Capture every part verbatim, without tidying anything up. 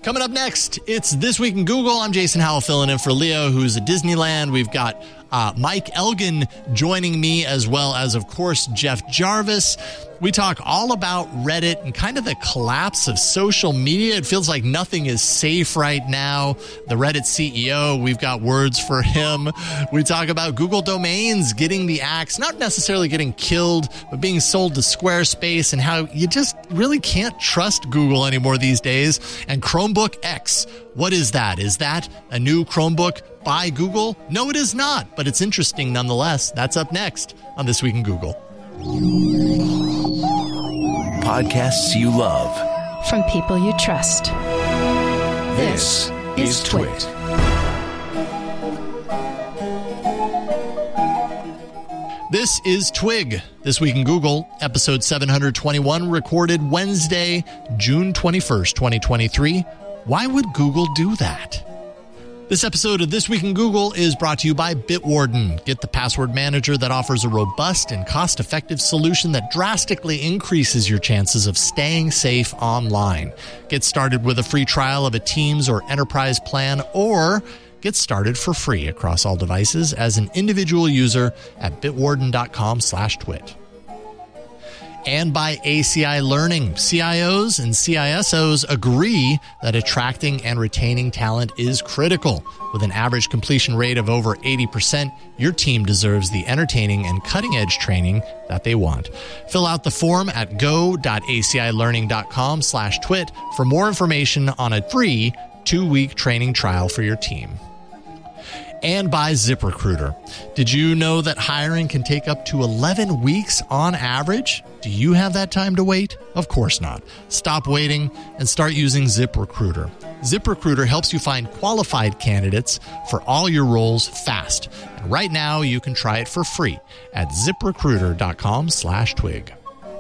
Coming up next, it's This Week in Google. I'm Jason Howell filling in for Leo, who's at Disneyland. We've got uh, Mike Elgin joining me, as well as, of course, Jeff Jarvis. We talk all about Reddit and kind of the collapse of social media. It feels like nothing is safe right now. The Reddit C E O, we've got words for him. We talk about Google domains getting the axe, not necessarily getting killed, but being sold to Squarespace, and how you just really can't trust Google anymore these days. And Chromebook X, what is that? Is that a new Chromebook by Google? No, it is not, but it's interesting nonetheless. That's up next on This Week in Google. Podcasts you love from people you trust. This is Twit. This is Twig. This Week in Google, episode seven hundred twenty-one, recorded Wednesday, June twenty-first, twenty twenty-three. Why would Google do that? This episode of This Week in Google is brought to you by Bitwarden. Get the password manager that offers a robust and cost-effective solution that drastically increases your chances of staying safe online. Get started with a free trial of a Teams or Enterprise plan, or get started for free across all devices as an individual user at bitwarden.com slash twit. And by A C I Learning. C I Os and C I S Os agree that attracting and retaining talent is critical. With an average completion rate of over eighty percent, your team deserves the entertaining and cutting-edge training that they want. Fill out the form at go.acilearning.com slash twit for more information on a free two-week training trial for your team. And by ZipRecruiter. Did you know that hiring can take up to eleven weeks on average? Do you have that time to wait? Of course not. Stop waiting and start using ZipRecruiter. ZipRecruiter helps you find qualified candidates for all your roles fast. And right now you can try it for free at ziprecruiter.com slash twig.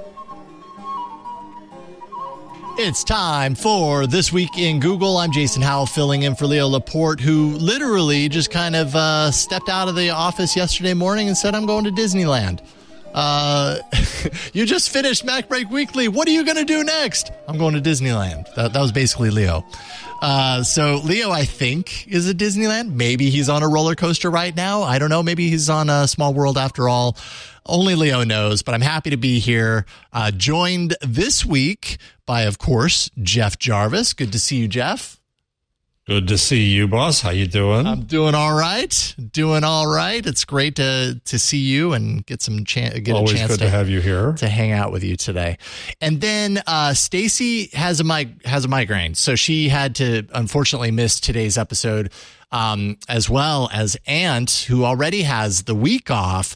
It's time for This Week in Google. I'm Jason Howell filling in for Leo Laporte, who literally just kind of uh, stepped out of the office yesterday morning and said, I'm going to Disneyland. Uh, you just finished Mac Break Weekly. What are you going to do next? I'm going to Disneyland. That, that was basically Leo. Uh, so Leo, I think, is at Disneyland. Maybe he's on a roller coaster right now. I don't know. Maybe he's on a Small World after all. Only Leo knows, but I'm happy to be here. Uh, joined this week by, of course, Jeff Jarvis. Good to see you, Jeff. Good to see you, boss. How you doing? I'm doing all right. Doing all right. It's great to to see you and get some chan- get Always a chance good to, to have you here to hang out with you today. And then uh, Stacy has a mig- has a migraine, so she had to unfortunately miss today's episode. Um, as well as Ant, who already has the week off.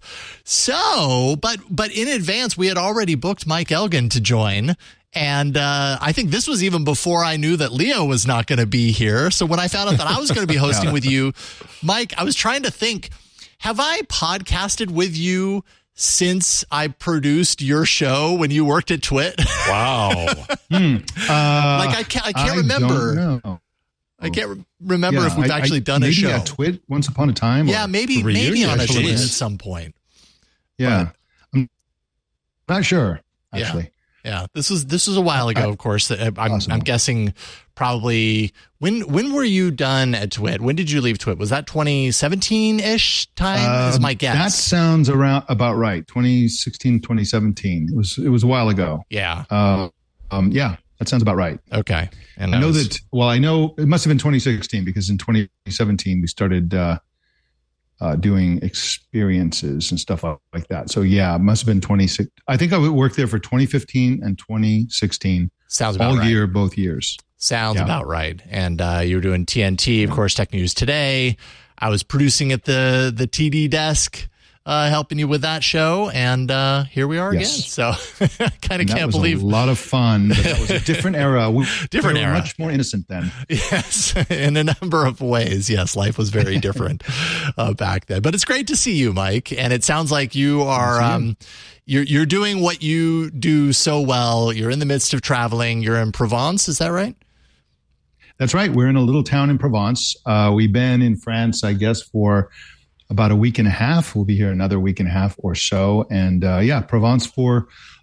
So, but but in advance, we had already booked Mike Elgin to join. And uh, I think this was even before I knew that Leo was not going to be here. So when I found out that I was going to be hosting yeah. with you, Mike, I was trying to think, have I podcasted with you since I produced your show when you worked at Twit? Wow. hmm. uh, like I can't, I can't I remember. Don't know. I can't re- remember yeah, if we've I, actually I, done maybe a show. Maybe at Twit once upon a time. Yeah, maybe maybe on a Twit at some point. Yeah, but, I'm not sure actually. Yeah, yeah. This was this was a while ago. I, of course, I'm, awesome. I'm guessing probably when when were you done at Twit? When did you leave Twit? Was that twenty seventeen ish time? Uh, is my guess. That sounds around about right. twenty sixteen, twenty seventeen. It was it was a while ago. Yeah. Uh, um. Yeah. That sounds about right. Okay. And I know was... that, well, I know it must have been twenty sixteen because in twenty seventeen we started uh, uh, doing experiences and stuff like that. So yeah, it must have been twenty-six. I think I worked there for twenty fifteen and twenty sixteen. Sounds about all right. year, both years. Sounds yeah. about right. And uh, you were doing T N T, of course, Tech News Today. I was producing at the, the T D desk. Uh, helping you with that show, and uh, here we are yes. again. So I kind of can't was believe a lot of fun. But that was a different era. We, different we were era, much more innocent then. Yes, in a number of ways. Yes, life was very different uh, back then. But it's great to see you, Mike. And it sounds like you are um, you're you're doing what you do so well. You're in the midst of traveling. You're in Provence. Is that right? That's right. We're in a little town in Provence. Uh, we've been in France, I guess, for about a week and a half. We'll be here another week and a half or so. And uh, yeah, Provence for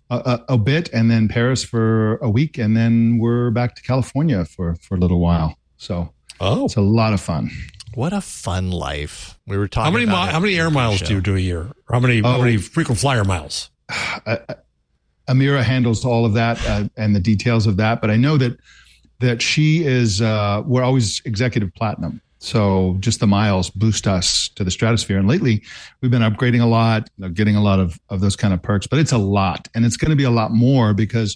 a, a bit, and then Paris for a week, and then we're back to California for, for a little while. So oh, it's a lot of fun. What a fun life. We were talking how many about mi- how many air miles do you do a year? Or how many oh, how many frequent flyer miles? Uh, Amira handles all of that uh, and the details of that, but I know that that she is. Uh, we're always executive platinum, so just the miles boost us to the stratosphere. And lately, we've been upgrading a lot, you know, getting a lot of of those kind of perks. But it's a lot, and it's going to be a lot more because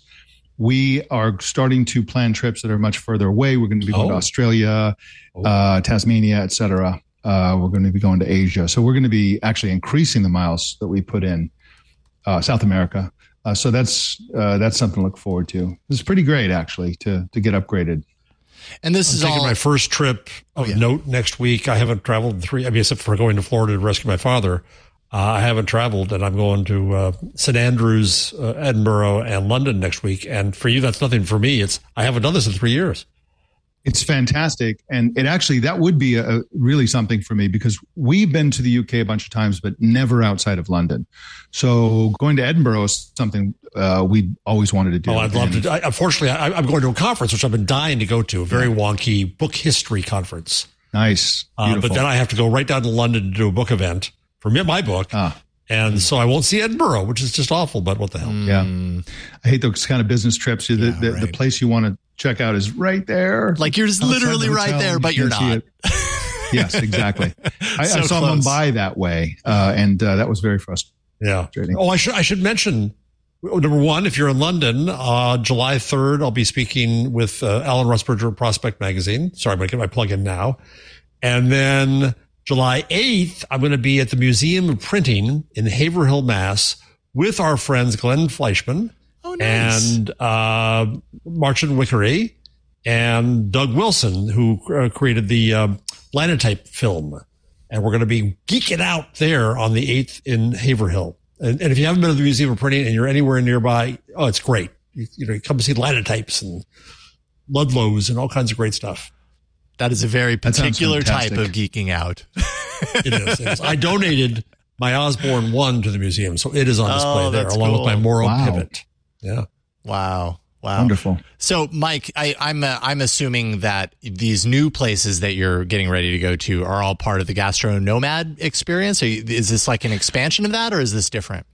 we are starting to plan trips that are much further away. We're going to be going oh. to Australia, oh. uh, Tasmania, et cetera. Uh, we're going to be going to Asia, so we're going to be actually increasing the miles that we put in uh, South America. Uh, so that's uh, that's something to look forward to. It's pretty great, actually, to to get upgraded. And this I'm is taking all my first trip of oh, yeah. note next week. I haven't traveled in three, I mean, except for going to Florida to rescue my father. Uh, I haven't traveled, and I'm going to uh, Saint Andrews, uh, Edinburgh, and London next week. And for you, that's nothing. For me, it's I haven't done this in three years. It's fantastic. And it actually, that would be a, a really something for me because we've been to the U K a bunch of times, but never outside of London. So going to Edinburgh is something uh, we always wanted to do. Oh, I'd love and, to. I, unfortunately, I, I'm going to a conference, which I've been dying to go to, a very yeah. wonky book history conference. Nice. Uh, but then I have to go right down to London to do a book event for me, my book. Ah. And so I won't see Edinburgh, which is just awful, but what the hell? Yeah. I hate those kind of business trips. The, Yeah, the, right. the place you want to check out is right there. Like you're just outside literally the right hotel. there, but You you're can't not. see it. Yes, exactly. I, So I saw close. Mumbai that way, uh, and uh, that was very frustrating. Yeah. Oh, I should I should mention number one, if you're in London, uh, July third, I'll be speaking with uh, Alan Rusbridger of Prospect Magazine. Sorry, I'm going to get my plug in now. And then July eighth, I'm going to be at the Museum of Printing in Haverhill, Mass, with our friends Glenn Fleischman Oh, nice. and uh, Martin Wickery and Doug Wilson, who uh, created the um, Linotype film. And we're going to be geeking out there on the eighth in Haverhill. And, and if you haven't been to the Museum of Printing and you're anywhere nearby, oh, it's great. You, you know, you come see Linotypes and Ludlows and all kinds of great stuff. That is a very That sounds particular type fantastic. of geeking out. It is, it is. I donated my Osborne one to the museum, so it is on display Oh, there, that's along cool. with my Morrow Wow. pivot. Yeah. Wow. Wow. Wonderful. So, Mike, I, I'm uh, I'm assuming that these new places that you're getting ready to go to are all part of the Gastro Nomad experience. Are you, is this like an expansion of that, or is this different?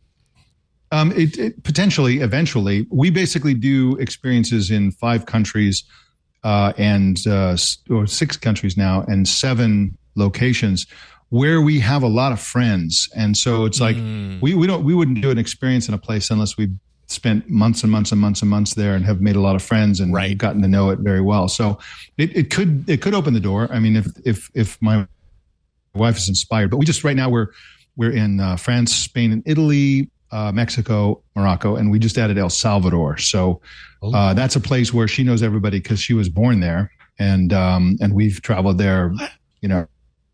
Um, it, it potentially, eventually, we basically do experiences in five countries uh, and uh, s- or six countries now, and seven locations where we have a lot of friends, and so it's like Mm. we we don't we wouldn't do an experience in a place unless we spent months and months and months and months there and have made a lot of friends and Right. gotten to know it very well. So it, it could it could open the door. I mean, if if if my wife is inspired, but we just right now we're we're in uh, France, Spain, and Italy. Uh, Mexico, Morocco, and we just added El Salvador. So uh, that's a place where she knows everybody because she was born there, and um, and we've traveled there, you know,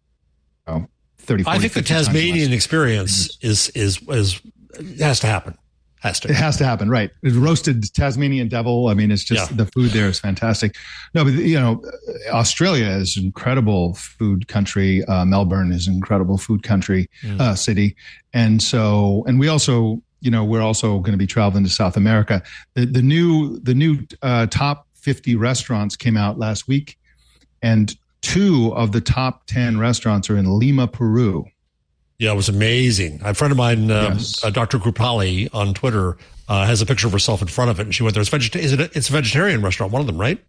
oh, thirty, forty, I think the fifty times Tasmanian less. experience is, is, is, has to happen. Has to. It has to happen, right? It's roasted Tasmanian devil. I mean, it's just Yeah. the food there is fantastic. No, but you know, Australia is incredible food country. Uh, Melbourne is incredible food country Mm. uh, city, and so and we also, you know, we're also going to be traveling to South America. The the new the new uh, top fifty restaurants came out last week, and two of the top ten restaurants are in Lima, Peru. Yeah, it was amazing. A friend of mine, um, Yes. uh, Doctor Krupali on Twitter, uh, has a picture of herself in front of it, and she went there. It's, vegeta- is it a, it's a vegetarian restaurant, one of them, right?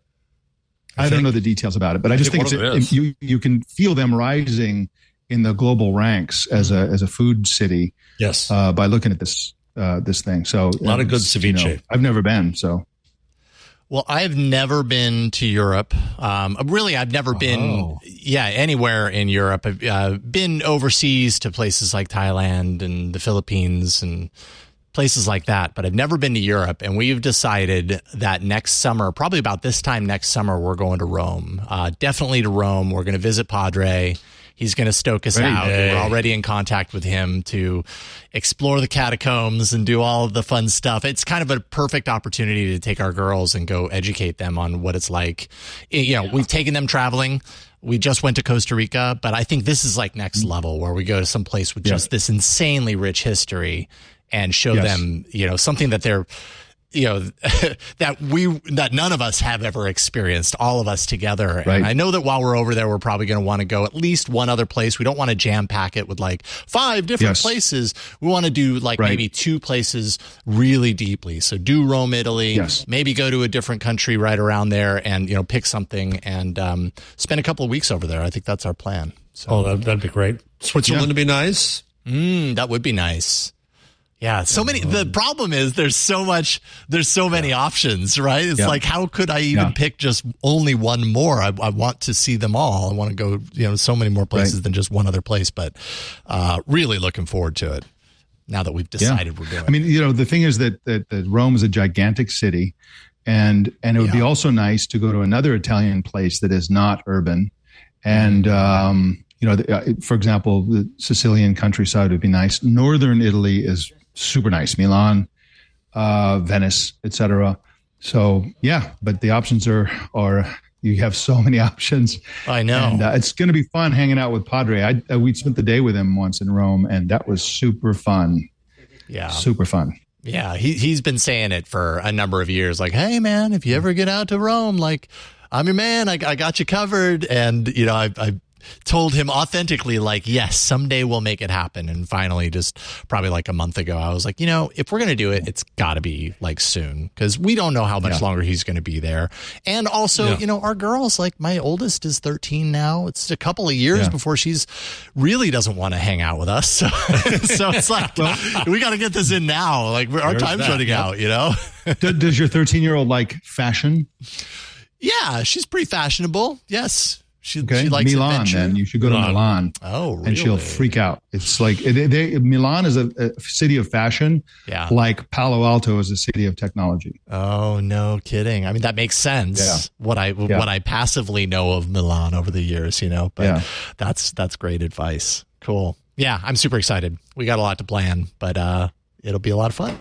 I, don't think. know the details about it, but I, just think think, one of it's, them you you can feel them rising in the global ranks as a as a food city Yes. uh, by looking at this uh, this thing. So A lot of good it's, you know, ceviche. I've never been, so Well, I've never been to Europe. Um, really, I've never been, Oh. yeah, anywhere in Europe. I've uh, been overseas to places like Thailand and the Philippines and places like that, but I've never been to Europe. And we've decided that next summer, probably about this time next summer, we're going to Rome. Uh, definitely to Rome. We're going to visit Padre, He's going to stoke us Right. out. Hey. We're already in contact with him to explore the catacombs and do all of the fun stuff. It's kind of a perfect opportunity to take our girls and go educate them on what it's like. You know, we've taken them traveling. We just went to Costa Rica, but I think this is like next level where we go to some place with Yeah. just this insanely rich history and show Yes. them, you know, something that they're, you know, that we, that none of us have ever experienced, all of us together. Right. And I know that while we're over there, we're probably going to want to go at least one other place. We don't want to jam pack it with like five different Yes. places. We want to do like Right. maybe two places really deeply. So do Rome, Italy, Yes. maybe go to a different country right around there and, you know, pick something and um, spend a couple of weeks over there. I think that's our plan. So Oh, that, that'd be great. Switzerland Yeah. would be nice. mm, that would be nice. Yeah, so many. The problem is there's so much. There's so many options, right? It's Yeah. like, how could I even Yeah. pick just only one more? I, I want to see them all. I want to go, you know, so many more places Right. than just one other place. But uh, really looking forward to it now that we've decided we're doing. I mean, you know, the thing is that, that, that Rome is a gigantic city, and and it would be Yeah. also nice to go to another Italian place that is not urban, and um, you know, the, uh, for example, the Sicilian countryside would be nice. Northern Italy is super nice, Milan, uh, Venice, et cetera. So yeah, but the options are are you have so many options. I know. And uh, it's going to be fun hanging out with Padre. I uh, we spent the day with him once in Rome, and that was super fun. yeah. Super fun. Yeah, he he's been saying it for a number of years. Like, hey man, if you ever get out to Rome, like, I'm your man. I, I got you covered. And you know, I I told him authentically, like, yes, someday we'll make it happen. And finally, just probably like a month ago, I was like, you know, if we're gonna do it, it's got to be like soon, because we don't know how much Yeah. longer he's going to be there. And also, Yeah. you know, our girls, like my oldest is thirteen now. It's a couple of years Yeah. before she's really doesn't want to hang out with us. So, so it's like we got to get this in now. Like we're, our There's time's that, running yep. out, you know? Does, does your thirteen year old like fashion? Yeah, she's pretty fashionable. Yes. She, Okay, she likes Milan. adventure. Then you should go to Milan. Milan, Oh, really? and she'll freak out. It's like they, they, Milan is a, a city of fashion, Yeah. like Palo Alto is a city of technology. Oh, no kidding. I mean, that makes sense. Yeah. What I Yeah. what I passively know of Milan over the years, you know. But Yeah. that's that's great advice. Cool. Yeah, I'm super excited. We got a lot to plan, but uh, it'll be a lot of fun.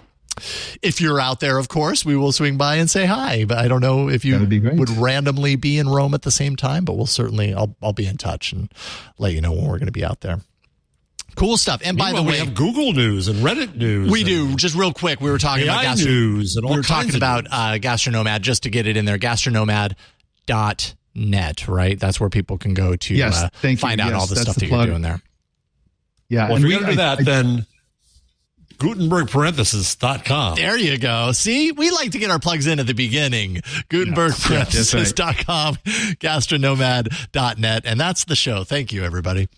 If you're out there, of course, we will swing by and say hi. But I don't know if you That'd be great. would randomly be in Rome at the same time. But we'll certainly, I'll I'll be in touch and let you know when we're going to be out there. Cool stuff. And by the Meanwhile, way, we have Google News and Reddit News. we and do. Just real quick, we were talking A I about gastro- news and all we were kinds talking of about news. uh, Gastronomad, just to get it in there. Gastronomad dot net, right? That's where people can go to Yes, uh, thank you. find out Yes, all the that's stuff the that you're plug. doing there. Yeah, Well, if and you're we- going to do I- that, I- then Gutenberg parenthesis dot com. There you go. See, we like to get our plugs in at the beginning. Gutenberg Yeah, that's right. dot com, gastronomad dot net, and that's the show. Thank you, everybody.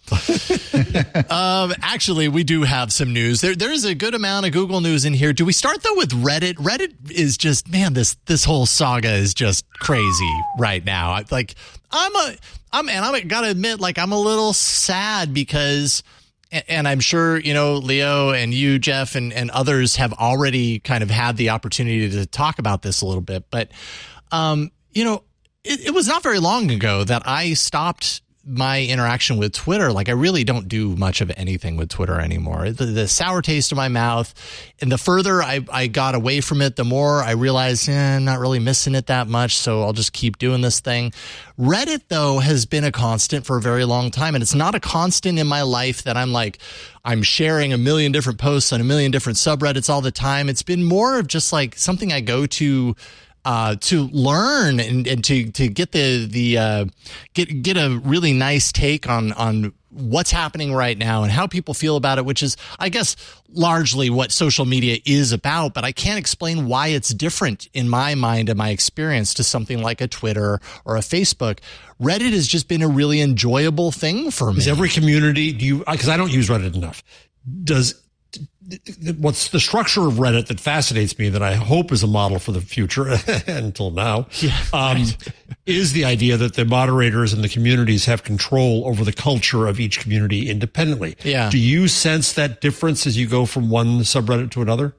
um, actually, we do have some news. There, there's a good amount of Google news in here. Do we start though with Reddit? Reddit is just, man, this this whole saga is just crazy right now. I, like, I'm a, I'm, and I gotta admit, like, I'm a little sad because. And I'm sure, you know, Leo and you, Jeff, and, and others have already kind of had the opportunity to talk about this a little bit. But, um, you know, it, it was not very long ago that I stopped my interaction with Twitter. Like, I really don't do much of anything with Twitter anymore. The, the sour taste in my mouth, and the further I, I got away from it, the more I realized, eh, I'm not really missing it that much. So I'll just keep doing this thing. Reddit, though, has been a constant for a very long time. And it's not a constant in my life that I'm like, I'm sharing a million different posts on a million different subreddits all the time. It's been more of just like something I go to Uh, to learn and, and to to get the the uh, get get a really nice take on on what's happening right now and how people feel about it, which is, I guess, largely what social media is about. But I can't explain why it's different in my mind and my experience to something like a Twitter or a Facebook. Reddit has just been a really enjoyable thing for me. Is every community, do you, because I don't use Reddit enough, does what's the structure of Reddit that fascinates me, that I hope is a model for the future until now, Yeah, um, right. is the idea that the moderators and the communities have control over the culture of each community independently. Yeah. Do you sense that difference as you go from one subreddit to another?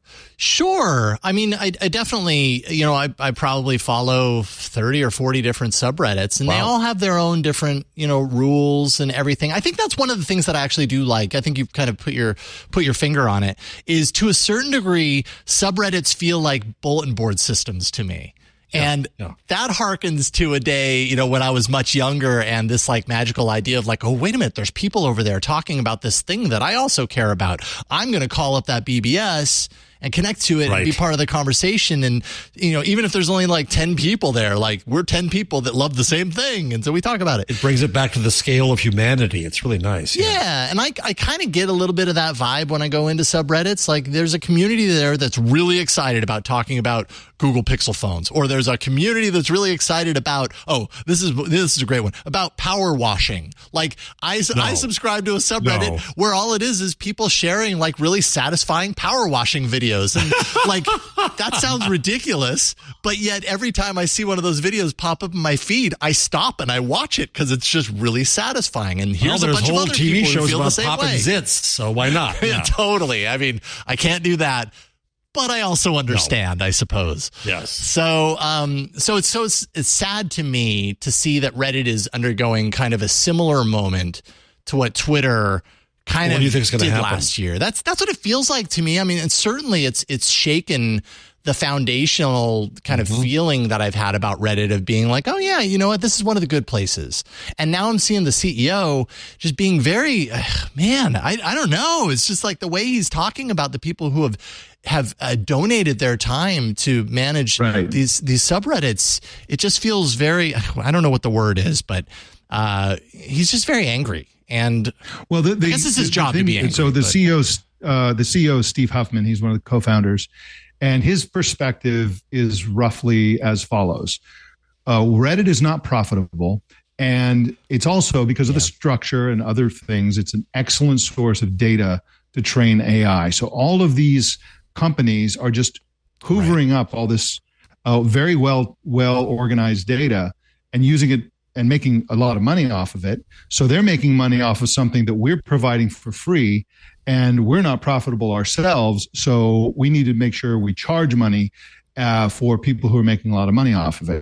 Sure. I mean, I, I definitely, you know, I, I probably follow thirty or forty different subreddits, and Wow. they all have their own different, you know, rules and everything. I think that's one of the things that I actually do like. I think you've kind of put your, put your finger on it, is to a certain degree, subreddits feel like bulletin board systems to me. And yeah. that harkens to a day, you know, when I was much younger, and this like magical idea of like, oh, wait a minute, there's people over there talking about this thing that I also care about. I'm going to call up that B B S and connect to it Right. and be part of the conversation. And, you know, even if there's only like ten people there, like we're ten people that love the same thing. And so we talk about it. It brings it back to the scale of humanity. It's really nice. Yeah, and I, I kind of get a little bit of that vibe when I go into subreddits. Like there's a community there that's really excited about talking about Google Pixel phones, or there's a community that's really excited about, oh, this is this is a great one, about power washing. Like I, No. I subscribe to a subreddit No. where all it is is people sharing like really satisfying power washing videos. And like that sounds ridiculous, but yet every time I see one of those videos pop up in my feed, I stop and I watch it because it's just really satisfying. And here's well, a there's bunch of whole other T V people who shows feel the about same popping way. zits, so why not? Yeah. Totally. I mean, I can't do that, but I also understand, I suppose. Yes. So, um, so it's so it's, it's sad to me to see that Reddit is undergoing kind of a similar moment to what Twitter kind What of do you think is gonna did happen? last year. That's that's what it feels like to me. I mean, and certainly it's it's shaken the foundational kind of Mm-hmm. feeling that I've had about Reddit of being like, oh yeah, you know what, this is one of the good places. And now I'm seeing the C E O just being very, uh, man, I I don't know. It's just like the way he's talking about the people who have have uh, donated their time to manage Right. these these subreddits. It just feels very, I don't know what the word is, but uh, he's just very angry. And Well, the, the, I guess it's his the job to thing- be angry, So the but- C E O, uh, the C E O is Steve Huffman. He's one of the co-founders, and his perspective is roughly as follows: uh, Reddit is not profitable, and it's also because of the structure and other things. It's an excellent source of data to train A I. So all of these companies are just hoovering up all this uh, very well well organized data and using it and making a lot of money off of it. So they're making money off of something that we're providing for free, and we're not profitable ourselves. So we need to make sure we charge money uh, for people who are making a lot of money off of it.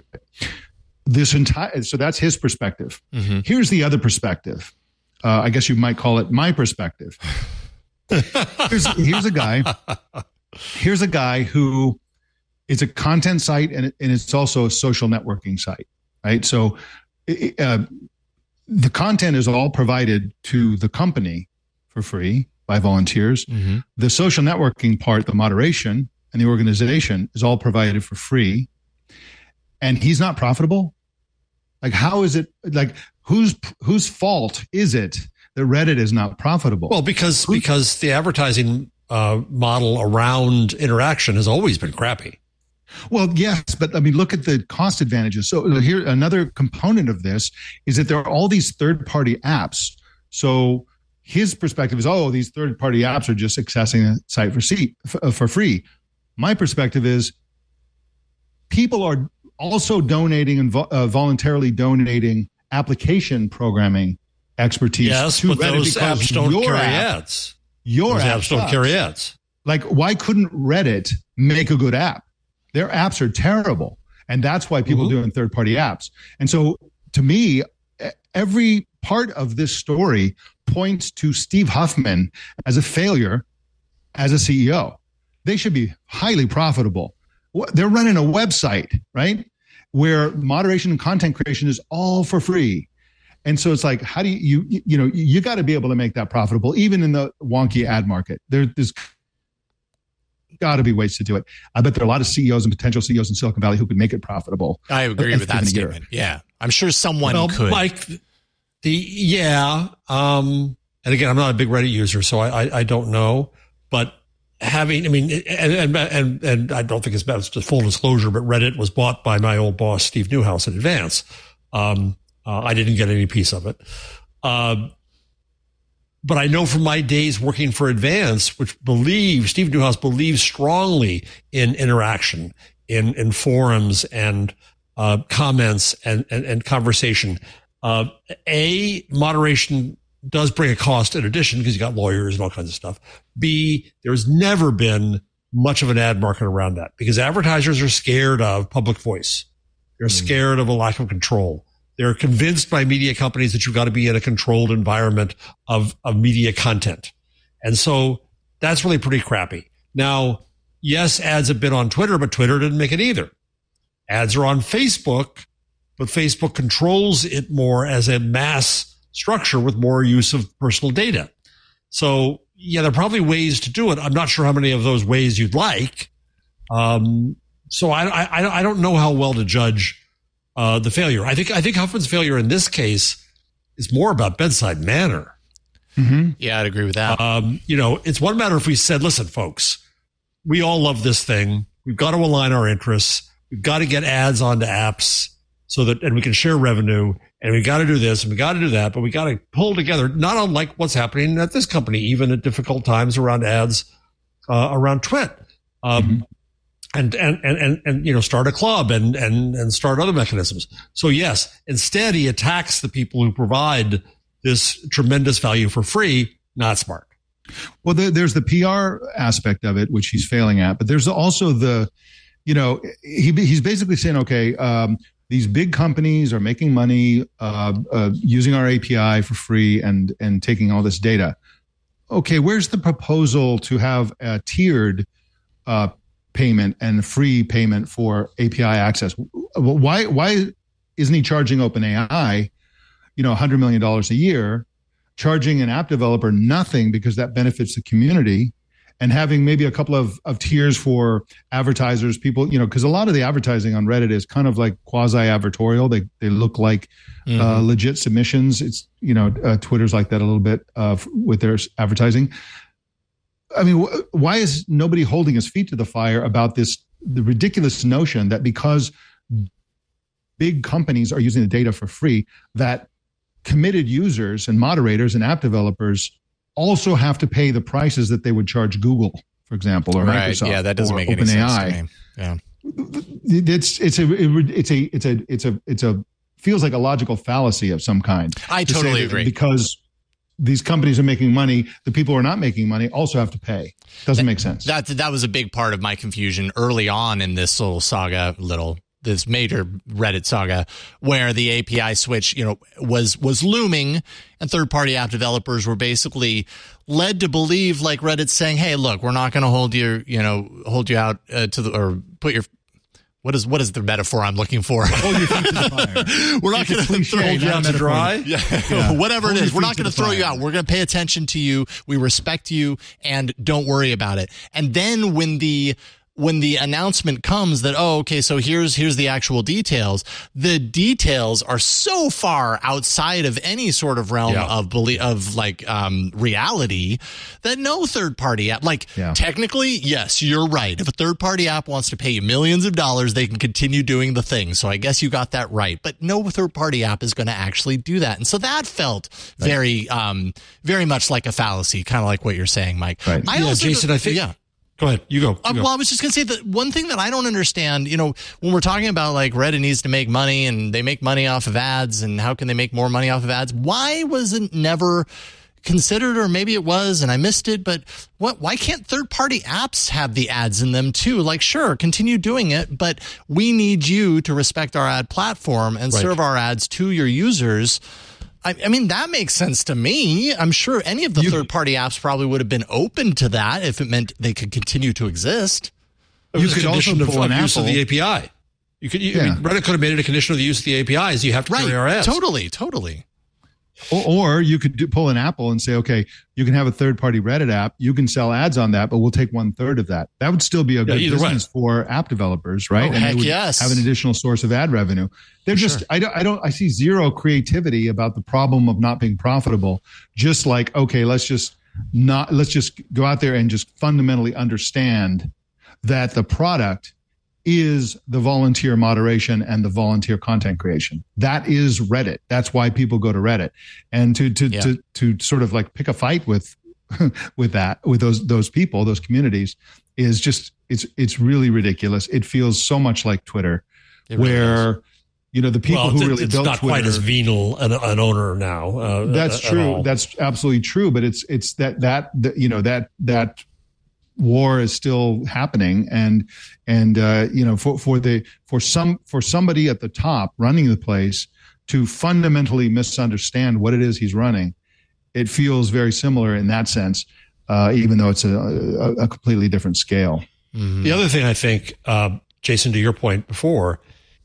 This entire so that's his perspective. Mhm. Here's the other perspective. Uh, I guess you might call it my perspective. here's, here's a guy. Here's a guy who is a content site, and, and it's also a social networking site, right? So uh, the content is all provided to the company for free by volunteers. Mhm. The social networking part, the moderation and the organization, is all provided for free. And he's not profitable. Like, how is it? Like, whose whose fault is it that Reddit is not profitable? Well, because because the advertising uh, model around interaction has always been crappy. Well, yes, but I mean, look at the cost advantages. So here, another component of this is that there are all these third-party apps. So his perspective is, oh, these third-party apps are just accessing the site for seat, for, for free. My perspective is people are also donating and vo- uh, voluntarily donating application programming expertise. Yes, to but Reddit those because apps don't your carry app, ads. Your Those app apps don't sucks. carry ads. Like, why couldn't Reddit make a good app? Their apps are terrible. And that's why people Mm-hmm. are doing third party apps. And so to me, e- every part of this story points to Steve Huffman as a failure as a C E O. They should be highly profitable. Wh- They're running a website, right? Where moderation and content creation is all for free. And so it's like, how do you, you, you know, you got to be able to make that profitable, even in the wonky ad market. There, there's got to be ways to do it. I bet there are a lot of C E Os and potential C E Os in Silicon Valley who could make it profitable. I agree If with that given a year. statement. Yeah. I'm sure someone Well, could. Mike, the yeah, um, and again, I'm not a big Reddit user, so I I, I don't know, but having, I mean, and and and, and I don't think it's best to full disclosure, but Reddit was bought by my old boss Steve Newhouse in advance. Um, uh, I didn't get any piece of it. Uh, but I know from my days working for Advance, which believes, Steve Newhouse believes strongly in interaction, in, in forums and uh, comments and, and, and conversation. Uh, A, moderation does bring a cost in addition because you got lawyers and all kinds of stuff. B, there's never been much of an ad market around that because advertisers are scared of public voice. They're mm. scared of a lack of control. They're convinced by media companies that you've got to be in a controlled environment of, of media content. And so that's really pretty crappy. Now, yes, ads have been on Twitter, but Twitter didn't make it either. Ads are on Facebook, but Facebook controls it more as a mass structure with more use of personal data. So, yeah, there are probably ways to do it. I'm not sure how many of those ways you'd like. Um, so I, I, I don't know how well to judge Uh, the failure. I think, I think Huffman's failure in this case is more about bedside manner. Mm-hmm. Yeah, I'd agree with that. Um, you know, it's one matter if we said, listen, folks, we all love this thing. We've got to align our interests. We've got to get ads onto apps so that, and we can share revenue and we got to do this and we got to do that, but we got to pull together, not unlike what's happening at this company, even at difficult times around ads, uh, around Twit. Um, mm-hmm. And, and, and, and, and, you know, start a club and, and, and start other mechanisms. So yes, instead he attacks the people who provide this tremendous value for free. Not smart. Well, there, there's the P R aspect of it, which he's failing at, but there's also the, you know, he, he's basically saying, okay, um, these big companies are making money, uh, uh, using our A P I for free and, and taking all this data. Okay. Where's the proposal to have a tiered, uh, payment and free payment for A P I access? Why why isn't he charging OpenAI, you know, one hundred million dollars a year, charging an app developer nothing because that benefits the community, and having maybe a couple of, of tiers for advertisers, people, you know, because a lot of the advertising on Reddit is kind of like quasi-advertorial. They they look like mm-hmm. uh, legit submissions. It's, you know, uh, Twitter's like that a little bit uh, with their advertising. I mean, wh- why is nobody holding his feet to the fire about this, the ridiculous notion that because big companies are using the data for free, that committed users and moderators and app developers also have to pay the prices that they would charge Google, for example, or right. Microsoft, yeah, that doesn't or make any OpenAI. sense to me. Yeah, it's it's a it's a it's a it's a it's a feels like a logical fallacy of some kind. I to totally say agree because these companies are making money, the people who are not making money also have to pay. Doesn't that, make sense. That that was a big part of my confusion early on in this little saga, little this major Reddit saga, where the A P I switch, you know, was was looming, and third-party app developers were basically led to believe, like Reddit's saying, "Hey, look, we're not going to hold you, you know, hold you out uh, to the or put your." What is what is the metaphor I'm looking for? Hold your feet to the fire. We're not going to throw you out to dry. Yeah. Yeah. Whatever Hold it is, we're not to going to throw fire. you out. We're going to pay attention to you. We respect you, and don't worry about it. And then when the when the announcement comes that, oh, okay, so here's here's the actual details, the details are so far outside of any sort of realm Yeah. of belief, of like um, reality, that no third party app, like Yeah. technically, yes, you're right. If a third party app wants to pay you millions of dollars, they can continue doing the thing. So I guess you got that right. But no third party app is going to actually do that. And so that felt Right. very, um, very much like a fallacy, kind of like what you're saying, Mike. Right. I Yeah, also, Jason, I think- yeah. Go ahead. You go. You Uh, go. well, I was just going to say that one thing that I don't understand, you know, when we're talking about like Reddit needs to make money and they make money off of ads and how can they make more money off of ads? Why was it never considered, or maybe it was and I missed it, but what, why can't third party apps have the ads in them too? Like, sure, continue doing it, but we need you to respect our ad platform and Right. serve our ads to your users. I, I mean, that makes sense to me. I'm sure any of the You- third-party apps probably would have been open to that if it meant they could continue to exist. It was You a could also condition of, pull of an use of Apple. the A P I. You could, you, I Yeah. mean, Reddit could have made it a condition of the use of the A P Is. You have to carry our Right. ads. Totally. Totally. Or, or you could do, pull an Apple and say, okay, you can have a third-party Reddit app. You can sell ads on that, but we'll take one third of that. That would still be a good either way. business for app developers, right? Oh, and heck they would yes. have an additional source of ad revenue. They're For just, sure. I don't, I don't, I see zero creativity about the problem of not being profitable. Just like, okay, let's just not, let's just go out there and just fundamentally understand that the product is the volunteer moderation and the volunteer content creation. That is Reddit. That's why people go to Reddit. And to to yeah. to to sort of like pick a fight with with that, with those those people, those communities, is just it's it's really ridiculous. It feels so much like Twitter, really where is. you know the people well, who it's, really it's built not Twitter, quite as venal an, an owner now. Uh, that's at, true. at That's absolutely true. But it's it's that that, that you know that that. war is still happening, and and uh, you know for for the for some for somebody at the top running the place to fundamentally misunderstand what it is he's running, it feels very similar in that sense, uh, even though it's a, a, a completely different scale. Mm-hmm. The other thing I think, uh, Jason, to your point before,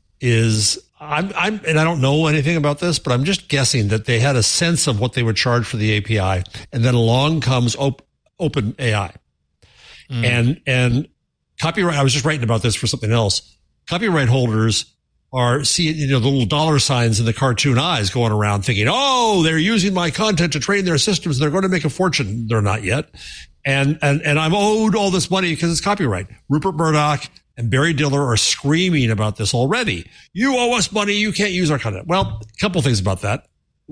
is I'm I'm and I don't know anything about this, but I'm just guessing that they had a sense of what they would charge for the A P I, and then along comes op- Open A I. Mm. And, and copyright, I was just writing about this for something else. Copyright holders are seeing, you know, the little dollar signs in the cartoon eyes going around thinking, oh, they're using my content to train their systems. They're going to make a fortune. They're not yet. And, and, and I'm owed all this money because it's copyright. Rupert Murdoch and Barry Diller are screaming about this already. You owe us money. You can't use our content. Well, a couple of things about that.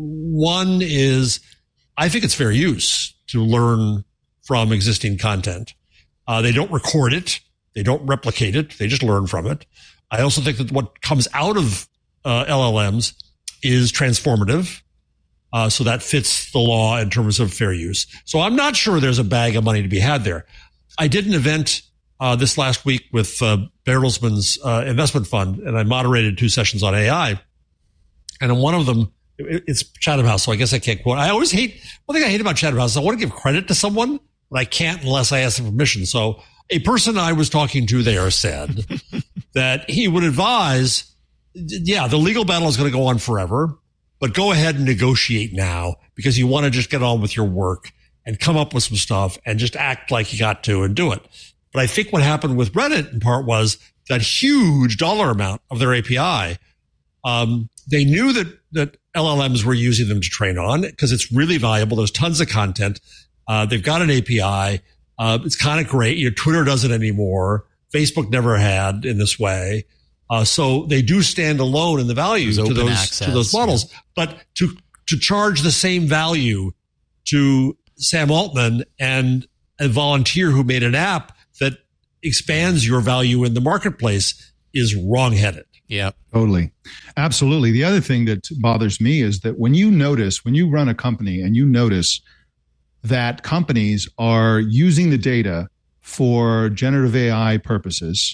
One is I think it's fair use to learn from existing content. Uh, they don't record it. They don't replicate it. They just learn from it. I also think that what comes out of uh, L L Ms is transformative. Uh, so that fits the law in terms of fair use. So I'm not sure there's a bag of money to be had there. I did an event uh, this last week with uh, Bertelsmann's uh, investment fund, and I moderated two sessions on A I. And in one of them, it, it's Chatham House, so I guess I can't quote. I always hate, one thing I hate about Chatham House is I want to give credit to someone, but I can't unless I ask them permission. So a person I was talking to there said that he would advise, yeah, the legal battle is going to go on forever, but go ahead and negotiate now because you want to just get on with your work and come up with some stuff and just act like you got to and do it. But I think what happened with Reddit in part was that huge dollar amount of their A P I. Um, they knew that, that L L Ms were using them to train on because it's really valuable. There's tons of content. Uh, they've got an A P I. Uh, it's kind of great. You know, Twitter doesn't anymore. Facebook never had in this way. Uh, so they do stand alone in the value to those, access, to those models. Yeah. But to, to charge the same value to Sam Altman and a volunteer who made an app that expands your value in the marketplace is wrongheaded. Yeah, totally. Absolutely. The other thing that bothers me is that when you notice, when you run a company and you notice that companies are using the data for generative A I purposes,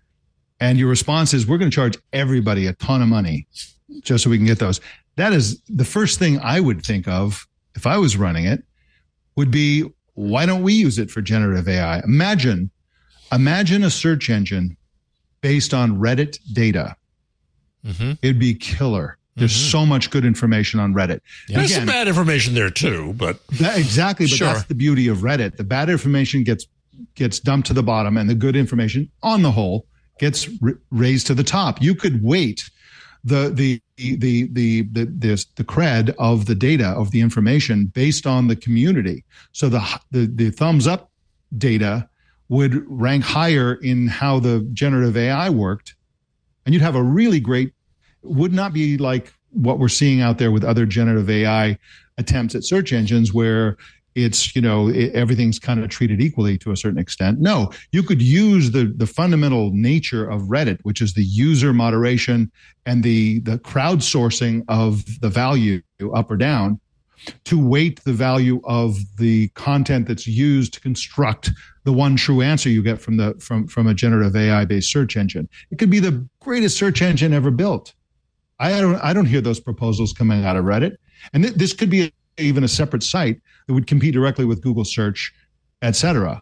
and your response is, we're going to charge everybody a ton of money just so we can get those. That is the first thing I would think of if I was running it would be, why don't we use it for generative A I? Imagine, imagine a search engine based on Reddit data. Mm-hmm. It'd be killer. There's mm-hmm. so much good information on Reddit. Yeah. There's Again, some bad information there too, but that, exactly. But sure. That's the beauty of Reddit. The bad information gets gets dumped to the bottom, and the good information, on the whole, gets r- raised to the top. You could weight the the the the the the, the, the cred of the data of the information based on the community. So the the, the thumbs up data would rank higher in how the generative A I worked, and you'd have a really great. Would not be like what we're seeing out there with other generative A I attempts at search engines where it's, you know, it, everything's kind of treated equally to a certain extent. No, you could use the the fundamental nature of Reddit, which is the user moderation and the the crowdsourcing of the value up or down, to weight the value of the content that's used to construct the one true answer you get from the from from a generative A I based search engine. It could be the greatest search engine ever built. I don't I don't hear those proposals coming out of Reddit. And th- this could be a, even a separate site that would compete directly with Google search, et cetera.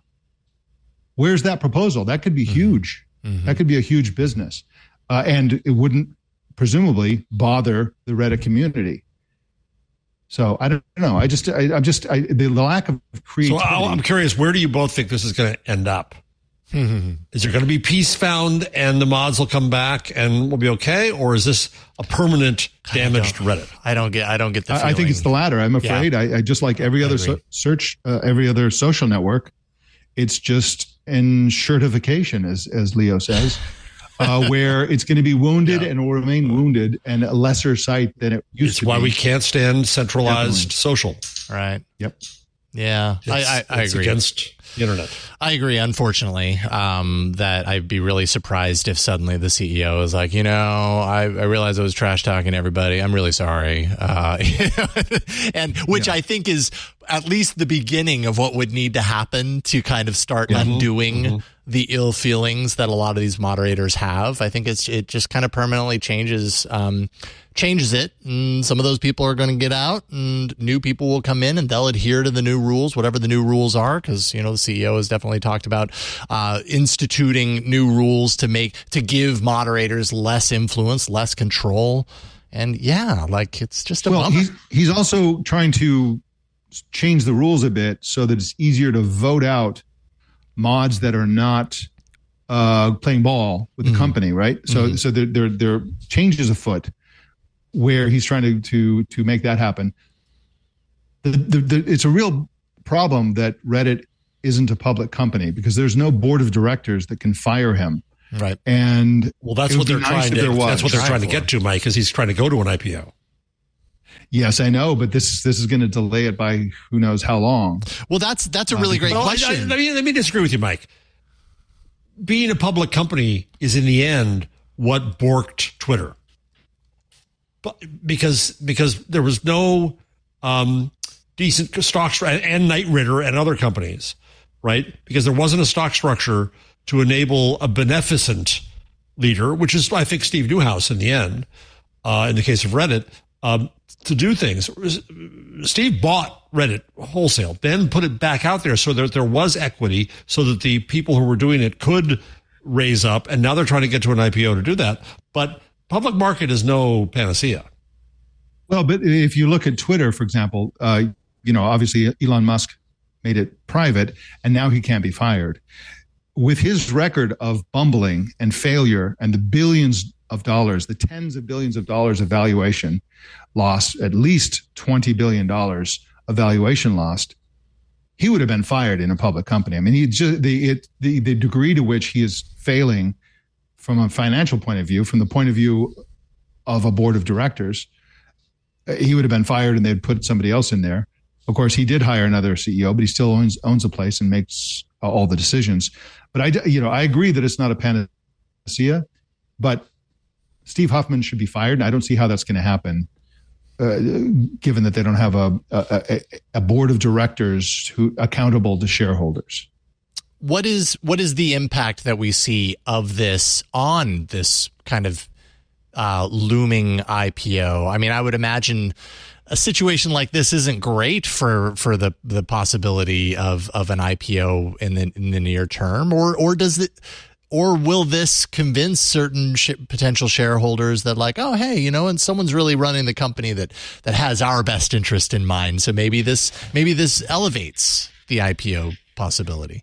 Where's that proposal? That could be mm-hmm. huge. Mm-hmm. That could be a huge business. Uh, and it wouldn't presumably bother the Reddit community. So I don't know. I just, I, I'm just, I, the lack of creativity. So I'm curious, where do you both think this is going to end up? Is there going to be peace found and the mods will come back and we'll be okay? Or is this a permanent damage to Reddit? I don't get, I don't get the feeling. I think it's the latter. I'm afraid. Yeah. I, I just like every other so, search, uh, every other social network. It's just enshirtification, as, as Leo says. uh, where it's going to be wounded Yeah. and will remain wounded and a lesser site than it used It's to why be. we can't stand centralized Definitely. social. Right. Yep. Yeah, It's, I, I, I it's agree. against the internet. I agree, unfortunately, um, that I'd be really surprised if suddenly the C E O is like, you know, I, I realized I was trash talking everybody. I'm really sorry. Uh, and which Yeah. I think is at least the beginning of what would need to happen to kind of start Mm-hmm. undoing the ill feelings that a lot of these moderators have. I think it's it just kind of permanently changes um, changes it. And some of those people are going to get out and new people will come in and they'll adhere to the new rules, whatever the new rules are. Cause you know, the C E O has definitely talked about, uh, instituting new rules to make, to give moderators less influence, less control. And yeah, like it's just a Well, bummer. he's he's also trying to change the rules a bit so that it's easier to vote out mods that are not uh, playing ball with the Mhm. company, right? So Mhm. so there there there are changes afoot where he's trying to to to make that happen. The, the, the, it's a real problem that Reddit isn't a public company because there's no board of directors that can fire him. Right. And Well, that's it what would they're be nice trying if to. there was. That's what they're trying to for. get to, Mike, because he's trying to go to an I P O. yes, I know, but this this is going to delay it by who knows how long. Well, that's, that's a really great Well, I- I- question. let me let me disagree with you, Mike. Being a public company is in the end what borked Twitter, but because because there was no um, decent stock stru- and Knight Ridder and other companies, right? Because there wasn't a stock structure to enable a beneficent leader, which is I think Steve Newhouse in the end, uh, in the case of Reddit, um, to do things. Steve bought Reddit wholesale, then put it back out there so that there was equity, so that the people who were doing it could raise up. And now they're trying to get to an I P O to do that. But public market is no panacea. Well, but if you look at Twitter, for example, uh, you know, obviously Elon Musk made it private, and now he can't be fired. With his record of bumbling and failure and the billions of dollars, the tens of billions of dollars of valuation lost, at least twenty billion dollars of valuation lost, he would have been fired in a public company. I mean, he just, the, it, the, the degree to which he is failing from a financial point of view, from the point of view of a board of directors, he would have been fired and they'd put somebody else in there. Of course, he did hire another C E O, but he still owns owns a place and makes uh, all the decisions. But I, you know, I agree that it's not a panacea, but Steve Huffman should be fired. And I don't see how that's going to happen, uh, given that they don't have a, a a board of directors who accountable to shareholders. What is what is the impact that we see of this on this kind of uh, looming I P O? I mean, I would imagine a situation like this isn't great for for the the possibility of of an I P O in the in the near term, or or does it? Or will this convince certain sh- potential shareholders that, like, oh, hey, you know, and someone's really running the company that that has our best interest in mind, so maybe this maybe this elevates the I P O possibility.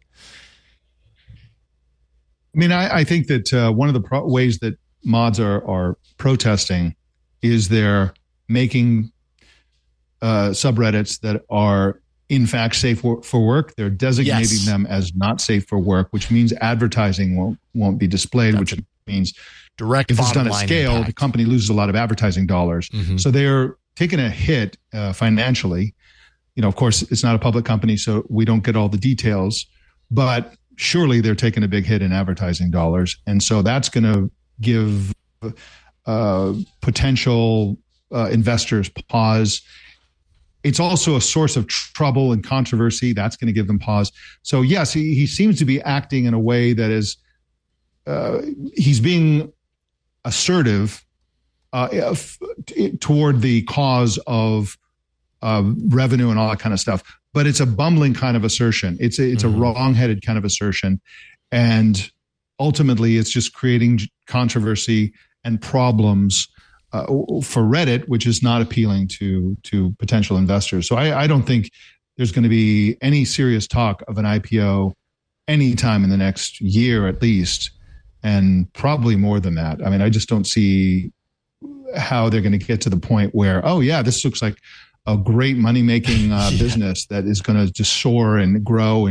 I mean, I, I think that uh, one of the pro- ways that mods are are protesting is they're making uh, subreddits that are in fact safe for, for work. They're designating Yes. them as not safe for work, which means advertising won't won't be displayed, That's which means Direct if it's bottom done at line scale, impact. the company loses a lot of advertising dollars. Mhm. So they're taking a hit uh, financially. You know, of course, it's not a public company, so we don't get all the details, but surely they're taking a big hit in advertising dollars. And so that's going to give uh, potential uh, investors pause. It's also a source of trouble and controversy. That's going to give them pause. So yes, he, he seems to be acting in a way that is, uh, he's being assertive uh, if, toward the cause of uh, revenue and all that kind of stuff. But it's a bumbling kind of assertion. It's a, it's Mhm. a wrong-headed kind of assertion. And ultimately, it's just creating controversy and problems uh, for Reddit, which is not appealing to to potential investors. So I, I don't think there's going to be any serious talk of an I P O anytime in the next year at least, and probably more than that. I mean, I just don't see how they're going to get to the point where, oh yeah, this looks like a great money-making uh, Yeah. business that is going to just soar and grow and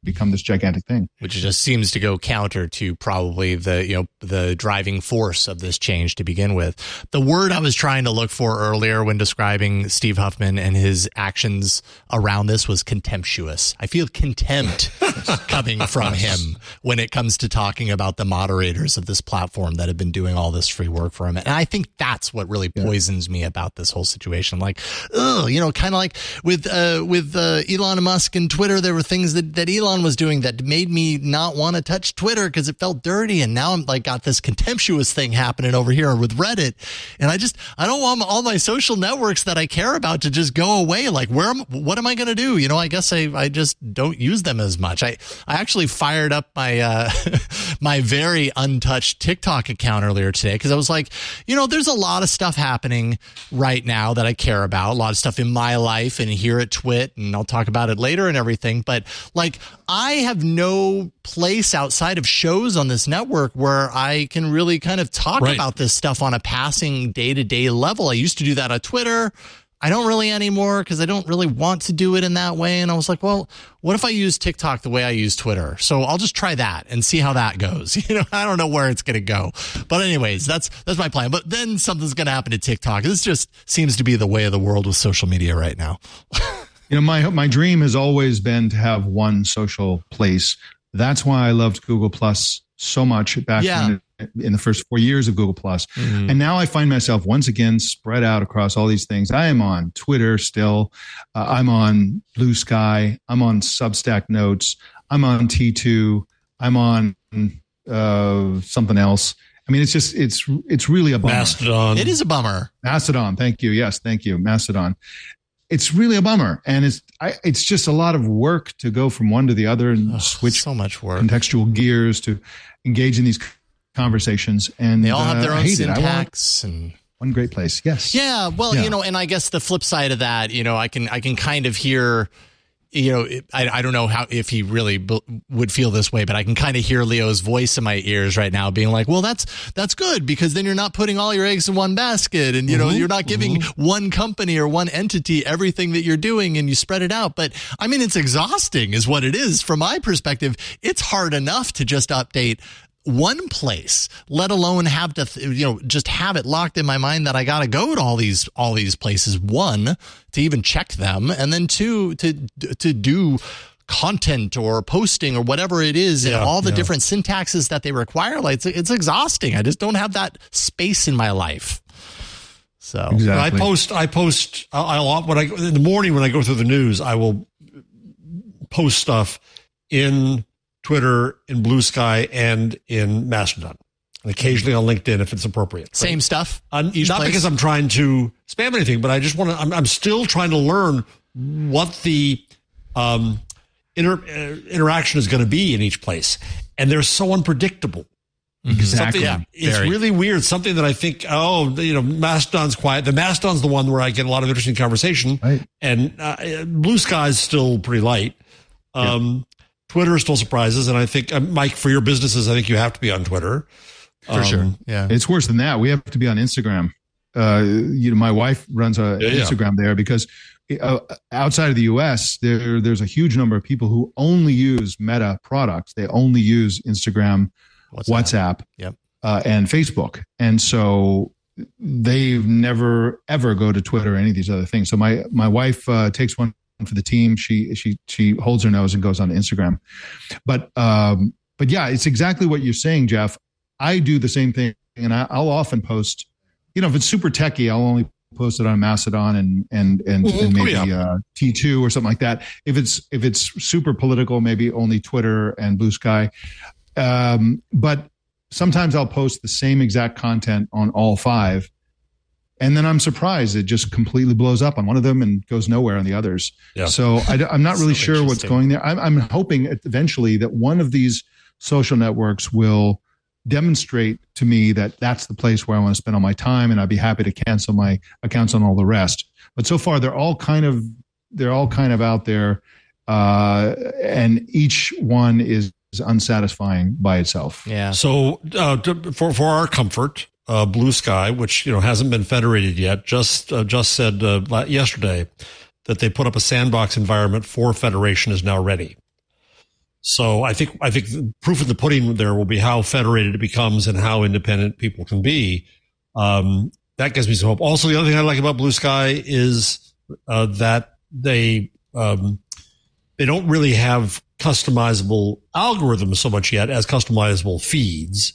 become this gigantic thing. Which just seems to go counter to probably the, you know, the driving force of this change to begin with. The word I was trying to look for earlier when describing Steve Huffman and his actions around this was contemptuous. I feel contempt coming from him when it comes to talking about the moderators of this platform that have been doing all this free work for him. And I think that's what really poisons me about this whole situation. Like, ugh, you know, kind of like with, uh, with, uh, Elon Musk and Twitter, there were things that, that Elon was doing that made me not want to touch Twitter because it felt dirty. And now I'm like got this contemptuous thing happening over here with Reddit. And I just, I don't want all my social networks that I care about to just go away. Like, where am, what am I going to do? You know, I guess I, I just don't use them as much. I, I actually fired up my, uh, my very untouched TikTok account earlier today because I was like, you know, there's a lot of stuff happening right now that I care about, a lot of stuff in my life and here at Twit, and I'll talk about it later and everything. But like, I have no place outside of shows on this network where I can really kind of talk right. about this stuff on a passing day-to-day level. I used to do that on Twitter. I don't really anymore because I don't really want to do it in that way. And I was like, well, what if I use TikTok the way I use Twitter? So I'll just try that and see how that goes. You know, I don't know where it's going to go. But anyways, that's that's my plan. But then something's going to happen to TikTok. This just seems to be the way of the world with social media right now. You know, my my dream has always been to have one social place. That's why I loved Google Plus so much back yeah. in, in the first four years of Google Plus. Mm-hmm. And now I find myself once again spread out across all these things. I am on Twitter still. Uh, I'm on Blue Sky. I'm on Substack Notes. I'm on T two. I'm on uh, something else. I mean, it's just, it's, it's really a bummer. Mastodon. It is a bummer. Mastodon. Thank you. Yes. Thank you. Mastodon. It's really a bummer. And it's, I, it's just a lot of work to go from one to the other and oh, switch so much work. contextual gears to engage in these conversations. And they all have their uh, own syntax and one great place. Yes. Yeah. Well, yeah. you know, and I guess the flip side of that, you know, I can, I can kind of hear, you know, I, I don't know how, if he really b- would feel this way, but I can kind of hear Leo's voice in my ears right now being like, well, that's, that's good because then you're not putting all your eggs in one basket and, you know, mm-hmm. you're not giving mm-hmm. one company or one entity everything that you're doing and you spread it out. But I mean, it's exhausting is what it is. From my perspective, it's hard enough to just update one place, let alone have to, you know, just have it locked in my mind that I got to go to all these, all these places. One, to even check them. And then two, to, to do content or posting or whatever it is and yeah, all the yeah. different syntaxes that they require. Like it's, it's exhausting. I just don't have that space in my life. So exactly. I post, I post I, a lot when I, in the morning when I go through the news, I will post stuff in Twitter, in Blue Sky, and in Mastodon, and occasionally on LinkedIn if it's appropriate. Same right? stuff. Uh, not place? Because I'm trying to spam anything, but I just want to. I'm, I'm still trying to learn what the um, inter, uh, interaction is going to be in each place, and they're so unpredictable. Exactly. Yeah, it's Very. really weird. Something that I think, oh, you know, Mastodon's quiet. The Mastodon's the one where I get a lot of interesting conversation, right. and uh, Blue Sky's still pretty light. Um, yeah. Twitter still surprises, and I think, uh, Mike, for your businesses, I think you have to be on Twitter. For um, sure. Yeah. It's worse than that. We have to be on Instagram. Uh, you know, my wife runs a yeah, Instagram yeah. there because uh, outside of the U S, there there's a huge number of people who only use Meta products. They only use Instagram, WhatsApp, WhatsApp yep. uh, and Facebook. And so they never, ever go to Twitter or any of these other things. So my, my wife uh, takes one for the team. She she she holds her nose and goes on Instagram. But um, but yeah, it's exactly what you're saying, Jeff. I do the same thing, and I, I'll often post. You know, if it's super techie, I'll only post it on Mastodon and and and, mm-hmm. and maybe oh, yeah. uh, T two or something like that. If it's if it's super political, maybe only Twitter and Blue Sky. Um, but sometimes I'll post the same exact content on all five. And then I'm surprised it just completely blows up on one of them and goes nowhere on the others. Yeah. So I, I'm not really so sure what's going there. I'm, I'm hoping eventually that one of these social networks will demonstrate to me that that's the place where I want to spend all my time, and I'd be happy to cancel my accounts on all the rest. But so far, they're all kind of they're all kind of out there, uh, and each one is unsatisfying by itself. Yeah. So uh, to, for for our comfort. Uh, Blue Sky, which you know hasn't been federated yet, just uh, just said uh, yesterday that they put up a sandbox environment for federation is now ready. So I think, I think the proof of the pudding there will be how federated it becomes and how independent people can be. Um, that gives me some hope. Also, the other thing I like about Blue Sky is, uh, that they, um, they don't really have customizable algorithms so much yet as customizable feeds.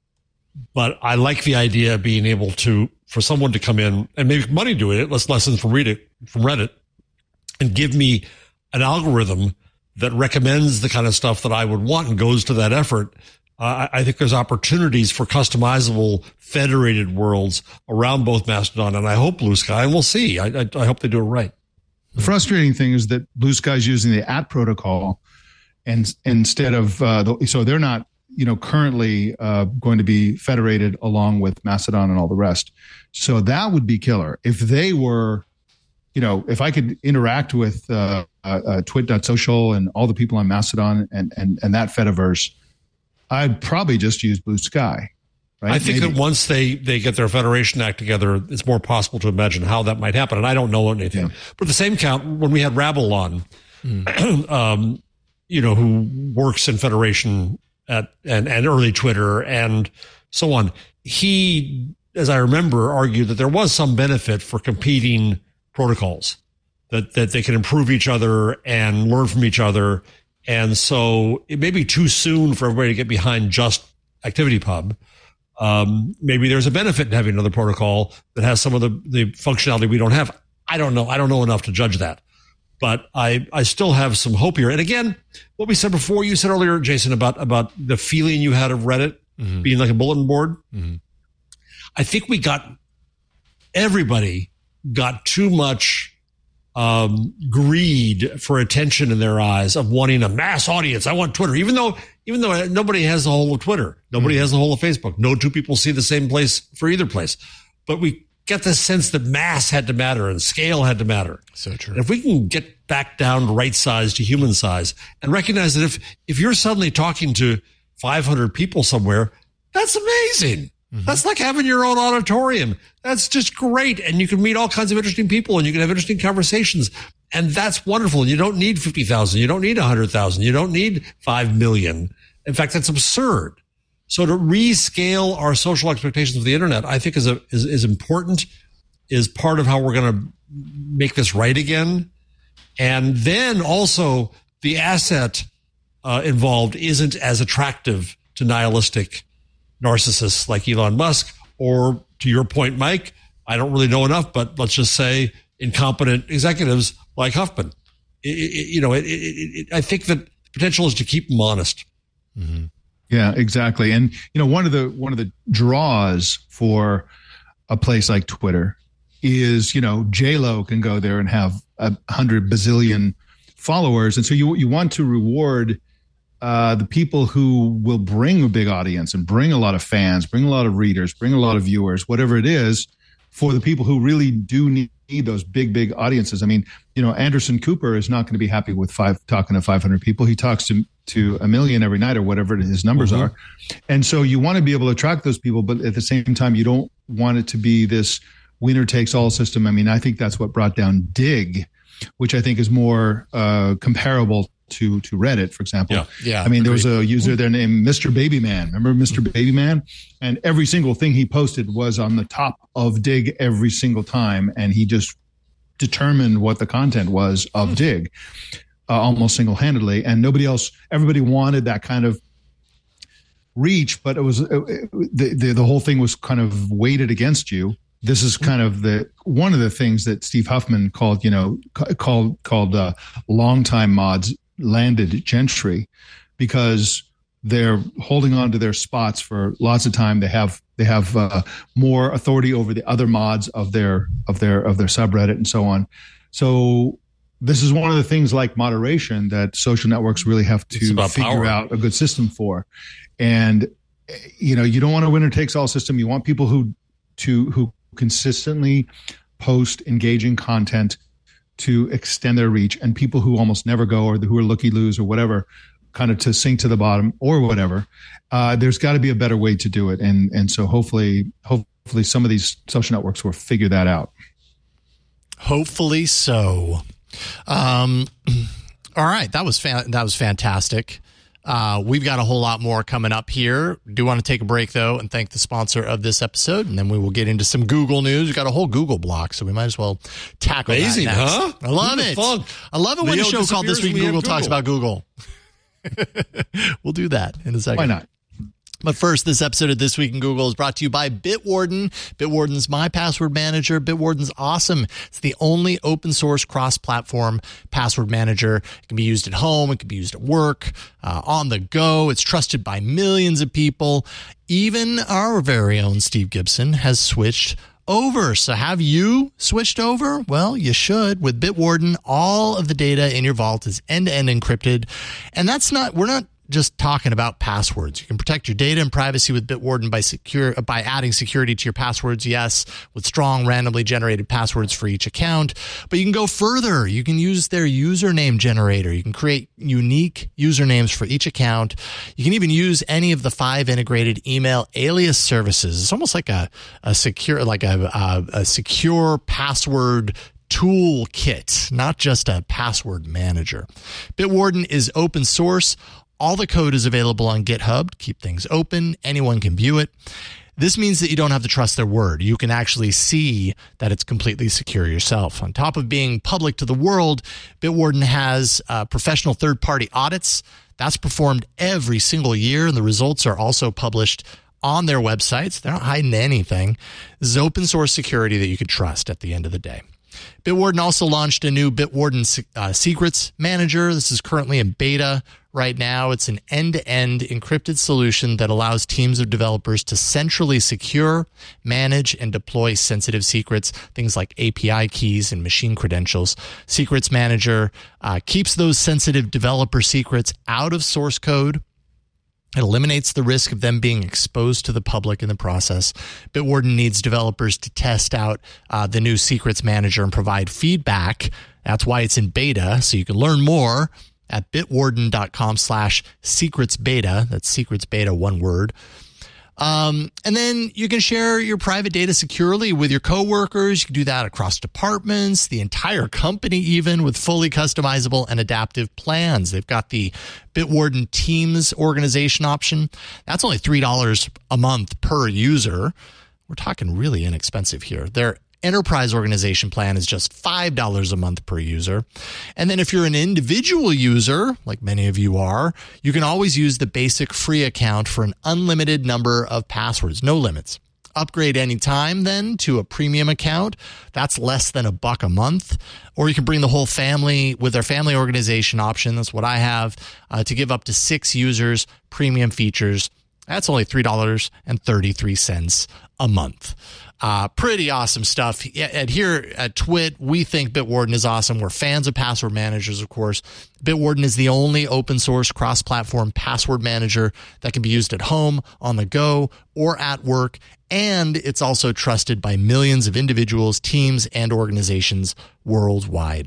But I like the idea of being able to, for someone to come in and make money doing it. Let's lessons from Reddit, from Reddit, and give me an algorithm that recommends the kind of stuff that I would want and goes to that effort. Uh, I think there's opportunities for customizable federated worlds around both Mastodon and I hope Blue Sky, and we'll see. I, I, I hope they do it right. The frustrating thing is that Blue Sky is using the at protocol, and instead of uh, the, so they're not, you know, currently uh, going to be federated along with Mastodon and all the rest. So that would be killer if they were, you know, if I could interact with uh, uh, twit dot social and all the people on Mastodon and and and that Fediverse, I'd probably just use Blue Sky. Right? I think Maybe. that once they, they get their Federation Act together, it's more possible to imagine how that might happen. And I don't know anything. Yeah. But at the same count, when we had Rabble on, mm. um, you know, who works in Federation at and, and early Twitter and so on, he, as I remember, argued that there was some benefit for competing protocols, that, that they can improve each other and learn from each other. And so it may be too soon for everybody to get behind just ActivityPub. Um, maybe there's a benefit in having another protocol that has some of the, the functionality we don't have. I don't know. I don't know enough to judge that, but I, I still have some hope here. And again, what we said before, you said earlier, Jason, about, about the feeling you had of Reddit mm-hmm. being like a bulletin board. Mm-hmm. I think we got, everybody got too much um, greed for attention in their eyes of wanting a mass audience. I want Twitter, even though, even though nobody has the whole of Twitter, nobody mm-hmm. has the whole of Facebook. No two people see the same place for either place, but we get the sense that mass had to matter and scale had to matter. So true. And if we can get back down to right size to human size and recognize that if, if you're suddenly talking to five hundred people somewhere, that's amazing. Mm-hmm. That's like having your own auditorium. That's just great. And you can meet all kinds of interesting people and you can have interesting conversations. And that's wonderful. You don't need fifty thousand. You don't need one hundred thousand. You don't need five million. In fact, that's absurd. So to rescale our social expectations of the internet, I think is a, is, is important, is part of how we're going to make this right again. And then also the asset uh, involved isn't as attractive to nihilistic narcissists like Elon Musk, or to your point, Mike, I don't really know enough, but let's just say incompetent executives like Huffman. It, it, you know, it, it, it, I think that the potential is to keep them honest. Mm-hmm. Yeah, exactly. And, you know, one of the, one of the draws for a place like Twitter is, you know, J-Lo can go there and have a hundred bazillion followers. And so you, you want to reward Uh, the people who will bring a big audience and bring a lot of fans, bring a lot of readers, bring a lot of viewers, whatever it is, for the people who really do need, need those big, big audiences. I mean, you know, Anderson Cooper is not going to be happy with five talking to five hundred people. He talks to to a million every night or whatever his numbers mm-hmm. are. And so you want to be able to attract those people, but at the same time, you don't want it to be this winner takes all system. I mean, I think that's what brought down Dig, which I think is more uh, comparable to to Reddit, for example. Yeah, yeah. I mean, there was a user there named Mister Babyman. Remember Mister Mm-hmm. Babyman? And every single thing he posted was on the top of Dig every single time, and he just determined what the content was of mm-hmm. Dig uh, almost single-handedly. And nobody else, everybody wanted that kind of reach, but it was it, it, the, the the whole thing was kind of weighted against you. This is kind of the one of the things that Steve Huffman called, you know, called called uh, longtime mods landed gentry, because they're holding on to their spots for lots of time. They have they have uh, more authority over the other mods of their of their of their subreddit and so on. So this is one of the things like moderation that social networks really have to figure power. out a good system for. And you know, you don't want a winner takes all system. You want people who to who consistently post engaging content to extend their reach, and people who almost never go, or who are looky-loos or whatever, kind of to sink to the bottom or whatever. Uh, there's got to be a better way to do it. And and so hopefully, hopefully some of these social networks will figure that out. Hopefully so. Um, all right. That was, fa- that was fantastic. Uh, we've got a whole lot more coming up here. Do want to take a break, though, and thank the sponsor of this episode, and then we will get into some Google news. We've got a whole Google block, so we might as well tackle Amazing, that next. huh? I love Who the it. fuck? I love it when Leo a show called This Week in disappears, we Google, have talks Google. about Google. We'll do that in a second. Why not? But first, this episode of This Week in Google is brought to you by Bitwarden. Bitwarden's my password manager. Bitwarden's awesome. It's the only open source cross-platform password manager. It can be used at home. It can be used at work, uh, on the go. It's trusted by millions of people. Even our very own Steve Gibson has switched over. So have you switched over? Well, you should. With Bitwarden, all of the data in your vault is end-to-end encrypted. And that's not, we're not just talking about passwords. You can protect your data and privacy with Bitwarden by secure by adding security to your passwords, yes, with strong randomly generated passwords for each account. But you can go further. You can use their username generator. You can create unique usernames for each account. You can even use any of the five integrated email alias services. It's almost like a, a secure like a, a, a secure password toolkit, not just a password manager. Bitwarden is open source. All the code is available on GitHub to keep things open. Anyone can view it. This means that you don't have to trust their word. You can actually see that it's completely secure yourself. On top of being public to the world, Bitwarden has uh, professional third-party audits. That's performed every single year, and the results are also published on their websites. They're not hiding anything. This is open source security that you can trust at the end of the day. Bitwarden also launched a new Bitwarden uh, Secrets Manager. This is currently in beta right now. It's an end-to-end encrypted solution that allows teams of developers to centrally secure, manage, and deploy sensitive secrets, things like A P I keys and machine credentials. Secrets Manager uh, keeps those sensitive developer secrets out of source code. It eliminates the risk of them being exposed to the public in the process. Bitwarden needs developers to test out uh, the new Secrets Manager and provide feedback. That's why it's in beta, so you can learn more at bitwarden.com slash secrets beta. That's secrets beta, one word. Um, and then you can share your private data securely with your coworkers. You can do that across departments, the entire company even, with fully customizable and adaptive plans. They've got the Bitwarden Teams organization option. That's only three dollars a month per user. We're talking really inexpensive here. Their enterprise organization plan is just five dollars a month per user. And then if you're an individual user, like many of you are, you can always use the basic free account for an unlimited number of passwords, no limits. Upgrade anytime then to a premium account. That's less than a buck a month. Or you can bring the whole family with their family organization option. That's what I have, uh, to give up to six users premium features. That's only three dollars and thirty-three cents a month. Uh, pretty awesome stuff. And here at Twit, we think Bitwarden is awesome. We're fans of password managers, of course. Bitwarden is the only open source cross-platform password manager that can be used at home, on the go, or at work. And it's also trusted by millions of individuals, teams, and organizations worldwide.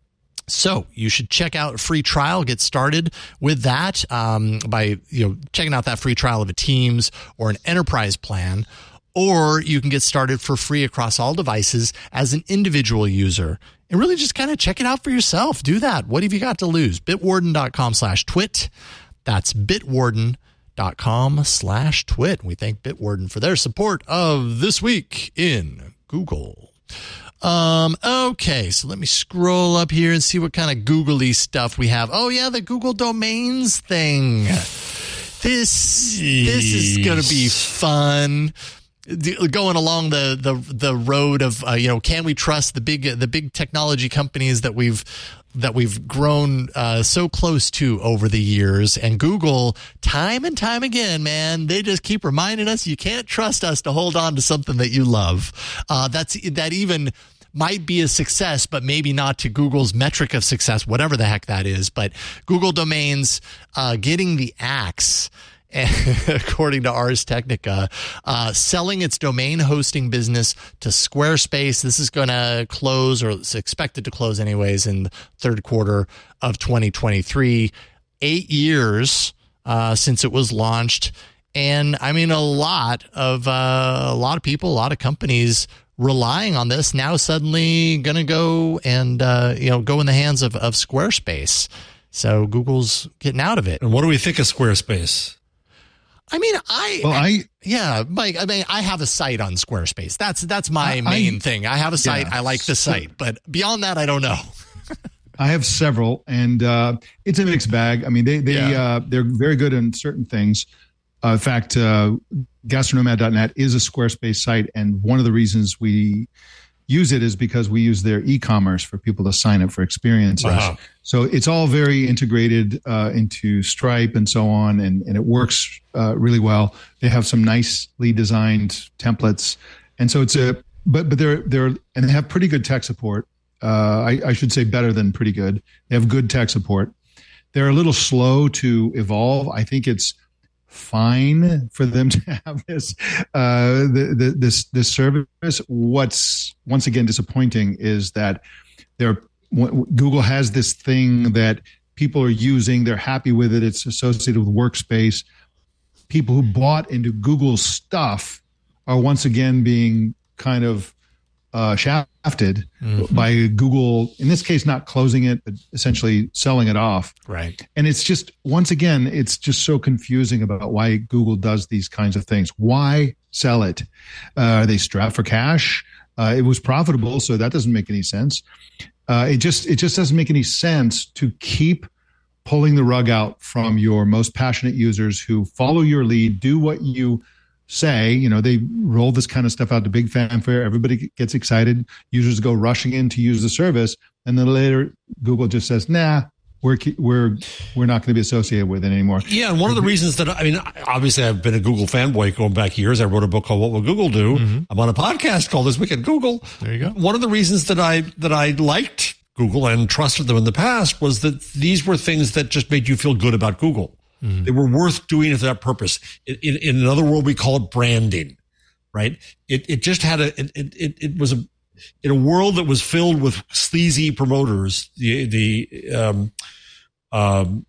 So you should check out a free trial. Get started with that um, by you know checking out that free trial of a Teams or an enterprise plan. Or you can get started for free across all devices as an individual user and really just kind of check it out for yourself. Do that. What have you got to lose? Bitwarden.com slash twit. That's bitwarden.com slash twit. We thank Bitwarden for their support of This Week in Google. Um, okay, so let me scroll up here and see what kind of googly stuff we have. Oh, yeah, the Google Domains thing. This, this is going to be fun. Going along the the the road of uh, you know, can we trust the big the big technology companies that we've that we've grown uh, so close to over the years? And Google, time and time again, man, they just keep reminding us you can't trust us to hold on to something that you love. Uh, that's that even might be a success, but maybe not to Google's metric of success, whatever the heck that is. But Google Domains uh, getting the axe. According to Ars Technica, uh, selling its domain hosting business to Squarespace. This is going to close, or it's expected to close anyways, in the third quarter of twenty twenty-three. Eight years uh, since it was launched. And I mean, a lot of uh, a lot of people, a lot of companies relying on this now suddenly going to go and uh, you know go in the hands of, of Squarespace. So Google's getting out of it. And what do we think of Squarespace? I mean, I, well, I, yeah, Mike, I mean, I have a site on Squarespace. That's, that's my I, main I, thing. I have a site. yeah. I like the site, but beyond that, I don't know. I have several, and uh, it's a mixed bag. I mean, they, they, Yeah. uh, they're very good in certain things. Uh, in fact, uh, gastronomad dot net is a Squarespace site, and one of the reasons we use it is because we use their e-commerce for people to sign up for experiences. Wow. So it's all very integrated uh, into Stripe and so on, and, and it works uh, really well. They have some nicely designed templates, and so it's a but but they're they're and they have pretty good tech support. Uh, I, I should say better than pretty good. They have good tech support. They're a little slow to evolve. I think it's fine for them to have this uh, the, the, this this service. What's once again disappointing is that they're Google has this thing that people are using. They're happy with it. It's associated with Workspace. People who bought into Google's stuff are once again being kind of uh, shafted mm-hmm. by Google, in this case, not closing it, but essentially selling it off. Right. And it's just, once again, it's just so confusing about why Google does these kinds of things. Why sell it? Uh, are they strapped for cash? Uh, it was profitable, so that doesn't make any sense. Uh, it just it just doesn't make any sense to keep pulling the rug out from your most passionate users who follow your lead, do what you say. You know, they roll this kind of stuff out to big fanfare. Everybody gets excited. Users go rushing in to use the service, and then later Google just says, "Nah, we're we're we're not going to be associated with it anymore." Yeah, and one of the reasons that I mean, obviously, I've been a Google fanboy going back years. I wrote a book called "What Will Google Do?" Mm-hmm. I'm on a podcast called "This Week at Google." There you go. One of the reasons that I that I liked Google and trusted them in the past was that these were things that just made you feel good about Google. Mm-hmm. They were worth doing it for that purpose. In, in, in another world, we call it branding, right? It it just had a it it, it was a in a world that was filled with sleazy promoters. The the um, um,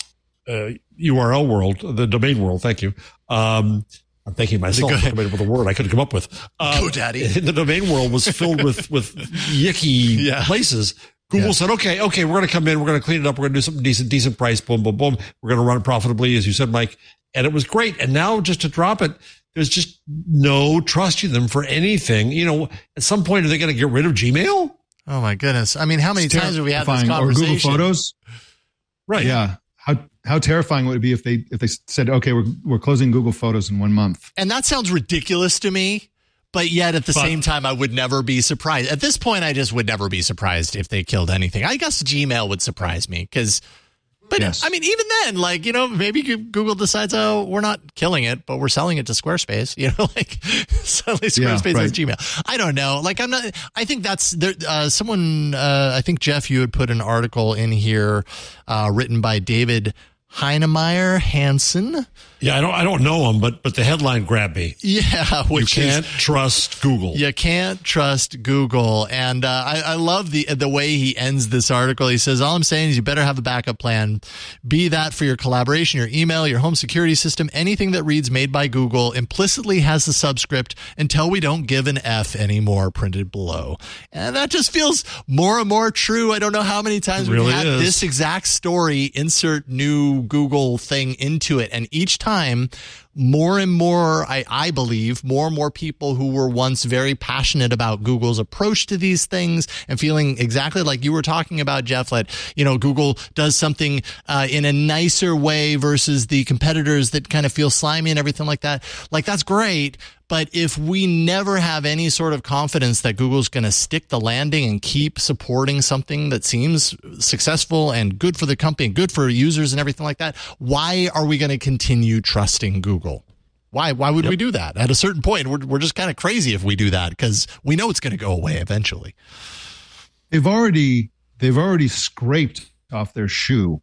uh, U R L world, the domain world. Thank you. Um, I'm thanking myself for coming up with a word I couldn't come up with. Uh, GoDaddy. The domain world was filled with with yicky yeah. places. Google yeah. said, okay, okay, we're going to come in, we're going to clean it up, we're going to do something decent, decent price, boom, boom, boom. We're going to run it profitably, as you said, Mike. And it was great. And now just to drop it, there's just no trust in them for anything. You know, at some point, are they going to get rid of Gmail? Oh my goodness. I mean, how many times have we had this conversation? Or Google Photos? Right. Yeah. How how terrifying would it be if they if they said, okay, we're we're closing Google Photos in one month? And that sounds ridiculous to me. But yet at the but, same time, I would never be surprised. At this point, I just would never be surprised if they killed anything. I guess Gmail would surprise me because, but yes. I mean, even then, like, you know, maybe Google decides, oh, we're not killing it, but we're selling it to Squarespace, you know, like suddenly Squarespace yeah, right. has Gmail. I don't know. Like, I'm not, I think that's there. Uh, someone, uh, I think, Jeff, you had put an article in here uh, written by David Heinemeier Hansen. Yeah, I don't I don't know him, but but the headline grabbed me. Yeah, which you can't is, trust Google. You can't trust Google, and uh, I, I love the the way he ends this article. He says, "All I'm saying is you better have a backup plan. Be that for your collaboration, your email, your home security system, anything that reads made by Google implicitly has the subscript until we don't give an F anymore." Printed below, and that just feels more and more true. I don't know how many times really we've had is. this exact story. Insert new Google thing into it, and each time. Time, more and more, I, I believe, more and more people who were once very passionate about Google's approach to these things and feeling exactly like you were talking about, Jeff, that, you know, Google does something uh, in a nicer way versus the competitors that kind of feel slimy and everything like that. Like, that's great. But if we never have any sort of confidence that Google's going to stick the landing and keep supporting something that seems successful and good for the company and good for users and everything like that, why are we going to continue trusting Google? Why Why would yep. we do that? At a certain point, we're, we're just kind of crazy if we do that because we know it's going to go away eventually. They've already they've already scraped off their shoe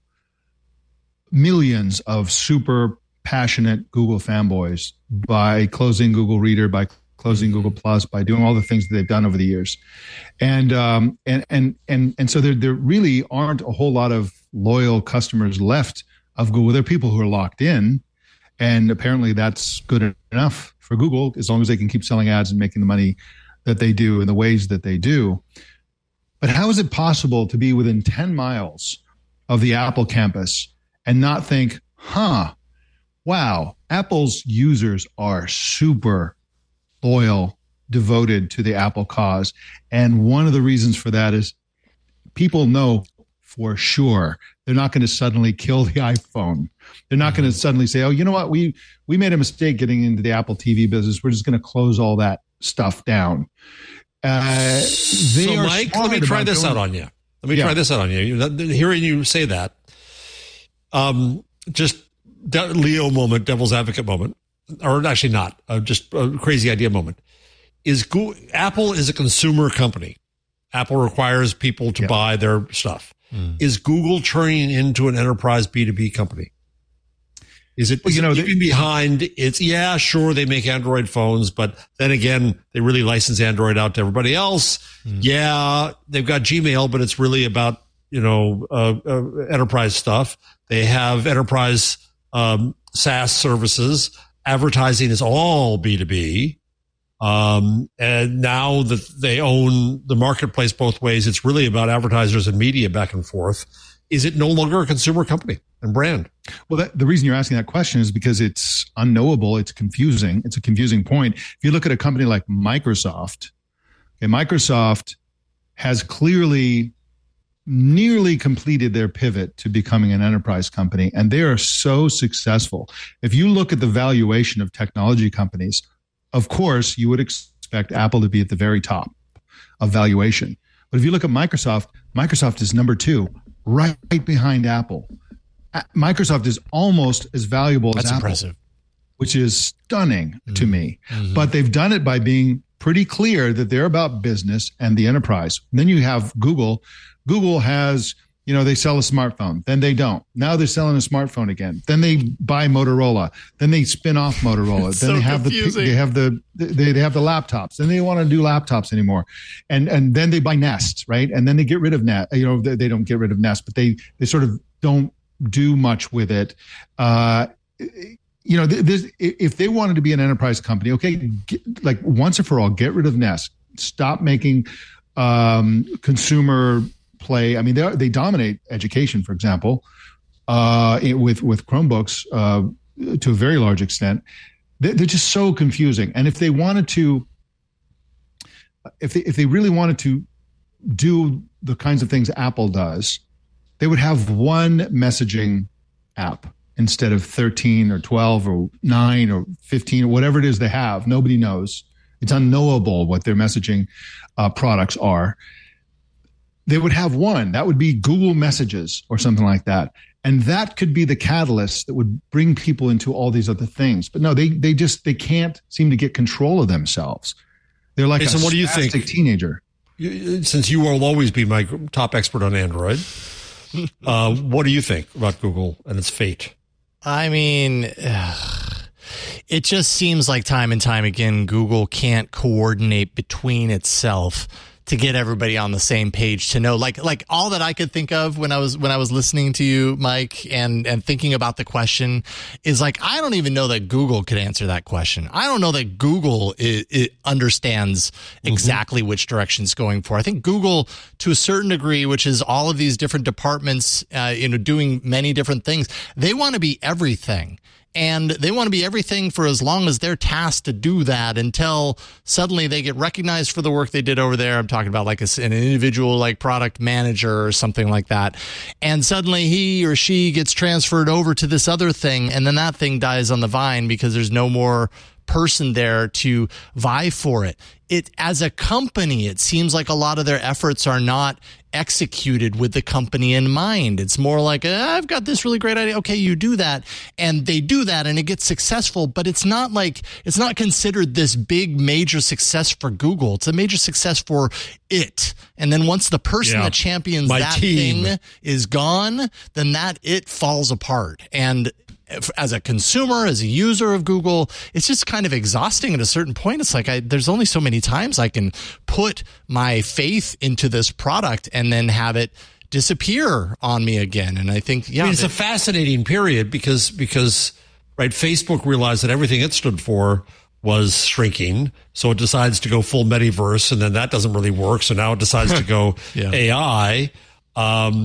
millions of super passionate Google fanboys by closing Google Reader, by closing Google Plus, by doing all the things that they've done over the years, and um, and and and and so there there really aren't a whole lot of loyal customers left of Google. There are people who are locked in, and apparently that's good enough for Google as long as they can keep selling ads and making the money that they do in the ways that they do. But how is it possible to be within ten miles of the Apple campus and not think, huh, wow, Apple's users are super loyal, devoted to the Apple cause. And one of the reasons for that is people know for sure they're not going to suddenly kill the iPhone. They're not going to suddenly say, oh, you know what, we we made a mistake getting into the Apple T V business. We're just going to close all that stuff down. Uh, so, Mike, let me try this out on you. Let me yeah. try this out on you. Hearing you say that, um, just Leo moment, devil's advocate moment, or actually not, uh, just a crazy idea moment. Is Google, Apple is a consumer company. Apple requires people to yeah. buy their stuff. Mm. Is Google turning into an enterprise B two B company? Is it, well, is you know, it leaving behind? It's, yeah, sure, they make Android phones, but then again, they really license Android out to everybody else. Mm. Yeah, they've got Gmail, but it's really about, you know, uh, uh, enterprise stuff. They have enterprise um, SaaS services. Advertising is all B two B. Um, and now that they own the marketplace both ways, it's really about advertisers and media back and forth. Is it no longer a consumer company and brand? Well, that, the reason you're asking that question is because it's unknowable. It's confusing. It's a confusing point. If you look at a company like Microsoft, okay, Microsoft has clearly nearly completed their pivot to becoming an enterprise company, and they are so successful. If you look at the valuation of technology companies, of course, you would expect Apple to be at the very top of valuation. But if you look at Microsoft, Microsoft is number two, right behind Apple. Microsoft is almost as valuable That's as Apple, impressive. Which is stunning mm-hmm. to me. Mm-hmm. But they've done it by being pretty clear that they're about business and the enterprise. And then you have Google. Google has, you know, they sell a smartphone. Then they don't. Now they're selling a smartphone again. Then they buy Motorola. Then they spin off Motorola. then so they have confusing. the they have the they, they have the laptops. Then they don't want to do laptops anymore. And and then they buy Nest, right? And then they get rid of Nest. You know, they, they don't get rid of Nest, but they they sort of don't do much with it. Uh, you know, this, if they wanted to be an enterprise company, okay, get, like once and for all, get rid of Nest. Stop making um, consumer play. I mean, they they dominate education, for example, uh, with with Chromebooks uh, to a very large extent. They're, they're just so confusing. And if they wanted to, if they if they really wanted to do the kinds of things Apple does, they would have one messaging app instead of thirteen or twelve or nine or fifteen or whatever it is they have. Nobody knows. It's unknowable what their messaging uh, products are. They would have one. That would be Google Messages or something like that. And that could be the catalyst that would bring people into all these other things. But no, they they just, they can't seem to get control of themselves. They're like Jason, a what do you think? teenager. Since you will always be my top expert on Android, uh, what do you think about Google and its fate? I mean, ugh, it just seems like time and time again, Google can't coordinate between itself to get everybody on the same page to know, like, like all that I could think of when I was, when I was listening to you, Mike, and, and thinking about the question is like, I don't even know that Google could answer that question. I don't know that Google it, it understands exactly mm-hmm. which direction it's going for. I think Google, to a certain degree, which is all of these different departments, uh, you know, doing many different things, they want to be everything. And they want to be everything for as long as they're tasked to do that until suddenly they get recognized for the work they did over there. I'm talking about like a, an individual like product manager or something like that. And suddenly he or she gets transferred over to this other thing. And then that thing dies on the vine because there's no more person there to vie for it. It, as a company, it seems like a lot of their efforts are not executed with the company in mind. It's more like, eh, I've got this really great idea. Okay, you do that. And they do that and it gets successful, but it's not like, it's not considered this big major success for Google. It's a major success for it. And then once the person yeah. that champions My that team. thing is gone, then that it falls apart. And as a consumer, as a user of Google, it's just kind of exhausting at a certain point. It's like, I, there's only so many times I can put my faith into this product and then have it disappear on me again. And I think, yeah, I mean, it's a fascinating period because, because, right, Facebook realized that everything it stood for was shrinking. So it decides to go full metaverse, and then that doesn't really work. So now it decides to go yeah. A I. Um,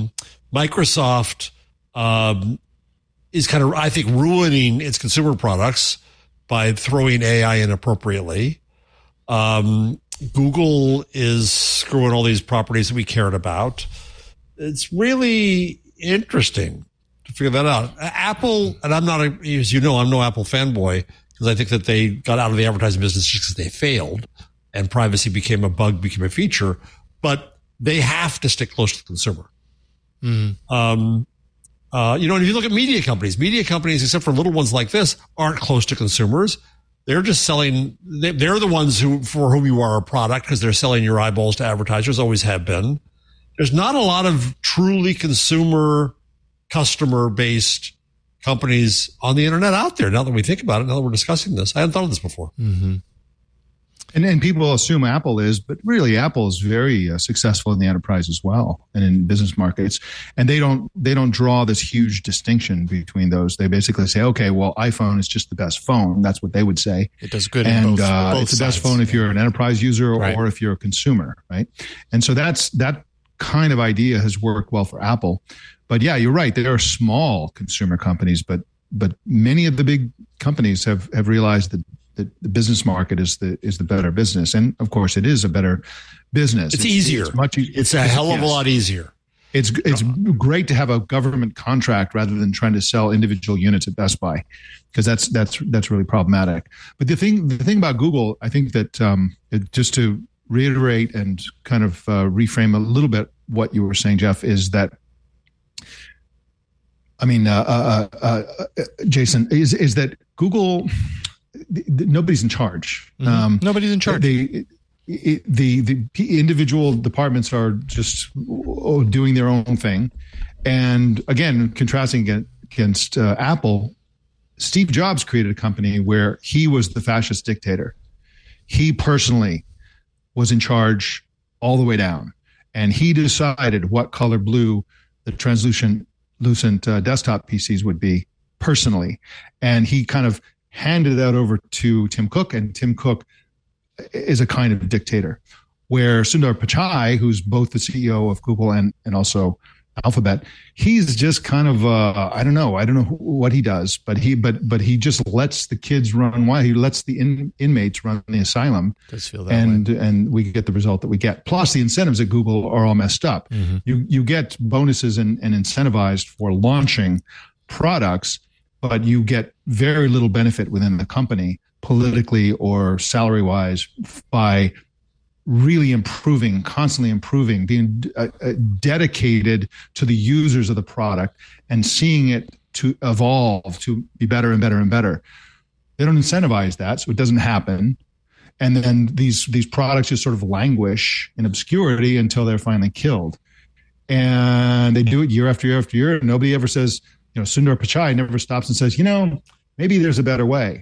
Microsoft um, is kind of, I think, ruining its consumer products by throwing A I in appropriately. Um, Google is screwing all these properties that we cared about. It's really interesting to figure that out. Apple, and I'm not, a, as you know, I'm no Apple fanboy because I think that they got out of the advertising business just because they failed and privacy became a bug, became a feature, but they have to stick close to the consumer. Mm. Um, uh, you know, and if you look at media companies, media companies, except for little ones like this, aren't close to consumers. They're just selling, they're the ones who, for whom you are a product because they're selling your eyeballs to advertisers, always have been. There's not a lot of truly consumer, customer based companies on the internet out there. Now that we think about it, now that we're discussing this, I hadn't thought of this before. Mm-hmm. And and people assume Apple is, but really Apple is very uh, successful in the enterprise as well and in business markets. And they don't they don't draw this huge distinction between those. They basically say, okay, well, iPhone is just the best phone. That's what they would say. It does good. And in both, uh, both it's the sides. best phone if you're an enterprise user or, right. or if you're a consumer, right? And so that's that kind of idea has worked well for Apple. But yeah, you're right. There are small consumer companies, but but many of the big companies have have realized that the, the business market is the is the better business, and of course, it is a better business. It's, it's easier. It's much. E- it's a it's, hell of yes. a lot easier. It's it's great to have a government contract rather than trying to sell individual units at Best Buy, because that's that's that's really problematic. But the thing the thing about Google, I think that um, it, just to reiterate and kind of uh, reframe a little bit what you were saying, Jeff, is that. I mean, uh, uh, uh, uh, Jason, is is that Google? The, the, nobody's in charge. Mm-hmm. Um, nobody's in charge. The, the the the individual departments are just doing their own thing, and again, contrasting against, against uh, Apple, Steve Jobs created a company where he was the fascist dictator. He personally was in charge all the way down, and he decided what color blue the translucent Lucent uh, desktop P Cs would be personally. And he kind of handed that over to Tim Cook, and Tim Cook is a kind of dictator, where Sundar Pichai, who's both the C E O of Google and, and also Alphabet, he's just kind of, uh, I don't know, I don't know what he does, but he, but, but he just lets the kids run wild. He lets the in, inmates run the asylum. Does feel that and, way. and we get the result that we get. Plus the incentives at Google are all messed up. Mm-hmm. You, you get bonuses and, and incentivized for launching products, but you get very little benefit within the company politically or salary wise by really improving, constantly improving, being uh, uh, dedicated to the users of the product and seeing it to evolve, to be better and better and better. They don't incentivize that, so it doesn't happen. And then these these products just sort of languish in obscurity until they're finally killed. And they do it year after year after year. Nobody ever says, you know, Sundar Pichai never stops and says, you know, maybe there's a better way.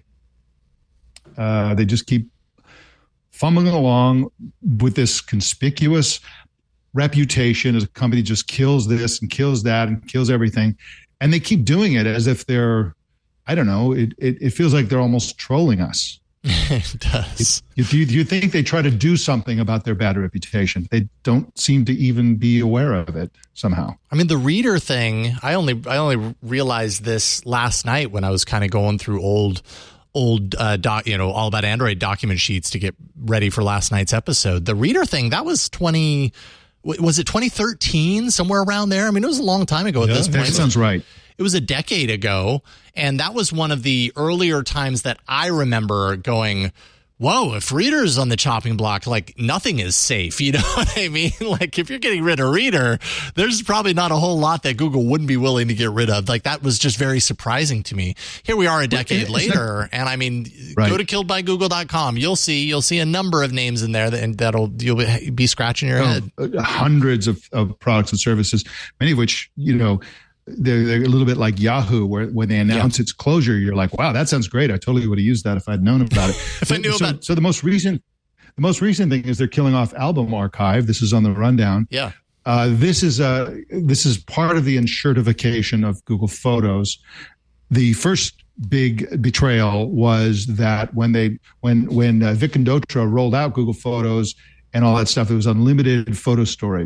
Uh, they just keep fumbling along with this conspicuous reputation as a company just kills this and kills that and kills everything. And they keep doing it as if they're, I don't know, it it, it feels like they're almost trolling us. It does. Do you, you think they try to do something about their bad reputation? They don't seem to even be aware of it somehow. I mean, the reader thing, I only I only realized this last night when I was kind of going through old old uh doc, you know, all about Android document sheets to get ready for last night's episode. The reader thing, that was twenty was it twenty thirteen, somewhere around there? I mean, it was a long time ago at Yeah, this point. That sounds right. It was a decade ago, and that was one of the earlier times that I remember going, whoa, if Reader's on the chopping block, like nothing is safe. You know what I mean? Like if you're getting rid of Reader, there's probably not a whole lot that Google wouldn't be willing to get rid of. Like that was just very surprising to me. Here we are a decade later, and I mean, right. go to killed by google dot com. You'll see, you'll see a number of names in there that, and that'll, you'll be scratching your oh, head. Hundreds of, of products and services, many of which, you know, They're, they're a little bit like Yahoo, where when they announce yeah. its closure, you're like, "Wow, that sounds great! I totally would have used that if I'd known about it." if I knew so, about. So the most recent, the most recent thing is they're killing off Album Archive. This is on the rundown. Yeah, uh, this is uh this is part of the enshirtification of Google Photos. The first big betrayal was that when they when when uh, Vic and Dotra rolled out Google Photos and all that stuff, it was unlimited photo storage.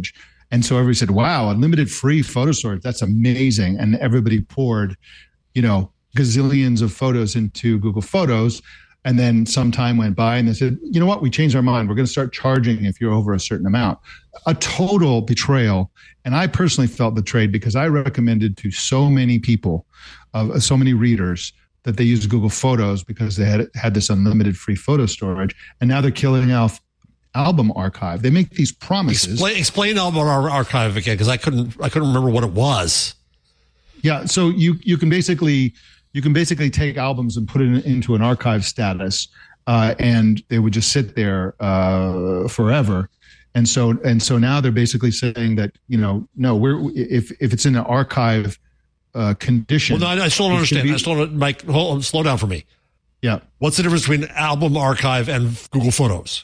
And so everybody said, wow, unlimited free photo storage. That's amazing. And everybody poured, you know, gazillions of photos into Google Photos. And then some time went by and they said, you know what? We changed our mind. We're going to start charging if you're over a certain amount. A total betrayal. And I personally felt betrayed because I recommended to so many people, uh, so many readers, that they use Google Photos because they had had this unlimited free photo storage. And now they're killing off Album Archive. They make these promises. Explain, explain Album Archive again, because I couldn't I couldn't remember what it was. Yeah, so you you can basically you can basically take albums and put it into an archive status, uh, and they would just sit there uh, forever. And so and so now they're basically saying that, you know, no, we're if if it's in an archive uh, condition. Well, no, I still don't understand. Be, I still don't, Mike, hold on, slow down for me. Yeah, what's the difference between Album Archive and Google Photos?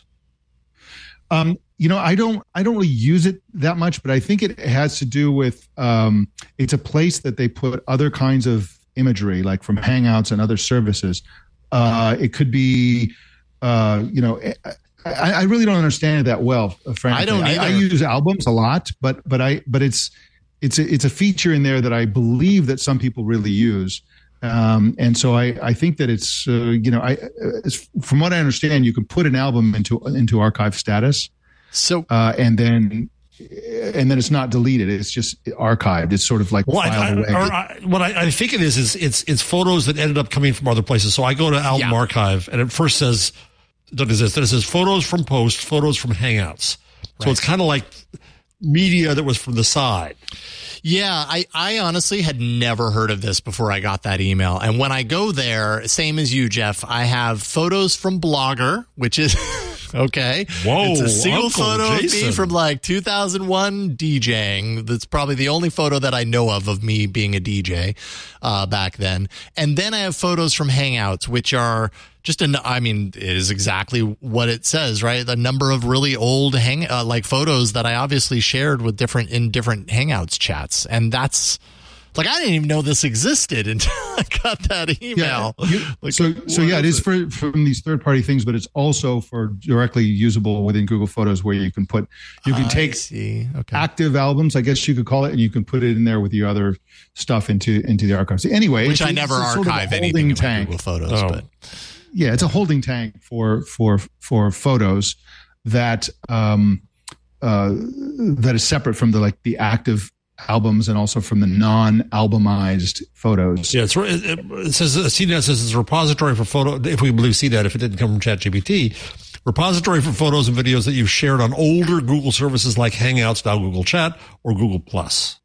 Um, you know, I don't, I don't really use it that much, but I think it has to do with, um, it's a place that they put other kinds of imagery, like from Hangouts and other services. Uh, it could be, uh, you know, I, I really don't understand it that well, frankly. I don't either. I, I use albums a lot, but, but I, but it's, it's a, it's a feature in there that I believe that some people really use. Um, and so I, I think that it's, uh, you know, I, it's, from what I understand, you can put an album into, into archive status. So, uh, and then, and then it's not deleted. It's just archived. It's sort of like well, filed I, away. Or I, what I, I think it is, is it's, it's photos that ended up coming from other places. So I go to Album Yeah. Archive and it first says, it doesn't exist. Then it says photos from Post, photos from Hangouts. So Right. it's kind of like media that was from the side. Yeah, I, I honestly had never heard of this before I got that email. And when I go there, same as you, Jeff, I have photos from Blogger, which is okay. Whoa, it's a single Uncle photo of Jason. me from like two thousand one DJing. That's probably the only photo that I know of of me being a D J uh, back then. And then I have photos from Hangouts, which are just an, I mean, it is exactly what it says, right? The number of really old hang, uh, like photos that I obviously shared with different, in different Hangouts chats. And that's like, I didn't even know this existed until I got that email. Yeah, you, Like, so, so yeah, it is it? for, from these third party things, but it's also for directly usable within Google Photos where you can put, you can I take see. Okay. active albums, I guess you could call it, and you can put it in there with your other stuff into, into the archives. Anyway, Which it's, I never it's sort of a archive anything in my tank. Google Photos, Oh. but Yeah, it's a holding tank for for for photos that um, uh, that is separate from the like the active albums and also from the non-albumized photos. Yeah, it's, it, it says uh, C net says it's a repository for photo. If we believe C net, if it didn't come from ChatGPT, repository for photos and videos that you've shared on older Google services like Hangouts, now Google Chat, or Google Plus.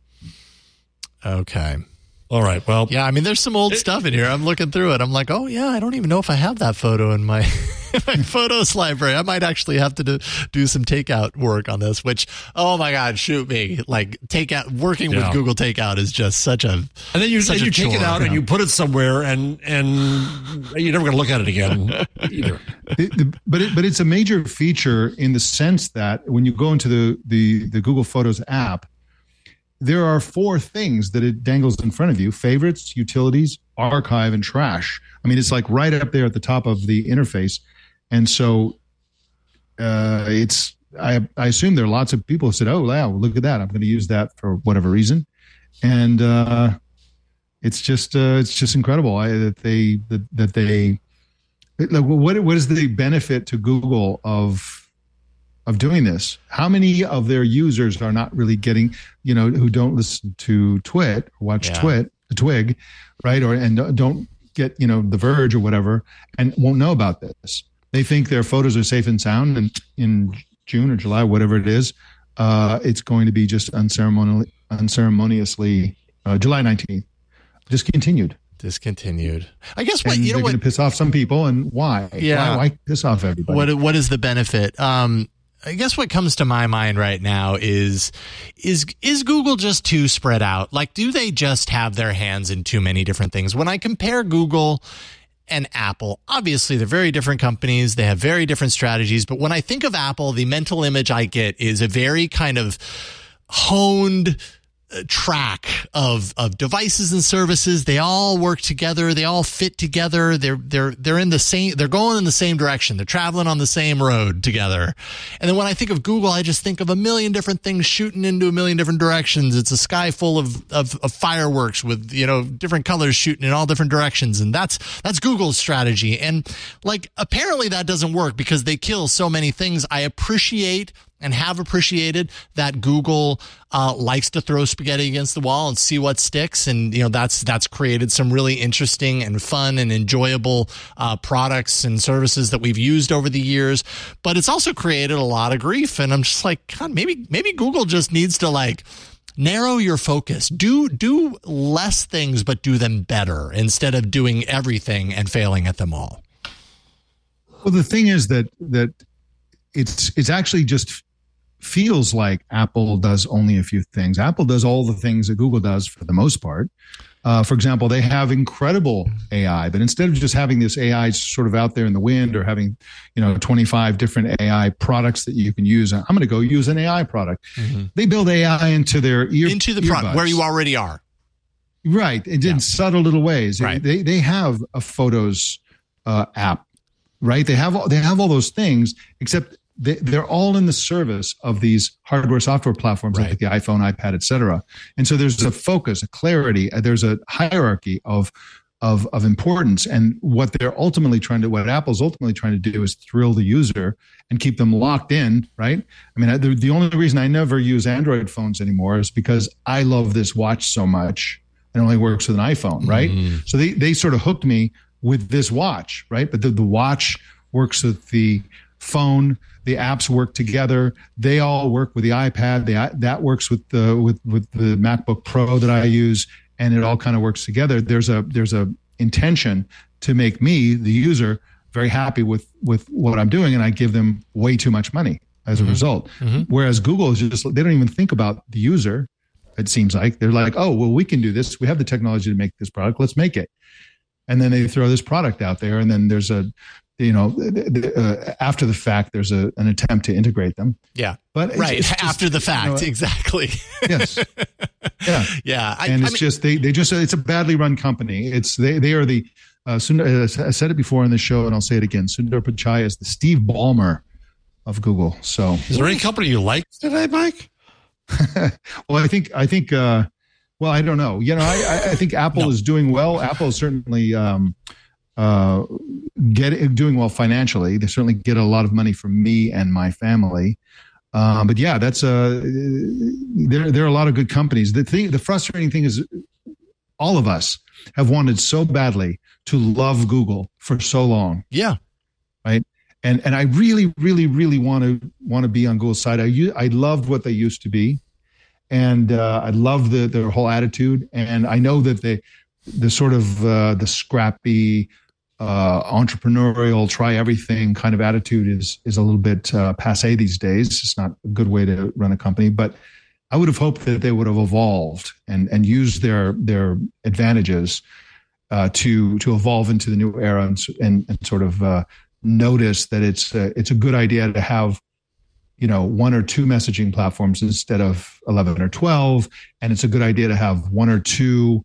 okay. All right. Well, Yeah, I mean, there's some old stuff in here. I'm looking through it. I'm like, oh yeah, I don't even know if I have that photo in my in my photos library. I might actually have to do, do some takeout work on this. Which, oh my God, shoot me! Like takeout, working Yeah. with Google Takeout is just such a. and then you, such then a you take it chore, out and yeah. you put it somewhere, and and you're never going to look at it again either. It- the- but it, but it's a major feature in the sense that when you go into the the the Google Photos app, there are four things that it dangles in front of you: favorites, utilities, archive, and trash. I mean, it's like right up there at the top of the interface. And so uh, it's, I, I assume there are lots of people who said, oh, wow, look at that. I'm going to use that for whatever reason. And uh, it's just, uh, it's just incredible I, that they, that, that they, like, what, what is the benefit to Google of, of doing this? How many of their users are not really getting, you know, who don't listen to Twit or watch Yeah. Twit, Twig, right? Or, and don't get, you know, The Verge or whatever, and won't know about this. They think their photos are safe and sound, and in June or July, whatever it is, uh, it's going to be just unceremonially, unceremoniously, uh, July nineteenth, discontinued. Discontinued. I guess what And you know they're what going to piss off some people, and why? Yeah. Why, why piss off everybody? What what is the benefit? Um, I guess what comes to my mind right now is is is Google just too spread out? Like, do they just have their hands in too many different things? When I compare Google and Apple, obviously they're very different companies. They have very different strategies. But when I think of Apple, the mental image I get is a very kind of honed, track of of devices and services. They all work together. They all fit together. They're they're they're in the same. They're going in the same direction. They're traveling on the same road together. And then when I think of Google, I just think of a million different things shooting into a million different directions. It's a sky full of of, of fireworks with, you know, different colors shooting in all different directions. And that's that's Google's strategy. And like apparently that doesn't work because they kill so many things. I appreciate and have appreciated that Google uh, likes to throw spaghetti against the wall and see what sticks. And, you know, that's that's created some really interesting and fun and enjoyable uh, products and services that we've used over the years. But it's also created a lot of grief. And I'm just like, God, maybe maybe Google just needs to like narrow your focus. Do do less things, but do them better instead of doing everything and failing at them all. Well, the thing is that that it's it's actually just feels like Apple does only a few things. Apple does all the things that Google does for the most part. Uh, for example, they have incredible A I, but instead of just having this A I sort of out there in the wind or having, you know, twenty-five different A I products that you can use, I'm going to go use an A I product. Mm-hmm. They build A I into their ear into the product where you already are. Right. In yeah. subtle little ways. Right. They they have a Photos uh, app, right? They have all, they have all those things, except They, they're all in the service of these hardware software platforms right. like the iPhone, iPad, et cetera. And so there's a focus, a clarity, there's a hierarchy of, of, of importance. And what they're ultimately trying to, what Apple's ultimately trying to do is thrill the user and keep them locked in, right? I mean, the, the only reason I never use Android phones anymore is because I love this watch so much. It only works with an iPhone, right? Mm. So they, they sort of hooked me with this watch, right? But the, the watch works with the phone. The apps work together. They all work with the iPad. They, that works with the with with the MacBook Pro that I use, and it all kind of works together. There's a there's a intention to make me, the user, very happy with with what I'm doing, and I give them way too much money as a mm-hmm. result. Mm-hmm. Whereas Google is just they don't even think about the user. It seems like they're like, oh well, we can do this. We have the technology to make this product. Let's make it. And then they throw this product out there, and then there's a you know, uh, after the fact, there's a, an attempt to integrate them. Yeah. But it's, right. It's just, after the fact. You know, exactly. Yes. Yeah. Yeah. I, and it's I mean, just, they, they just, it's a badly run company. It's, they, they are the, uh, Sundar, I said it before on the show and I'll say it again. Sundar Pichai is the Steve Ballmer of Google. So is there any company you like today, Mike? Well, I think, I think, uh, well, I don't know. You know, I, I think Apple no. is doing well. Apple is certainly, um, Uh, get doing well financially. They certainly get a lot of money from me and my family. Um, but yeah, that's a there. There are a lot of good companies. The thing, the frustrating thing is, all of us have wanted so badly to love Google for so long. Yeah, right. And and I really, really, really want to want to be on Google's side. I I loved what they used to be, and uh, I love the their whole attitude. And I know that they the sort of uh, the scrappy. Uh, entrepreneurial, try everything kind of attitude is is a little bit uh, passe these days. It's not a good way to run a company, but I would have hoped that they would have evolved and and used their their advantages uh, to to evolve into the new era and and, and sort of uh, notice that it's uh, it's a good idea to have you know one or two messaging platforms instead of eleven or twelve, and it's a good idea to have one or two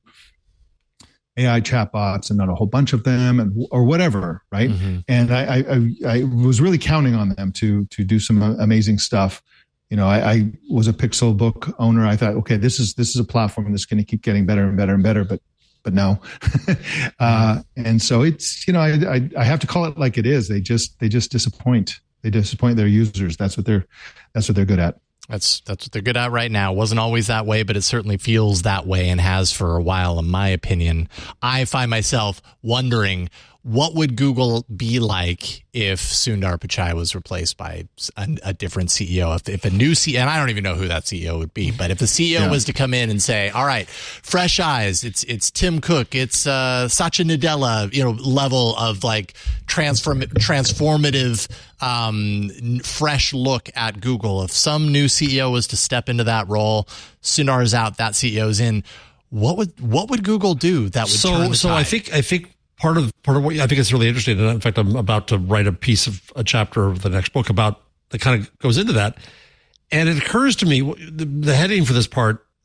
A I chatbots and not a whole bunch of them, and, or whatever, right? Mm-hmm. And I, I, I was really counting on them to to do some amazing stuff. You know, I, I was a Pixel book owner. I thought, okay, this is this is a platform that's going to keep getting better and better and better, but but no. uh, and so it's you know, I, I I have to call it like it is. They just they just disappoint. They disappoint their users. That's what they're that's what they're good at. That's that's what they're good at right now. It wasn't always that way, but it certainly feels that way and has for a while, in my opinion. I find myself wondering, what would Google be like if Sundar Pichai was replaced by a, a different C E O? If, if a new C E O, and I don't even know who that C E O would be, but if the C E O yeah. was to come in and say, all right, fresh eyes, it's it's Tim Cook, it's uh, Satya Nadella, you know, level of like transform transformative, um, fresh look at Google. If some new C E O was to step into that role, Sundar is out, that C E O's in. What would what would Google do that would so turn the so tide? I think I think. Part of part of what I think is really interesting, and in fact, I'm about to write a piece of a chapter of the next book about that kind of goes into that. And it occurs to me, the, the heading for this part,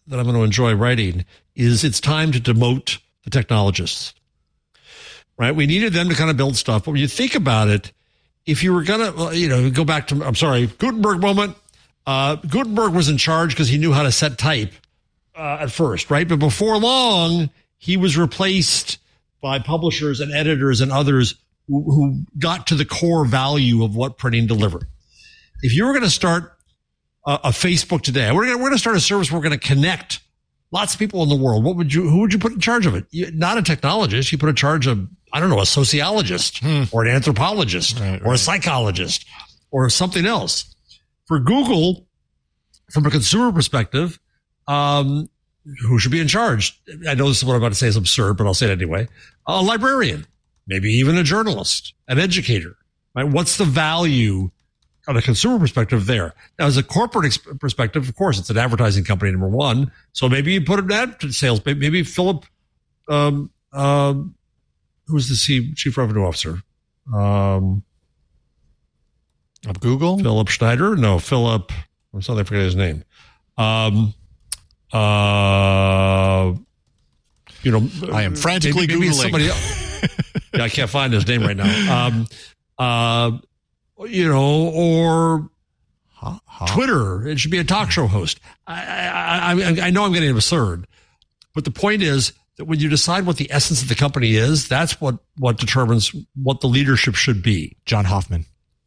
that I'm going to enjoy writing is it's time to demote the technologists, right? We needed them to kind of build stuff. But when you think about it, if you were going to, you know, go back to, I'm sorry, Gutenberg moment, uh, Gutenberg was in charge because he knew how to set type uh, at first, right? But before long, he was replaced by publishers and editors and others who, who got to the core value of what printing delivered. If you were going to start a, a Facebook today, we're going we're going to start a service where we're going to connect lots of people in the world. What would you, who would you put in charge of it? You, not a technologist. You put in charge of, I don't know, a sociologist hmm. or an anthropologist right, or right. a psychologist or something else. For Google, from a consumer perspective, um, who should be in charge? I know this is what I'm about to say is absurd, but I'll say it anyway. A librarian, maybe even a journalist, an educator, right? What's the value on a consumer perspective there? Now, as a corporate ex- perspective, of course, it's an advertising company, number one. So maybe you put an ad to sales. Maybe, maybe Philip, um, um, who's the C- chief revenue officer? Um, of Google? Philip Schneider? No, Philip, I'm sorry, I forget his name. Um, uh, you know, I am frantically maybe, maybe Googling. Somebody else. Yeah, I can't find his name right now. Um, uh, you know, or huh, huh. Twitter. It should be a talk show host. I, I, I, I know I'm getting absurd, but the point is that when you decide what the essence of the company is, that's what, what determines what the leadership should be. John Hoffman.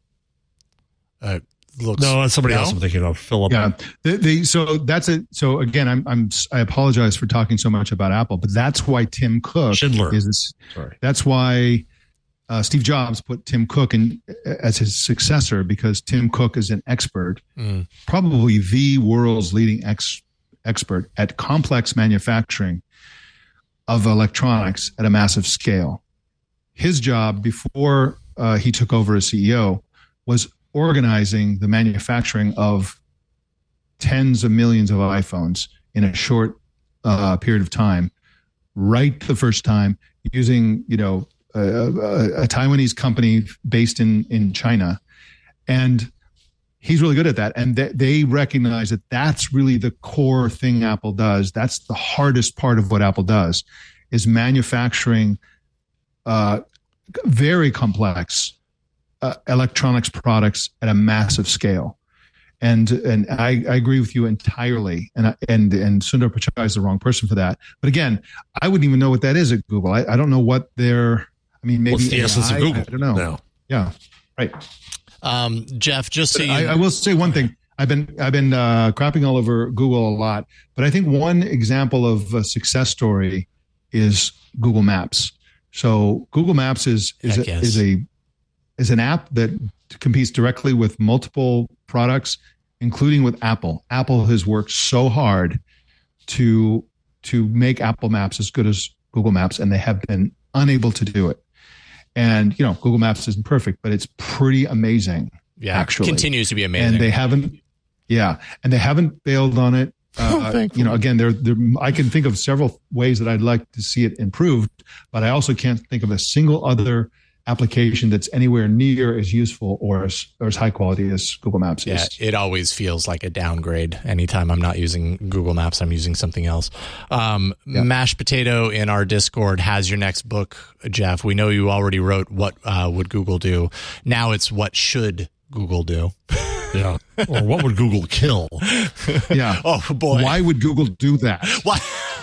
Uh, looks, no, that's somebody no? else I'm thinking of. Philip. Yeah. The, the, so that's it. So again, I'm, I'm, I apologize for talking so much about Apple, but that's why Tim Cook Schindler. is this. Sorry. That's why uh, Steve Jobs put Tim Cook in as his successor, because Tim Cook is an expert, mm. probably the world's leading ex, expert at complex manufacturing of electronics at a massive scale. His job before uh, he took over as C E O was organizing the manufacturing of tens of millions of iPhones in a short uh, period of time, right the first time, using, you know, a, a, a Taiwanese company based in, in China. And he's really good at that. And they, they recognize that that's really the core thing Apple does. That's the hardest part of what Apple does, is manufacturing uh, very complex Uh, electronics products at a massive scale. And and I, I agree with you entirely. And I, and and Sundar Pichai is the wrong person for that. But again, I wouldn't even know what that is at Google. I, I don't know what their, I mean, maybe what's the A I, essence of Google? I don't know. No. Yeah, right. Um, Jeff, just so you, I, I will say one thing. I've been I've been uh, crapping all over Google a lot, but I think one example of a success story is Google Maps. So Google Maps is is a, yes. is a is an app that competes directly with multiple products, including with Apple. Apple has worked so hard to to make Apple Maps as good as Google Maps, and they have been unable to do it. And, you know, Google Maps isn't perfect, but it's pretty amazing. Yeah, actually. Continues to be amazing. And they haven't, yeah, and they haven't bailed on it. Uh, oh, you know, again, there, there, I can think of several ways that I'd like to see it improved, but I also can't think of a single other application that's anywhere near as useful or as, or as high quality as Google Maps yeah, is. It always feels like a downgrade. Anytime I'm not using Google Maps, I'm using something else. Um, yeah. Mashed Potato in our Discord has your next book, Jeff. We know you already wrote What uh, Would Google Do. Now it's What Should Google Do? Yeah. Or what would Google kill? Yeah. Oh, boy. Why would Google do that? Why?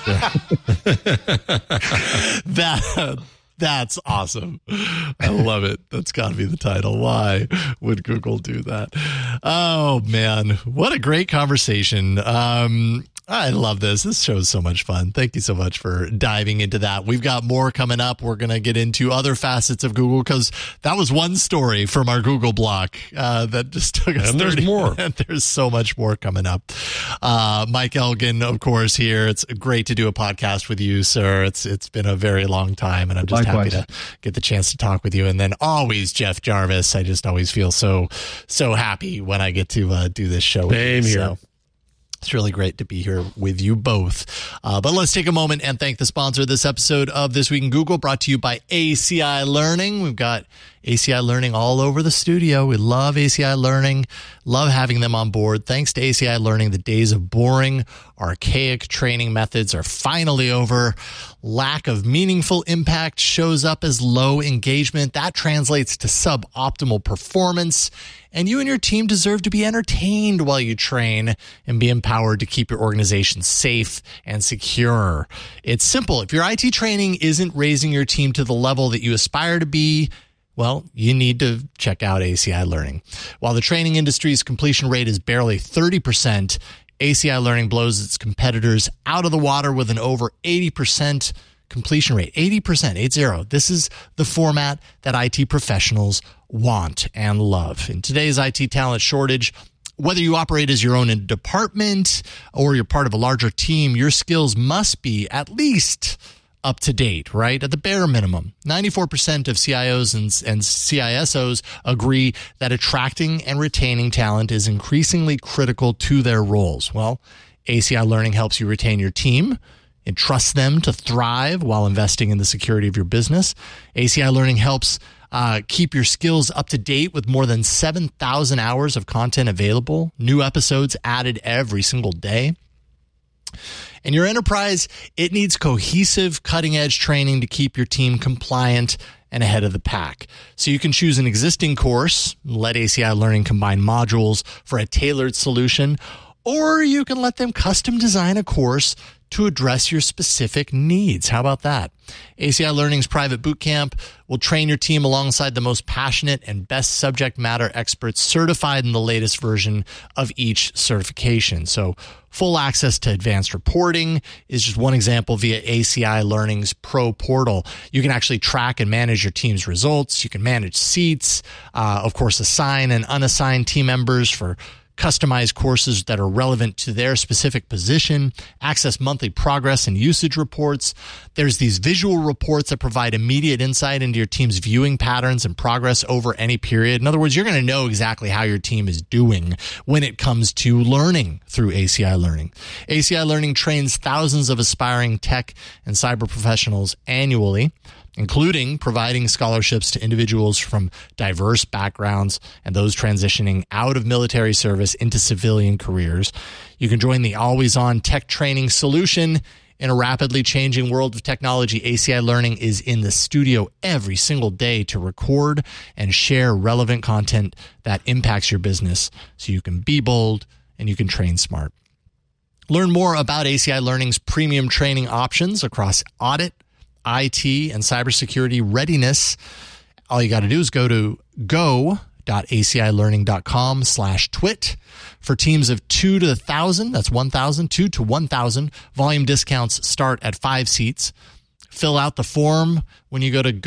that... That's awesome. I love it. That's got to be the title. Why would Google do that? Oh, man. What a great conversation. Um, I love this. This show is so much fun. Thank you so much for diving into that. We've got more coming up. We're going to get into other facets of Google, because that was one story from our Google block uh, that just took us. And there's thirty more. And there's so much more coming up. Uh, Mike Elgin, of course, here. It's great to do a podcast with you, sir. It's It's been a very long time, and I'm just Likewise. happy to get the chance to talk with you. And then always Jeff Jarvis. I just always feel so, so happy when I get to uh, do this show with Same you. here. So. It's really great to be here with you both. Uh, but let's take a moment and thank the sponsor of this episode of This Week in Google, brought to you by A C I Learning. We've got A C I Learning all over the studio. We love A C I Learning, love having them on board. Thanks to A C I Learning, the days of boring, archaic training methods are finally over. Lack of meaningful impact shows up as low engagement. That translates to suboptimal performance. And you and your team deserve to be entertained while you train and be empowered to keep your organization safe and secure. It's simple. If your I T training isn't raising your team to the level that you aspire to be, well, you need to check out A C I Learning. While the training industry's completion rate is barely thirty percent, A C I Learning blows its competitors out of the water with an over eighty percent completion rate. eighty percent, eight zero. This is the format that I T professionals want and love. In today's I T talent shortage, whether you operate as your own department or you're part of a larger team, your skills must be at least up to date, right? At the bare minimum. ninety-four percent of C I Os and, and C I S Os agree that attracting and retaining talent is increasingly critical to their roles. Well, A C I Learning helps you retain your team and trust them to thrive while investing in the security of your business. A C I Learning helps uh, keep your skills up to date with more than seven thousand hours of content available, new episodes added every single day. And your enterprise, it needs cohesive, cutting-edge training to keep your team compliant and ahead of the pack. So you can choose an existing course, let A C I Learning combine modules for a tailored solution, or you can let them custom design a course to address your specific needs. How about that? A C I Learning's private bootcamp will train your team alongside the most passionate and best subject matter experts certified in the latest version of each certification. So full access to advanced reporting is just one example via A C I Learning's Pro Portal. You can actually track and manage your team's results. You can manage seats, uh, of course, assign and unassigned team members for customized courses that are relevant to their specific position, access monthly progress and usage reports. There's these visual reports that provide immediate insight into your team's viewing patterns and progress over any period. In other words, you're going to know exactly how your team is doing when it comes to learning through A C I Learning. A C I Learning trains thousands of aspiring tech and cyber professionals annually, including providing scholarships to individuals from diverse backgrounds and those transitioning out of military service into civilian careers. You can join the always-on tech training solution. In a rapidly changing world of technology, A C I Learning is in the studio every single day to record and share relevant content that impacts your business so you can be bold and you can train smart. Learn more about A C I Learning's premium training options across audit, I T, and cybersecurity readiness. All you got to do is go to go.acilearning.com slash twit. For teams of two to one thousand, that's one thousand, two to one thousand, volume discounts start at five seats. Fill out the form when you go to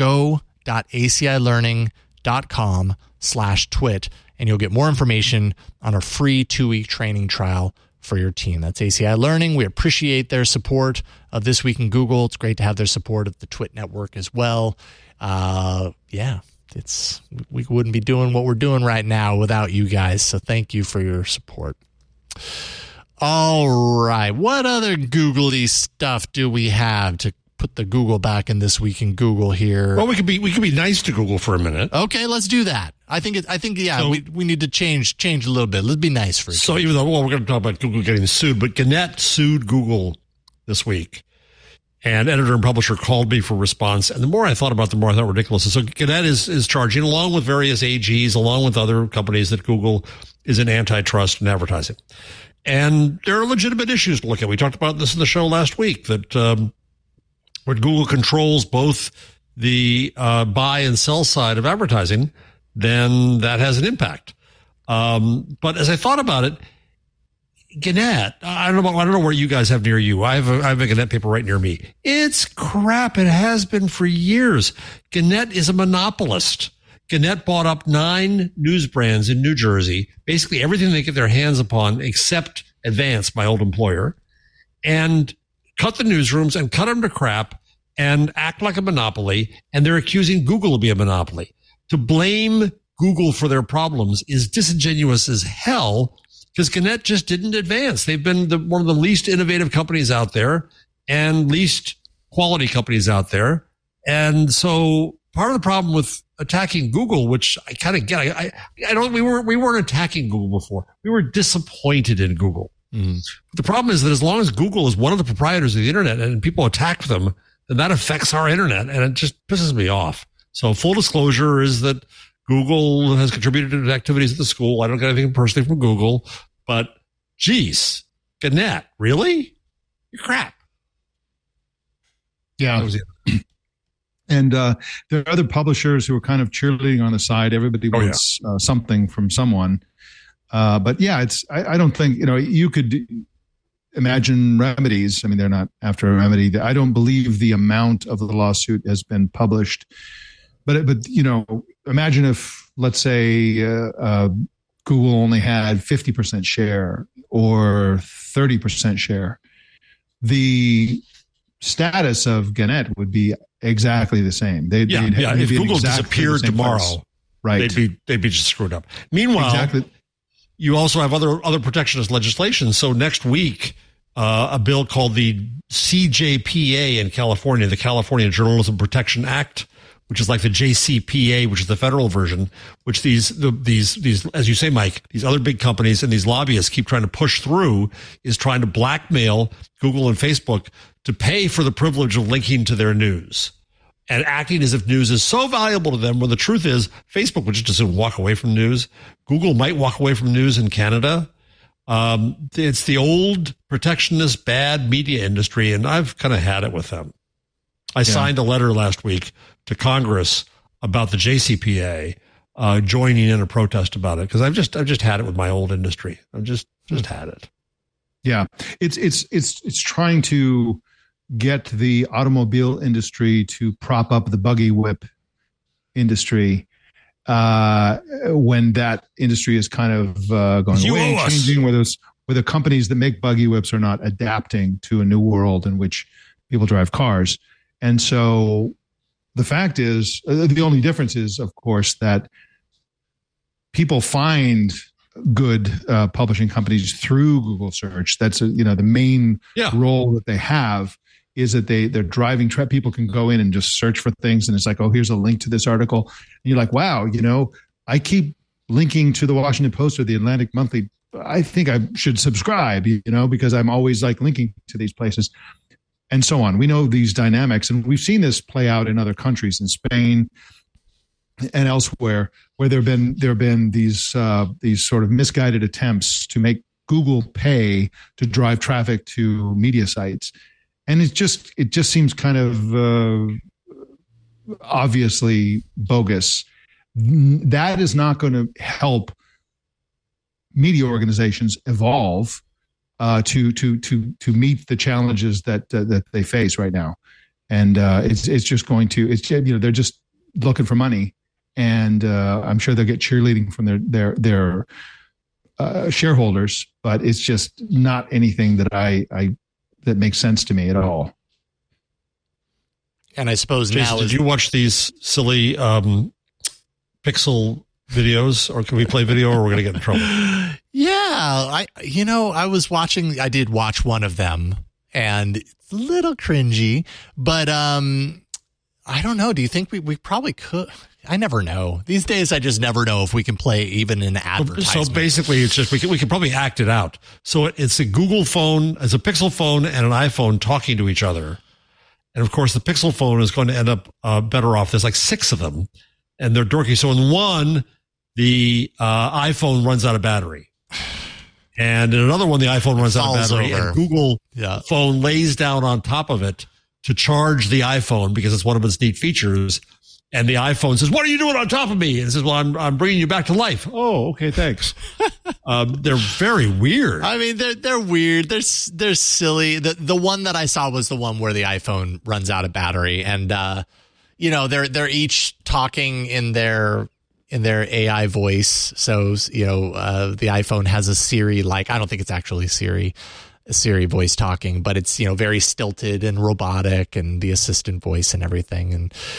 go.acilearning.com slash twit, and you'll get more information on a free two-week training trial for your team. That's A C I Learning. We appreciate their support of This Week in Google. It's great to have their support of the Twit Network as well. Uh, yeah, it's we wouldn't be doing what we're doing right now without you guys. So thank you for your support. All right. What other Google-y stuff do we have to put the Google back in This Week in Google here? Well, we could be we could be nice to Google for a minute. Okay, let's do that. I think it, I think yeah, so, we we need to change change a little bit. Let's be nice for. So even though well, we're going to talk about Google getting sued, but Gannett sued Google this week, and editor and publisher called me for response. And the more I thought about it, the more I thought ridiculous. So Gannett is is charging, along with various A Gs, along with other companies, that Google is an antitrust in advertising, and there are legitimate issues to look at. We talked about this in the show last week that. Um, When Google controls both the uh, buy and sell side of advertising, then that has an impact. Um, but as I thought about it, Gannett, I don't know. I don't know where you guys have near you. I have a, I have a Gannett paper right near me. It's crap. It has been for years. Gannett is a monopolist. Gannett bought up nine news brands in New Jersey, basically everything they get their hands upon except Advance, my old employer, and cut the newsrooms and cut them to crap and act like a monopoly. And they're accusing Google to be a monopoly. To blame Google for their problems is disingenuous as hell, because Gannett just didn't advance. They've been the, one of the least innovative companies out there and least quality companies out there. And so part of the problem with attacking Google, which I kind of get, I, I, I don't, we weren't, we weren't attacking Google before. We were disappointed in Google. Mm. But the problem is that as long as Google is one of the proprietors of the internet and people attack them, then that affects our internet, and it just pisses me off. So full disclosure is that Google has contributed to activities at the school. I don't get anything personally from Google, but geez, Gannett, really? You're crap. Yeah. That was it. And uh, there are other publishers who are kind of cheerleading on the side. Everybody Oh, wants yeah. uh, something from someone. Uh, but yeah, it's. I, I don't think, you know, you could imagine remedies. I mean, they're not after a remedy. I don't believe the amount of the lawsuit has been published. But, but you know, imagine if, let's say, uh, uh, Google only had fifty percent share or thirty percent share. The status of Gannett would be exactly the same. They'd, yeah, they'd yeah. If Google exactly disappeared tomorrow, place. Right. they'd be they'd be just screwed up. Meanwhile, exactly. you also have other other protectionist legislation. So next week, uh, a bill called the C J P A in California, the California Journalism Protection Act, which is like the J C P A, which is the federal version, which these, the, these, these, as you say, Mike, these other big companies and these lobbyists keep trying to push through, is trying to blackmail Google and Facebook to pay for the privilege of linking to their news and acting as if news is so valuable to them, when the truth is Facebook would just as soon walk away from news. Google might walk away from news in Canada. Um, it's the old protectionist, bad media industry, and I've kind of had it with them. I yeah. signed a letter last week to Congress about the J C P A uh, joining in a protest about it, because I've just I've just had it with my old industry. I've just just had it. Yeah, it's it's it's it's trying to get the automobile industry to prop up the buggy whip industry uh, when that industry is kind of uh, going you away, changing, where those where the companies that make buggy whips are not adapting to a new world in which people drive cars. And so the fact is, uh, the only difference is, of course, that people find good uh, publishing companies through Google search. That's a, you know the main yeah. role that they have is that they they're driving. Tra- people can go in and just search for things, and it's like, oh, here's a link to this article, and you're like, wow, you know, I keep linking to the Washington Post or the Atlantic Monthly. I think I should subscribe, you know, because I'm always like linking to these places. And so on. We know these dynamics, and we've seen this play out in other countries, in Spain and elsewhere, where there have been there have been these uh, these sort of misguided attempts to make Google pay to drive traffic to media sites, and it just it just seems kind of uh, obviously bogus. That is not going to help media organizations evolve Uh, to to to to meet the challenges that uh, that they face right now, and uh, it's it's just going to it's you know they're just looking for money, and uh, I'm sure they'll get cheerleading from their their their uh, shareholders, but it's just not anything that I I that makes sense to me at all. And I suppose Jason, now did is- you watch these silly um, Pixel videos, or can we play video, or we're going to get in trouble? Yeah, I you know, I was watching I did watch one of them, and it's a little cringy, but um I don't know, do you think we, we probably could? I never know. These days I just never know if we can play even an advertisement. So basically it's just we can we can probably act it out. So it's a Google phone, it's a Pixel phone and an iPhone talking to each other. And of course the Pixel phone is going to end up uh, better off. There's like six of them, and they're dorky. So in one, the uh, iPhone runs out of battery. And in another one, the iPhone runs out of battery, over. and Google yeah. phone lays down on top of it to charge the iPhone because it's one of its neat features. And the iPhone says, "What are you doing on top of me?" And it says, "Well, I'm I'm bringing you back to life." Oh, okay, thanks. um, they're very weird. I mean, they're they're weird. They're they're silly. The the one that I saw was the one where the iPhone runs out of battery, and uh, you know, they're they're each talking in their. in their A I voice. So, you know, uh, the iPhone has a Siri, like, I don't think it's actually Siri, a Siri voice talking, but it's, you know, very stilted and robotic, and the assistant voice and everything. And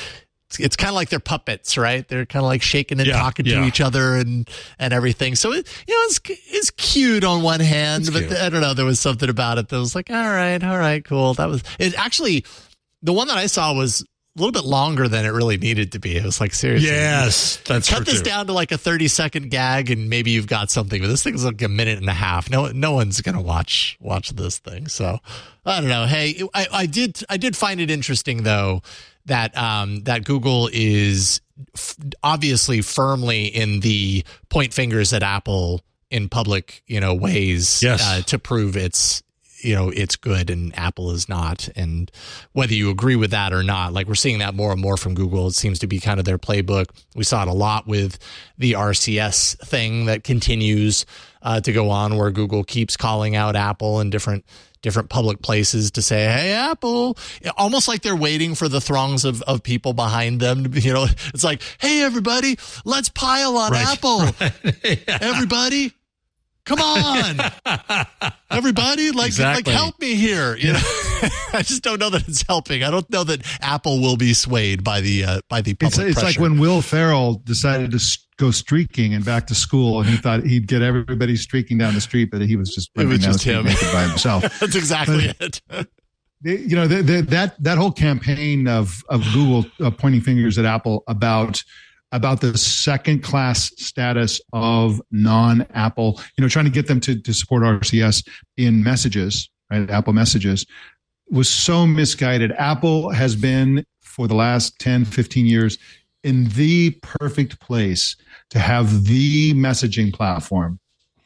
it's, it's kind of like they're puppets, right? They're kind of like shaking and Yeah, talking yeah. to each other and and everything. So it, you know, it's it's cute on one hand, It's but cute. I don't know. There was something about it that was like, all right, all right, cool. That was it. Actually, the one that I saw was a little bit longer than it really needed to be. It was like, seriously. Yes, that's Cut true, this too. down to like a thirty second gag and maybe you've got something, but this thing's like a minute and a half. No, no one's going to watch, watch this thing. So I don't know. Hey, I, I did, I did find it interesting though, that, um, that Google is f- obviously firmly in the point fingers at Apple in public, you know, ways, Yes. uh, to prove it's, you know, it's good and Apple is not. And whether you agree with that or not, like we're seeing that more and more from Google. It seems to be kind of their playbook. We saw it a lot with the R C S thing that continues uh, to go on, where Google keeps calling out Apple in different different public places to say, hey, Apple, almost like they're waiting for the throngs of, of people behind them. You know, it's like, hey, everybody, let's pile on Right. Apple. Everybody. Come on, everybody! Like, Exactly. like, help me here. You know, I just don't know that it's helping. I don't know that Apple will be swayed by the uh, by the It's, public it's like pressure. when Will Ferrell decided to s- go streaking and back to school, and he thought he'd get everybody streaking down the street, but he was just It was running down just the street him. naked by himself. That's exactly it. They- you know, the, the, that that whole campaign of of Google uh, pointing fingers at Apple about about the second class status of non-Apple, you know, trying to get them to to support R C S in messages, right? Apple Messages was so misguided. Apple has been for the last ten, fifteen years in the perfect place to have the messaging platform.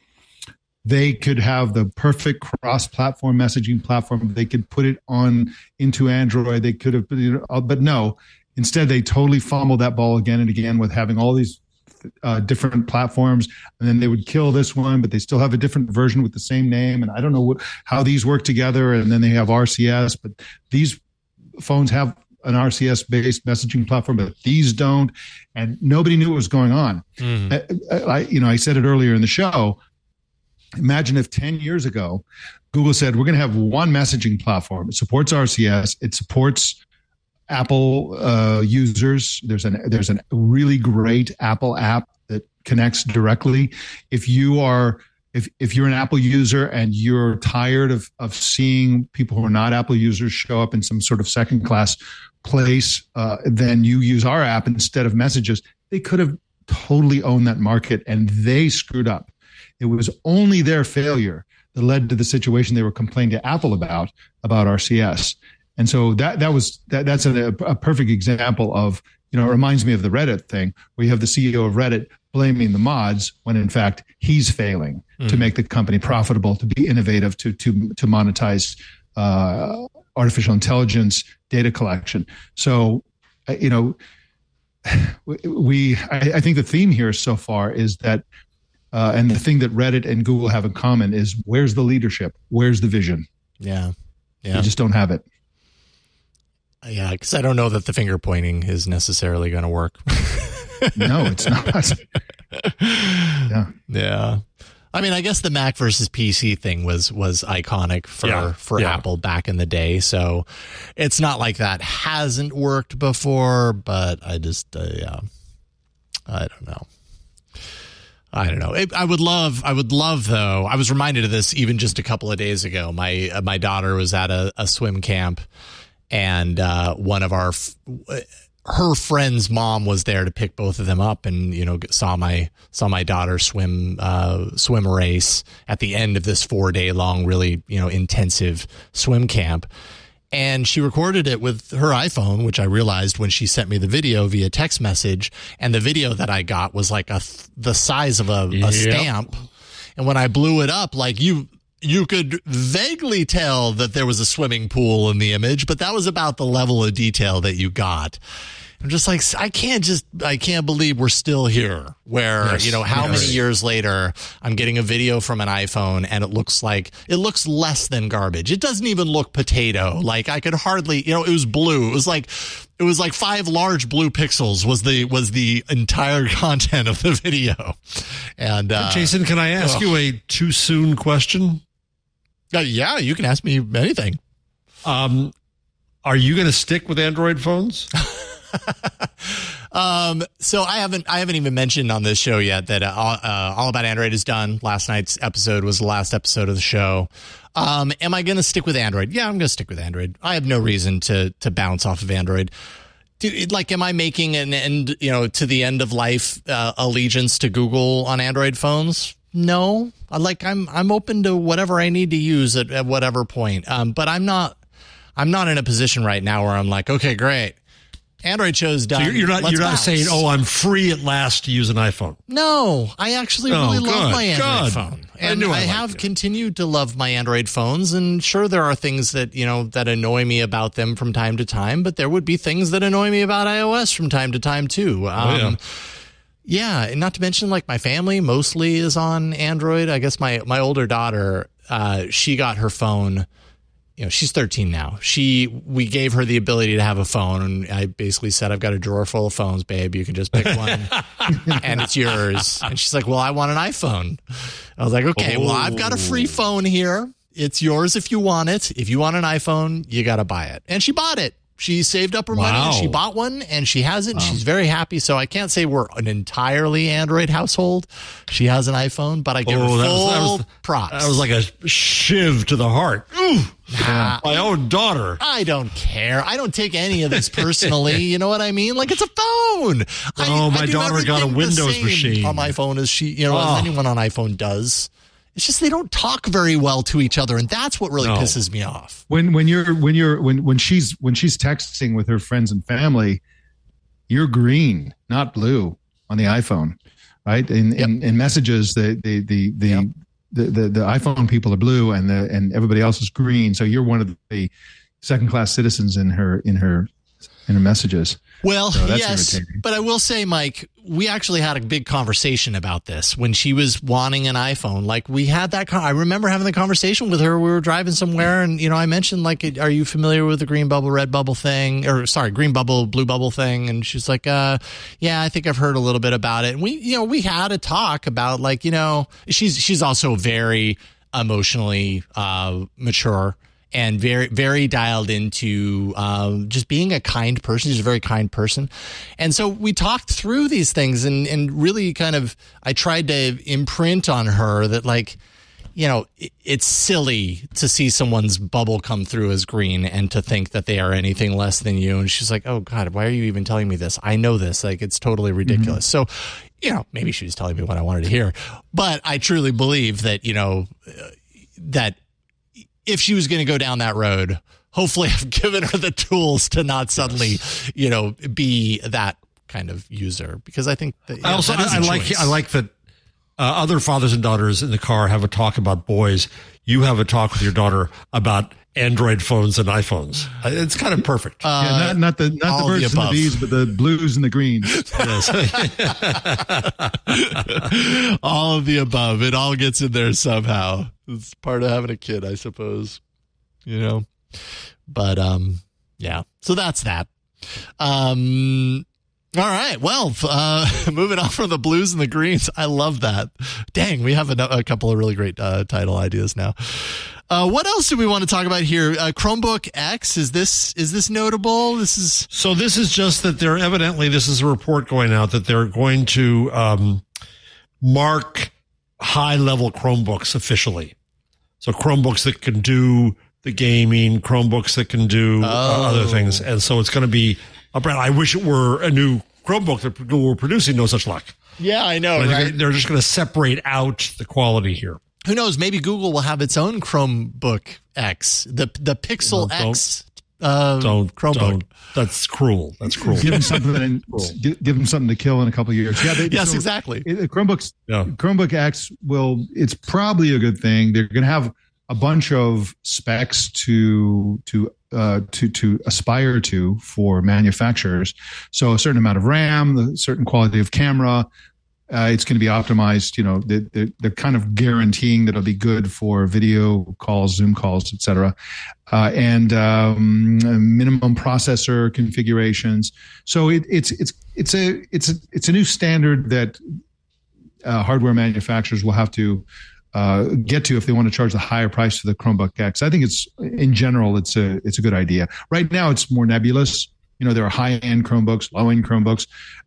They could have the perfect cross-platform messaging platform. They could put it on into Android. They could have, you know, but no. Instead, they totally fumbled that ball again and again with having all these uh, different platforms, and then they would kill this one, but they still have a different version with the same name. And I don't know what, how these work together. And then they have R C S, but these phones have an R C S-based messaging platform, but these don't. And nobody knew what was going on. Mm. I, I, you know, I said it earlier in the show. Imagine if ten years ago, Google said, we're going to have one messaging platform. It supports R C S. It supports Apple uh, users. There's an there's a really great Apple app that connects directly. If you are if if you're an Apple user and you're tired of of seeing people who are not Apple users show up in some sort of second class place, uh, then you use our app instead of Messages. They could have totally owned that market, and they screwed up. It was only their failure that led to the situation they were complaining to Apple about about R C S. And so that that was that that's a, a perfect example of, you know, it reminds me of the Reddit thing where you have the C E O of Reddit blaming the mods when in fact he's failing mm. to make the company profitable, to be innovative, to to to monetize uh, artificial intelligence, data collection. So, you know, we I, I think the theme here so far is that, uh, and the thing that Reddit and Google have in common is, where's the leadership? Where's the vision? Yeah, yeah. You just don't have it. Yeah, because I don't know that the finger pointing is necessarily going to work. No, it's not. Yeah. Yeah. I mean, I guess the Mac versus P C thing was was iconic for, Yeah, for yeah. Apple back in the day. So it's not like that hasn't worked before, but I just, uh, yeah, I don't know. I don't know. It, I would love, I would love though. I was reminded of this even just a couple of days ago. My, uh, my daughter was at a, a swim camp, and uh, one of our, her friend's mom was there to pick both of them up, and, you know, saw my, saw my daughter swim, uh, swim a race at the end of this four day long, really, you know, intensive swim camp. And she recorded it with her iPhone, which I realized when she sent me the video via text message. And the video that I got was like a th- the size of a, a Yep. stamp. And when I blew it up, like you, you could vaguely tell that there was a swimming pool in the image, but that was about the level of detail that you got. I'm just like, I can't just, I can't believe we're still here where, Yes, you know, how yes. many years later I'm getting a video from an iPhone and it looks like, it looks less than garbage. It doesn't even look potato. Like I could hardly, you know, it was blue. It was like, it was like five large blue pixels was the, was the entire content of the video. And, uh, Jason, can I ask ugh. you a too soon question? uh, yeah, you can ask me anything. Um, are you going to stick with Android phones? Um, so I haven't, I haven't even mentioned on this show yet that uh, uh, All About Android is done. Last night's episode was the last episode of the show. Um, am I going to stick with Android? Yeah, I'm going to stick with Android. I have no reason to to bounce off of Android. Dude, like, am I making an end, you know, to the end of life uh, allegiance to Google on Android phones? No. I like, I'm I'm open to whatever I need to use at, at whatever point. Um, but I'm not, I'm not in a position right now where I'm like, okay, great. Android show's done. So you're not Let's you're not bounce. saying, "Oh, I'm free at last to use an iPhone." No, I actually Oh, really love good, my Android good. phone, I and knew I, I liked have it. continued to love my Android phones. And sure, there are things that you know that annoy me about them from time to time, but there would be things that annoy me about iOS from time to time too. Um, Oh, yeah. Yeah, and not to mention, like, my family mostly is on Android. I guess my my older daughter, uh, she got her phone. You know, she's thirteen now. She, we gave her the ability to have a phone, and I basically said, "I've got a drawer full of phones, babe. You can just pick one, and it's yours." And she's like, "Well, I want an iPhone." I was like, "Okay, well, I've got a free phone here. It's yours if you want it. If you want an iPhone, you got to buy it." And she bought it. She saved up her money and Wow. she bought one, and she has it. And she's very happy. So I can't say we're an entirely Android household. She has an iPhone, but I give Oh, her full that was- that was- props. That was like a shiv to the heart. Ooh, Nah, my own daughter. I don't care. I don't take any of this personally. You know what I mean? Like, it's a phone. I, Oh, my I do daughter got a everything the Windows same machine. on my phone as she, you know, Oh. as anyone on iPhone does. It's just they don't talk very well to each other, and that's what really No. pisses me off. When when you're when you're when when she's when she's texting with her friends and family, you're green, not blue on the iPhone, right? In in, in messages, the the the the, Yep. the the the iPhone people are blue, and the and everybody else is green. So you're one of the second class citizens in her in her in her messages. Well, So that's yes, irritating. but I will say, Mike, we actually had a big conversation about this when she was wanting an iPhone. Like, we had that. Con- I remember having the conversation with her. We were driving somewhere, and you know, I mentioned, like, are you familiar with the green bubble, red bubble thing, or sorry, green bubble, blue bubble thing? And she's like, uh, yeah, I think I've heard a little bit about it. And we, you know, we had a talk about, like, you know, she's she's also very emotionally uh, mature. And very, very dialed into um, just being a kind person. She's a very kind person. And so we talked through these things and, and really kind of, I tried to imprint on her that, like, you know, it, it's silly to see someone's bubble come through as green and to think that they are anything less than you. And she's like, oh, God, why are you even telling me this? I know this. Like, it's totally ridiculous. So, you know, maybe she was telling me what I wanted to hear. But I truly believe that, you know, uh, that if she was going to go down that road, hopefully I've given her the tools to not suddenly, you know, be that kind of user, because I think that, I also that is a I like choice. I like that uh, other fathers and daughters in the car have a talk about boys. You have a talk with your daughter about Android phones and iPhones. Uh, It's kind of perfect. Uh, yeah, not, not the not all the of the birds and the above. bees, but the blues and the greens. all of the above. It all gets in there somehow. It's part of having a kid, I suppose, you know, but, um, yeah, so that's that. Um, all right. Well, uh, moving on from the blues and the greens. I love that. Dang, we have a, a couple of really great uh, title ideas now. Uh, what else do we want to talk about here? Uh, Chromebook X. Is this, is this notable? This is, So this is just that they're evidently, this is a report going out that they're going to um, mark high level Chromebooks officially. So Chromebooks that can do the gaming, Chromebooks that can do uh, Oh. other things. And so it's going to be a brand. I wish it were a new Chromebook that Google were producing. No such luck. yeah, I know, But I think they're just going to separate out the quality here. Who knows? Maybe Google will have its own Chromebook X, the the Pixel Don't- X uh, Don't, Chromebook. don't. That's cruel. That's cruel. Give them something. give, give them something to kill in a couple of years. Yeah, they, Yes, so exactly. it- Chromebooks, Yeah. Chromebook X will. It's probably a good thing. They're going to have a bunch of specs to to uh, to to aspire to for manufacturers. So a certain amount of RAM, a certain quality of camera. Uh, it's going to be optimized. You know, they're, they're, they're kind of guaranteeing that it'll be good for video calls, Zoom calls, et cetera. Uh, and um, minimum processor configurations. So it, it's it's it's a it's a it's a new standard that uh, hardware manufacturers will have to uh, get to if they want to charge the higher price for the Chromebook X. I think it's in general it's a it's a good idea. Right now it's more nebulous. You know, there are high-end Chromebooks, low-end Chromebooks,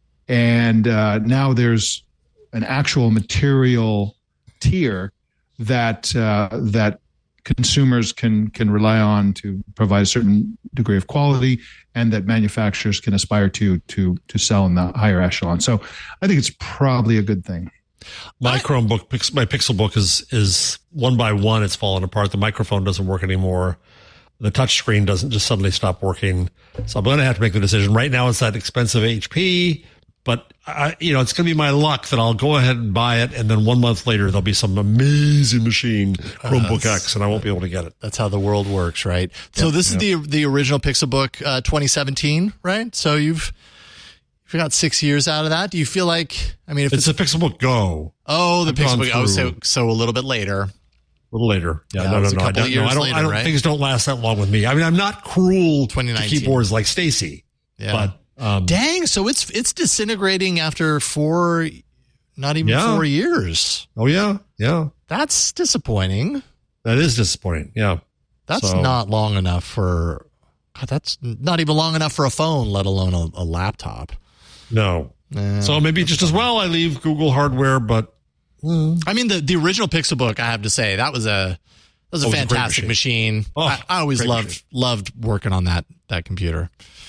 and uh, now there's an actual material tier that uh, that consumers can can rely on to provide a certain degree of quality, and that manufacturers can aspire to to to sell in the higher echelon. So I think it's probably a good thing. My Chromebook, my Pixelbook is is one by one. It's falling apart. The microphone doesn't work anymore. The touch screen doesn't just suddenly stop working. So I'm going to have to make the decision. Right now, it's that expensive H P, but I, you know, it's going to be my luck that I'll go ahead and buy it, and then one month later there'll be some amazing machine, Chromebook uh, X, and I won't be able to get it. That's how the world works, right? So yep, this yep. is the the original Pixelbook, uh, twenty seventeen, right? So you've you got six years out of that. Do you feel like? I mean, if it's, it's a Pixelbook Go. Oh, the I've Pixelbook. Oh, so so a little bit later. A little later. Yeah, yeah no, no, no. I don't, no, I don't, later, I don't right? things don't last that long with me. I mean, I'm not cruel to keyboards like Stacy. Yeah. But, um, dang. So it's, it's disintegrating after four, not even yeah. four years. Oh, yeah. Yeah. That's disappointing. That is disappointing. Yeah. That's so. not long enough for, God, that's not even long enough for a phone, let alone a, a laptop. No. Uh, so maybe just as well I leave Google hardware, but. I mean, the, the original Pixelbook, I have to say, that was a that was a oh, fantastic a machine. machine. Oh, I, I always loved machine. loved working on that that computer.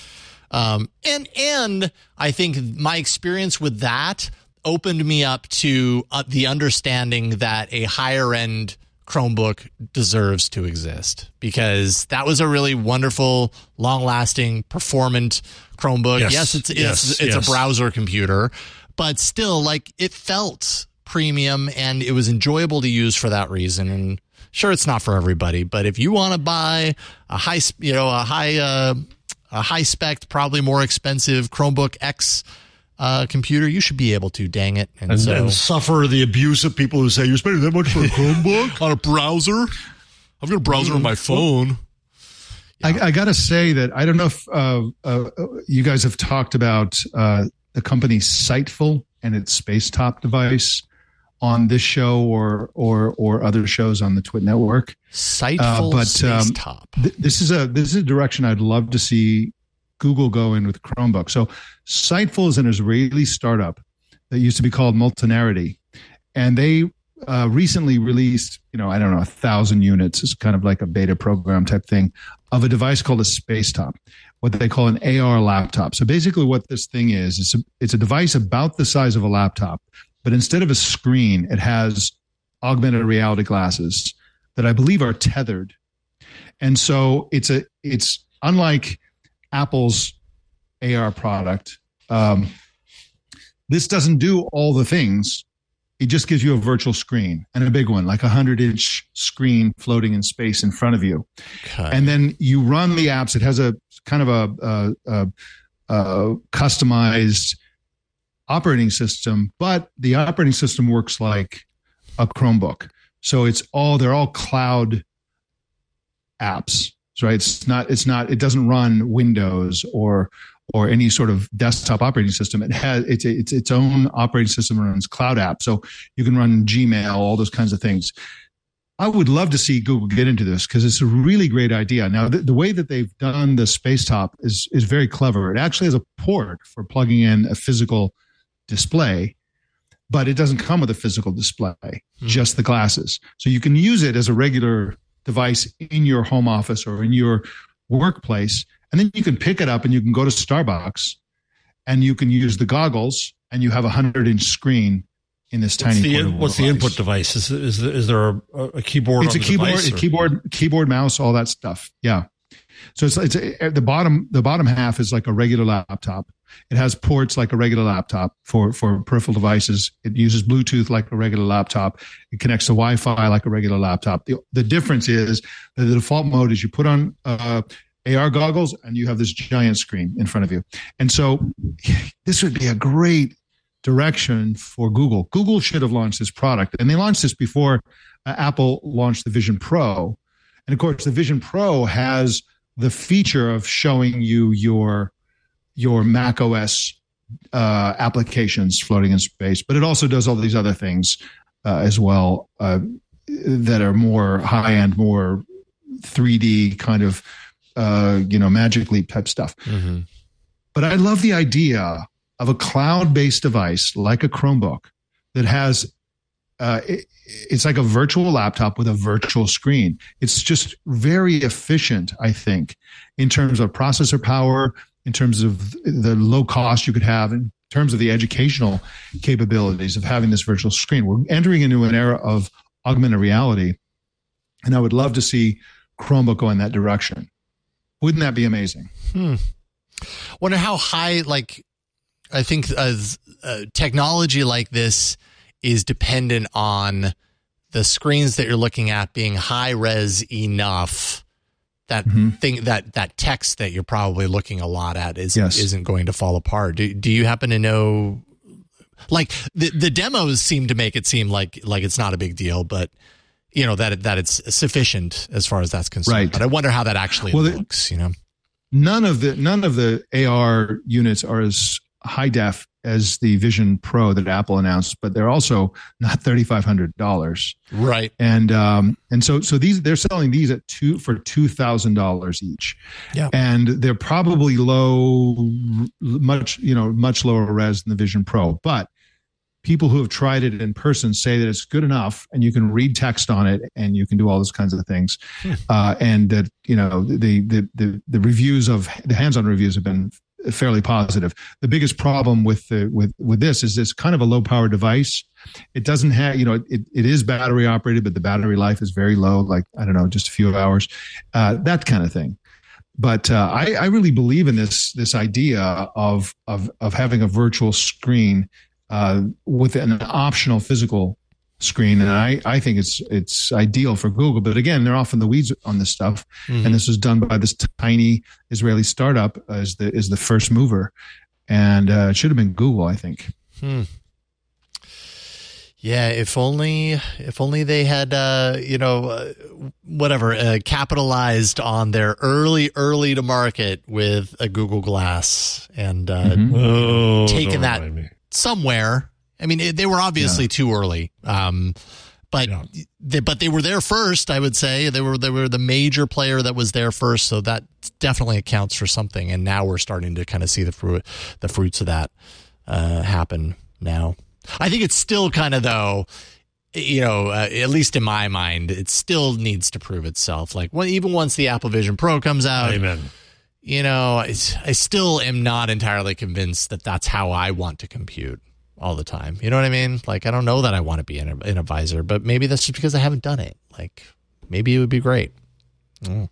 Um, and and I think my experience with that opened me up to uh, the understanding that a higher end Chromebook deserves to exist, because that was a really wonderful, long lasting, performant Chromebook. Yes, yes it's it's yes, it's yes. a browser computer, but still, like, it felt premium, and it was enjoyable to use for that reason. And sure, it's not for everybody, but if you want to buy a high, you know, a high, uh, a high spec, probably more expensive Chromebook X uh, computer, you should be able to. Dang it, and, and, so, and suffer the abuse of people who say you're spending that much for a Chromebook on a browser. I've got a browser mm-hmm. on my phone. Yeah. I, I got to say that I don't know if uh, uh, you guys have talked about uh, the company Sightful and its Spacetop device on this show or or or other shows on the Twit network. Sightful, uh, but Spacetop. Um, th- this is a this is a direction I'd love to see Google go in with Chromebook. So Sightful is an Israeli startup that used to be called Multinarity, and they uh, recently released, you know, I don't know, a thousand units. It's kind of like a beta program type thing of a device called a Spacetop, what they call an A R laptop. So basically, what this thing is, it's a, it's a device about the size of a laptop, but instead of a screen, it has augmented reality glasses that I believe are tethered. And so it's a it's unlike Apple's A R product. Um, this doesn't do all the things. It just gives you a virtual screen, and a big one, like a hundred inch screen floating in space in front of you. Okay. And then you run the apps. It has a kind of a, a, a, a customized operating system, but the operating system works like a Chromebook. So it's all, they're all cloud apps, right? It's not, it's not, it doesn't run Windows or, or any sort of desktop operating system. It has, it's, it's its own operating system, runs cloud apps. So you can run Gmail, all those kinds of things. I would love to see Google get into this because it's a really great idea. Now, the, the way that they've done the Spacetop is, is very clever. It actually has a port for plugging in a physical display, but it doesn't come with a physical display, mm-hmm. just the glasses. So you can use it as a regular device in your home office or in your workplace, and then you can pick it up and you can go to Starbucks and you can use the goggles and you have a hundred inch screen in this what's tiny. The, what's device. the input device? Is is is there a, a keyboard? It's on a the keyboard, device, a keyboard, keyboard, mouse, all that stuff. Yeah. So it's it's a, the bottom the bottom half is like a regular laptop. It has ports like a regular laptop for, for peripheral devices. It uses Bluetooth like a regular laptop. It connects to Wi-Fi like a regular laptop. The, the difference is that the default mode is you put on uh, A R goggles and you have this giant screen in front of you. And so this would be a great direction for Google. Google should have launched this product. And they launched this before uh, Apple launched the Vision Pro. And of course, the Vision Pro has the feature of showing you your your Mac O S uh, applications floating in space, but it also does all these other things uh, as well uh, that are more high-end, more three D kind of, uh, you know, Magic Leap type stuff. Mm-hmm. but I love the idea of a cloud-based device like a Chromebook that has, uh, it, it's like a virtual laptop with a virtual screen. It's just very efficient, I think, in terms of processor power, in terms of the low cost you could have, in terms of the educational capabilities of having this virtual screen. We're entering into an era of augmented reality, and I would love to see Chromebook go in that direction. Wouldn't that be amazing? Hmm. Wonder how high, like, I think as uh, technology like this is dependent on the screens that you're looking at being high res enough that mm-hmm. thing that that text that you're probably looking a lot at is yes. isn't going to fall apart. Do do you happen to know? Like the the demos seem to make it seem like like it's not a big deal, but you know that that it's sufficient as far as that's concerned. Right. But I wonder how that actually well, looks. You know, none of the none of the A R units are as high def as the Vision Pro that Apple announced, but they're also not thirty-five hundred dollars. Right. And, um, and so, so these, they're selling these at two for two thousand dollars each. Yeah. And they're probably low, much, you know, much lower res than the Vision Pro, but people who have tried it in person say that it's good enough and you can read text on it and you can do all those kinds of things. Hmm. Uh, and that, you know, the, the, the, the reviews of the hands-on reviews have been fairly positive. The biggest problem with the with with this is it's kind of a low power device. It doesn't have, you know, it, it is battery operated, but the battery life is very low, like, I don't know, just a few hours, uh, that kind of thing. But uh, I, I really believe in this this idea of of of having a virtual screen uh, with an optional physical screen, and I, I think it's it's ideal for Google. But again, they're off in the weeds on this stuff, mm-hmm. and this was done by this tiny Israeli startup as the is the first mover, and uh, it should have been Google, I think. Hmm. Yeah, if only if only they had uh, you know uh, whatever uh, capitalized on their early early to market with a Google Glass and uh, mm-hmm. oh, taken that somewhere. I mean, it, they were obviously yeah. too early, um, but yeah. they, but they were there first. I would say they were they were the major player that was there first, so that definitely accounts for something. And now we're starting to kind of see the fruit, the fruits of that uh, happen now. I think it's still kind of though, you know, uh, at least in my mind, it still needs to prove itself. Like well, even once the Apple Vision Pro comes out, amen. You know, it's, I still am not entirely convinced that that's how I want to compute all the time. You know what I mean? Like, I don't know that I want to be in a, in a visor, but maybe that's just because I haven't done it. Like, maybe it would be great. Mm.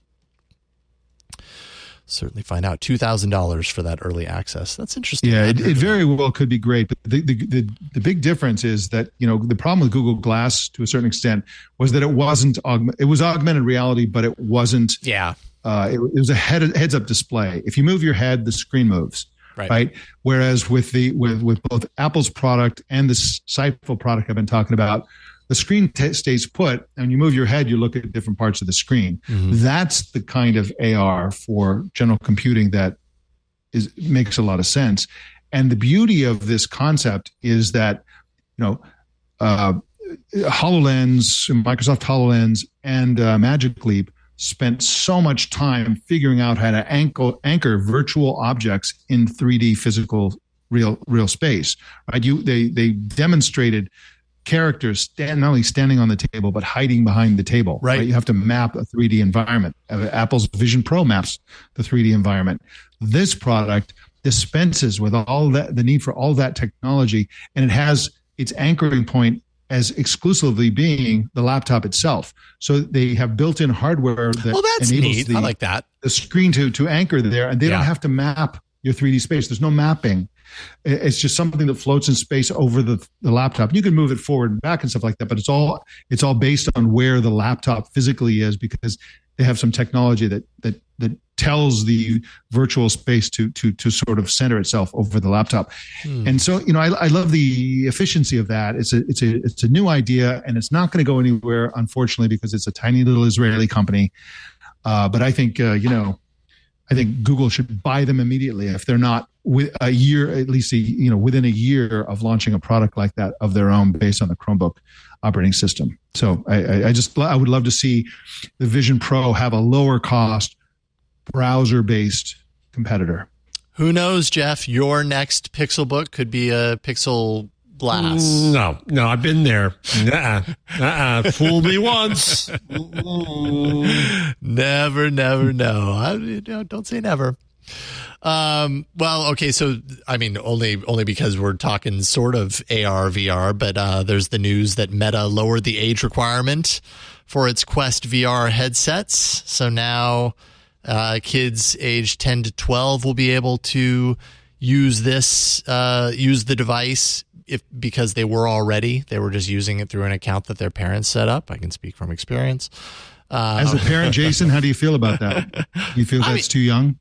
Certainly find out. two thousand dollars for that early access. That's interesting. Yeah, it, it very well could be great. But the, the, the, the big difference is that, you know, the problem with Google Glass to a certain extent was that it wasn't, aug- it was augmented reality, but it wasn't. Yeah. Uh, it, it was a head, heads up display. If you move your head, the screen moves. Right. right. Whereas with the with with both Apple's product and the Sightful product I've been talking about, the screen t- stays put, and you move your head, you look at different parts of the screen. Mm-hmm. That's the kind of A R for general computing that is makes a lot of sense. And the beauty of this concept is that, you know, uh, HoloLens, Microsoft HoloLens, and uh, Magic Leap spent so much time figuring out how to anchor, anchor virtual objects in three D physical real real space. Right? You they they demonstrated characters stand, not only standing on the table but hiding behind the table. Right. right? You have to map a three D environment. Apple's Vision Pro maps the three D environment. This product dispenses with all that the need for all that technology, and it has its anchoring point as exclusively being the laptop itself. So they have built-in hardware that well, that's enables neat. the, I like that. the screen to, to anchor there, and they yeah. don't have to map your three D space. There's no mapping. It's just something that floats in space over the, the laptop. You can move it forward and back and stuff like that, but it's all it's all based on where the laptop physically is, because they have some technology that that that tells the virtual space to to to sort of center itself over the laptop. Hmm. And so, you know, I, I love the efficiency of that. It's a it's a it's a new idea, and it's not going to go anywhere, unfortunately, because it's a tiny little Israeli company. Uh, but I think uh, you know, I think Google should buy them immediately if they're not with a year, at least a, you know, within a year of launching a product like that of their own based on the Chromebook operating system. So I, I just I would love to see the Vision Pro have a lower cost browser based competitor. Who knows, Jeff? Your next Pixel book could be a Pixel glass. No, no, I've been there. Nuh-uh. Uh-uh. Fool me once. Never, never know. I, you know, don't say never. Um, well, okay. So, I mean, only, only because we're talking sort of A R, V R, but, uh, there's the news that Meta lowered the age requirement for its Quest V R headsets. So now, uh, kids aged ten to twelve will be able to use this, uh, use the device if, because they were already, they were just using it through an account that their parents set up. I can speak from experience. Uh, As a parent, Jason, how do you feel about that? Do you feel that's I mean, too young?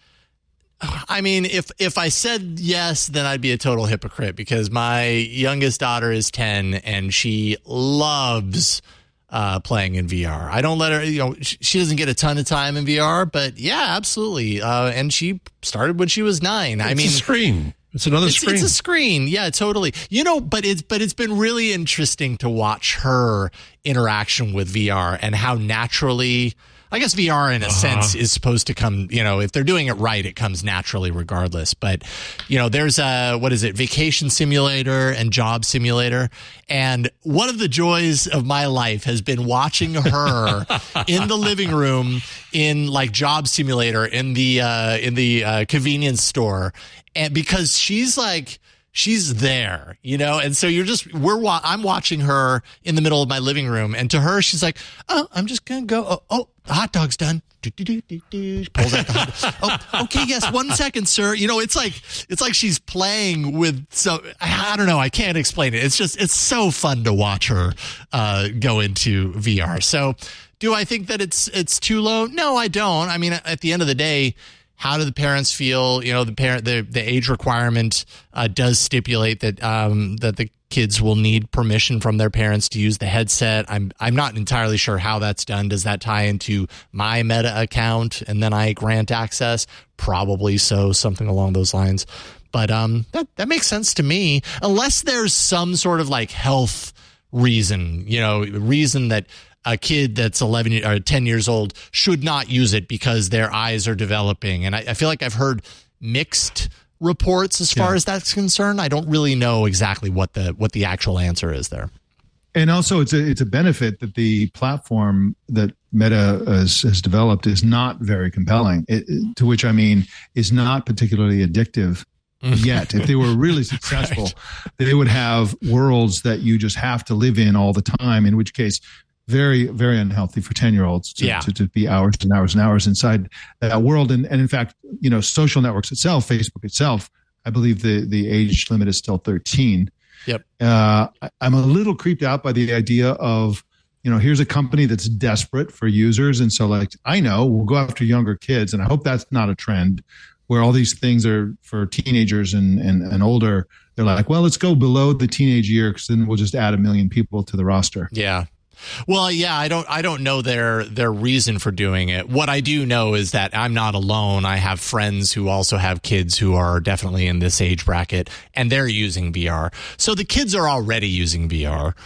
I mean, if if I said yes, then I'd be a total hypocrite because my youngest daughter is ten and she loves uh, playing in V R. I don't let her, you know, she doesn't get a ton of time in V R, but yeah, absolutely. Uh, and she started when she was nine. It's I mean, a screen. It's another it's, screen. It's a screen. Yeah, totally. You know, but it's but it's been really interesting to watch her interaction with V R and how naturally. I guess V R in a uh-huh. sense is supposed to come, you know, if they're doing it right, it comes naturally regardless. But, you know, there's a, what is it, Vacation Simulator and Job Simulator. And one of the joys of my life has been watching her in the living room in like Job Simulator in the, uh, in the uh, convenience store. And because she's like, she's there, you know, and so you're just, we're, wa- I'm watching her in the middle of my living room, and to her, she's like, oh, I'm just gonna go, oh, oh the hot dog's done. Do, do, do, do, do. Pulls out the hot dog. Oh, okay, yes, one second, sir. You know, it's like, it's like she's playing with, so, I don't know, I can't explain it. It's just, it's so fun to watch her uh, go into V R. So, do I think that it's, it's too low? No, I don't. I mean, at the end of the day, how do the parents feel? You know, the parent, the, the age requirement uh, does stipulate that um, that the kids will need permission from their parents to use the headset. I'm I'm not entirely sure how that's done. Does that tie into my Meta account and then I grant access? Probably so, something along those lines. But um, that that makes sense to me, unless there's some sort of like health reason, you know, reason that a kid that's eleven or ten years old should not use it because their eyes are developing. And I, I feel like I've heard mixed reports as far yeah. as that's concerned. I don't really know exactly what the what the actual answer is there. And also, it's a it's a benefit that the platform that Meta has, has developed is not very compelling. It, to which I mean, is not particularly addictive yet. If they were really successful, right. they would have worlds that you just have to live in all the time. In which case, very, very unhealthy for ten-year-olds to, yeah. to, to be hours and hours and hours inside that world. And, and in fact, you know, social networks itself, Facebook itself, I believe the, the age limit is still thirteen. Yep. Uh, I, I'm a little creeped out by the idea of, you know, here's a company that's desperate for users. And so, like, I know we'll go after younger kids, and I hope that's not a trend where all these things are for teenagers and, and, and older. They're like, well, let's go below the teenage year because then we'll just add a million people to the roster. Yeah. Well, yeah, I don't I don't know their their reason for doing it. What I do know is that I'm not alone. I have friends who also have kids who are definitely in this age bracket, and they're using V R. So the kids are already using V R.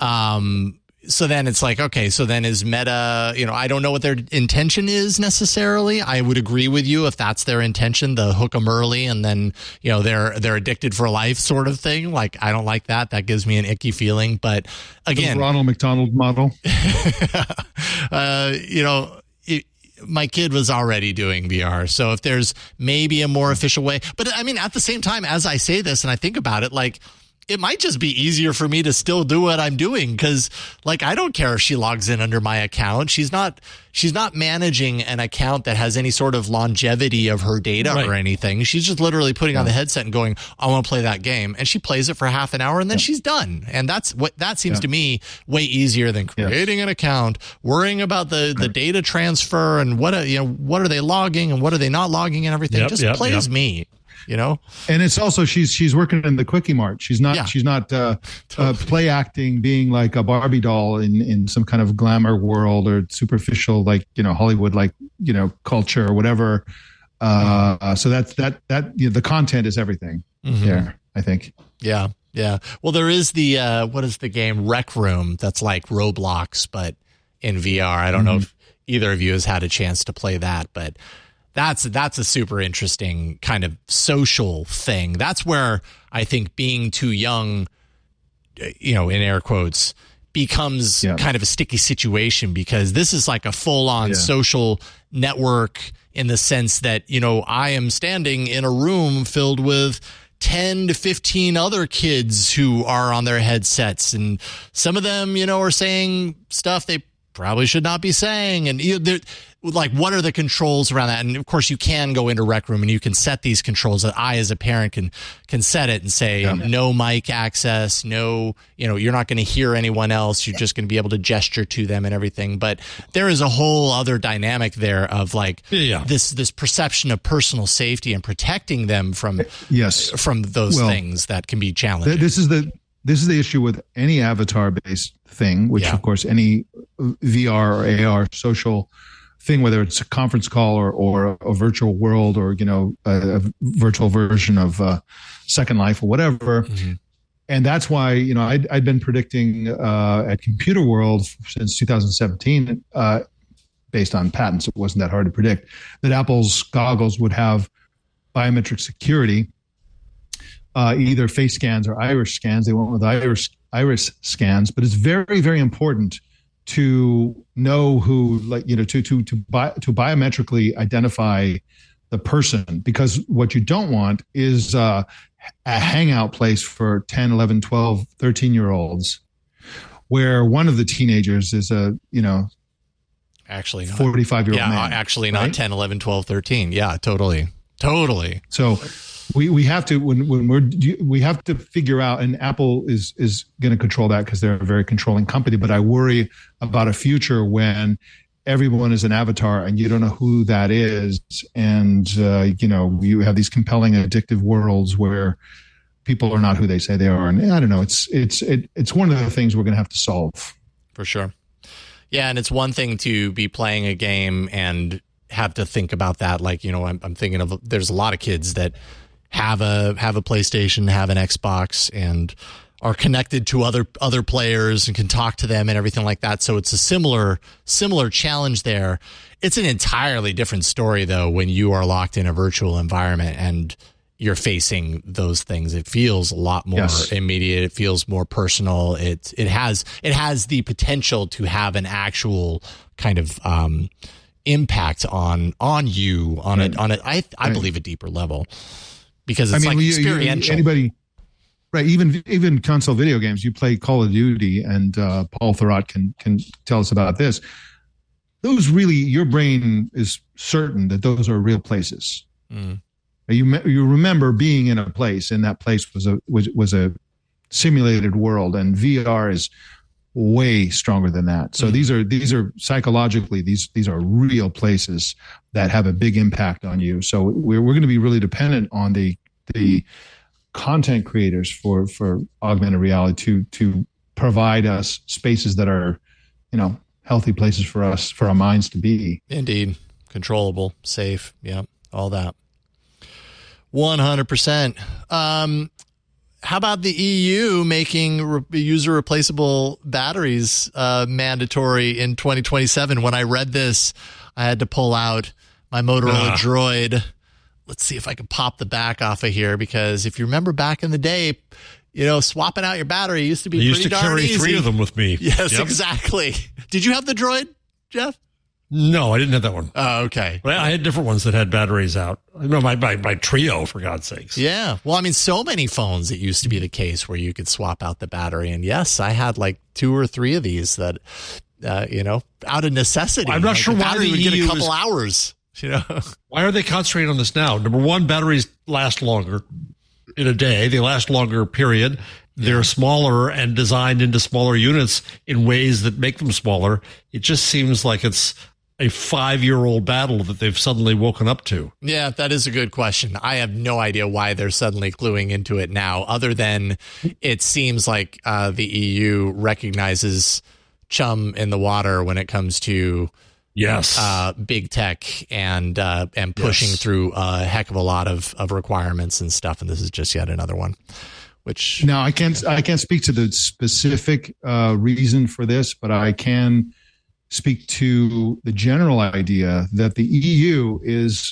Um, so then it's like, okay, so then is Meta, you know, I don't know what their intention is necessarily. I would agree with you if that's their intention, the hook them early and then, you know, they're they're addicted for life sort of thing. Like, I don't like that. That gives me an icky feeling. But again, the Ronald McDonald model. uh, you know, it, my kid was already doing V R. So if there's maybe a more official way, but I mean, at the same time, as I say this and I think about it, like, it might just be easier for me to still do what I'm doing because, like, I don't care if she logs in under my account. She's not she's not managing an account that has any sort of longevity of her data right. or anything. She's just literally putting yeah. on the headset and going, I want to play that game. And she plays it for half an hour and then yeah. she's done. And that's what that seems yeah. to me way easier than creating yeah. an account, worrying about the, the right. data transfer and what, you know, what are they logging and what are they not logging and everything. Yep, just yep, play yep. as me. You know, and it's also she's she's working in the Quickie Mart. She's not yeah. she's not uh, totally. uh, play acting, being like a Barbie doll in, in some kind of glamour world or superficial, like, you know, Hollywood, like, you know, culture or whatever. Uh, uh, so that's that that you know, the content is everything mm-hmm. there, I think. Yeah, yeah. Well, there is the uh, what is the game Rec Room that's like Roblox but in V R. I don't mm-hmm. know if either of you has had a chance to play that, but. That's that's a super interesting kind of social thing. That's where I think being too young, you know, in air quotes, becomes yeah. kind of a sticky situation, because this is like a full-on yeah. social network in the sense that, you know, I am standing in a room filled with ten to fifteen other kids who are on their headsets, and some of them, you know, are saying stuff they probably should not be saying. And you know, like, what are the controls around that? And of course, you can go into Rec Room and you can set these controls that I, as a parent, can can set it and say yeah. no mic access, no, you know, you're not going to hear anyone else. You're just going to be able to gesture to them and everything. But there is a whole other dynamic there of like yeah. this this perception of personal safety and protecting them from yes from those well, things that can be challenging. This is the this is the issue with any avatar based thing, which yeah. of course any V R or A R social thing, whether it's a conference call or, or a virtual world, or, you know, a, a virtual version of uh, Second Life or whatever. Mm-hmm. And that's why, you know, I'd, I'd been predicting uh, at Computer World since two thousand seventeen, uh, based on patents, it wasn't that hard to predict, that Apple's goggles would have biometric security, uh, either face scans or iris scans. They went with iris, iris scans, but it's very, very important to know who, like, you know, to to to bi- to biometrically identify the person, because what you don't want is uh, a hangout place for ten, eleven, twelve, thirteen year olds where one of the teenagers is a, you know, actually not, forty-five year old yeah, man. Actually not right? ten, eleven, twelve, thirteen. Yeah, totally. Totally. So we we have to when when we're we have to figure out, and Apple is is going to control that because they're a very controlling company. But I worry about a future when everyone is an avatar and you don't know who that is, and uh, you know, you have these compelling, addictive worlds where people are not who they say they are. And I don't know. It's it's it, it's one of the things we're going to have to solve for sure. Yeah, and it's one thing to be playing a game and have to think about that. Like, you know, I'm, I'm thinking of, there's a lot of kids that have a have a PlayStation, have an Xbox, and are connected to other other players and can talk to them and everything like that. So it's a similar similar challenge there. It's an entirely different story, though, when you are locked in a virtual environment and you're facing those things. It feels a lot more yes. immediate. It feels more personal. It it has it has the potential to have an actual kind of um, impact on on you on right. a on a I I right. believe a deeper level, because it's I mean, like you, experiential. You, anybody, right? Even even console video games. You play Call of Duty, and uh, Paul Thurrott can can tell us about this. Those really, your brain is certain that those are real places. Mm. You you remember being in a place, and that place was a was was a simulated world, and V R is way stronger than that. So mm-hmm. these are these are psychologically these these are real places that have a big impact on you. So we're we're going to be really dependent on the the content creators for for augmented reality to to provide us spaces that are, you know, healthy places for us, for our minds to be. Indeed, controllable, safe, yeah, all that. one hundred percent. Um, how about the E U making re- user replaceable batteries uh, mandatory in twenty twenty-seven? When I read this, I had to pull out my Motorola uh. Droid. Let's see if I can pop the back off of here, because if you remember back in the day, you know, swapping out your battery used to be I pretty darn easy. used to carry three of them with me. Yes, yep. exactly. Did you have the Droid, Jeff? No, I didn't have that one. Oh, okay. But I had different ones that had batteries out. No, my, my my Trio, for God's sakes. Yeah. Well, I mean, so many phones, it used to be the case where you could swap out the battery. And yes, I had like two or three of these that, uh, you know, out of necessity. I'm not like sure the why battery the would E U get a couple is, hours. You know, why are they concentrating on this now? Number one, batteries last longer in a day. They last longer, period. They're yeah. smaller and designed into smaller units in ways that make them smaller. It just seems like it's a five-year-old battle that they've suddenly woken up to. Yeah, that is a good question. I have no idea why they're suddenly cluing into it now, other than it seems like uh, the E U recognizes chum in the water when it comes to yes, uh, big tech and uh, and pushing yes. through a heck of a lot of, of requirements and stuff. And this is just yet another one. Which now I can't I can't speak to the specific uh, reason for this, but I can speak to the general idea that the E U is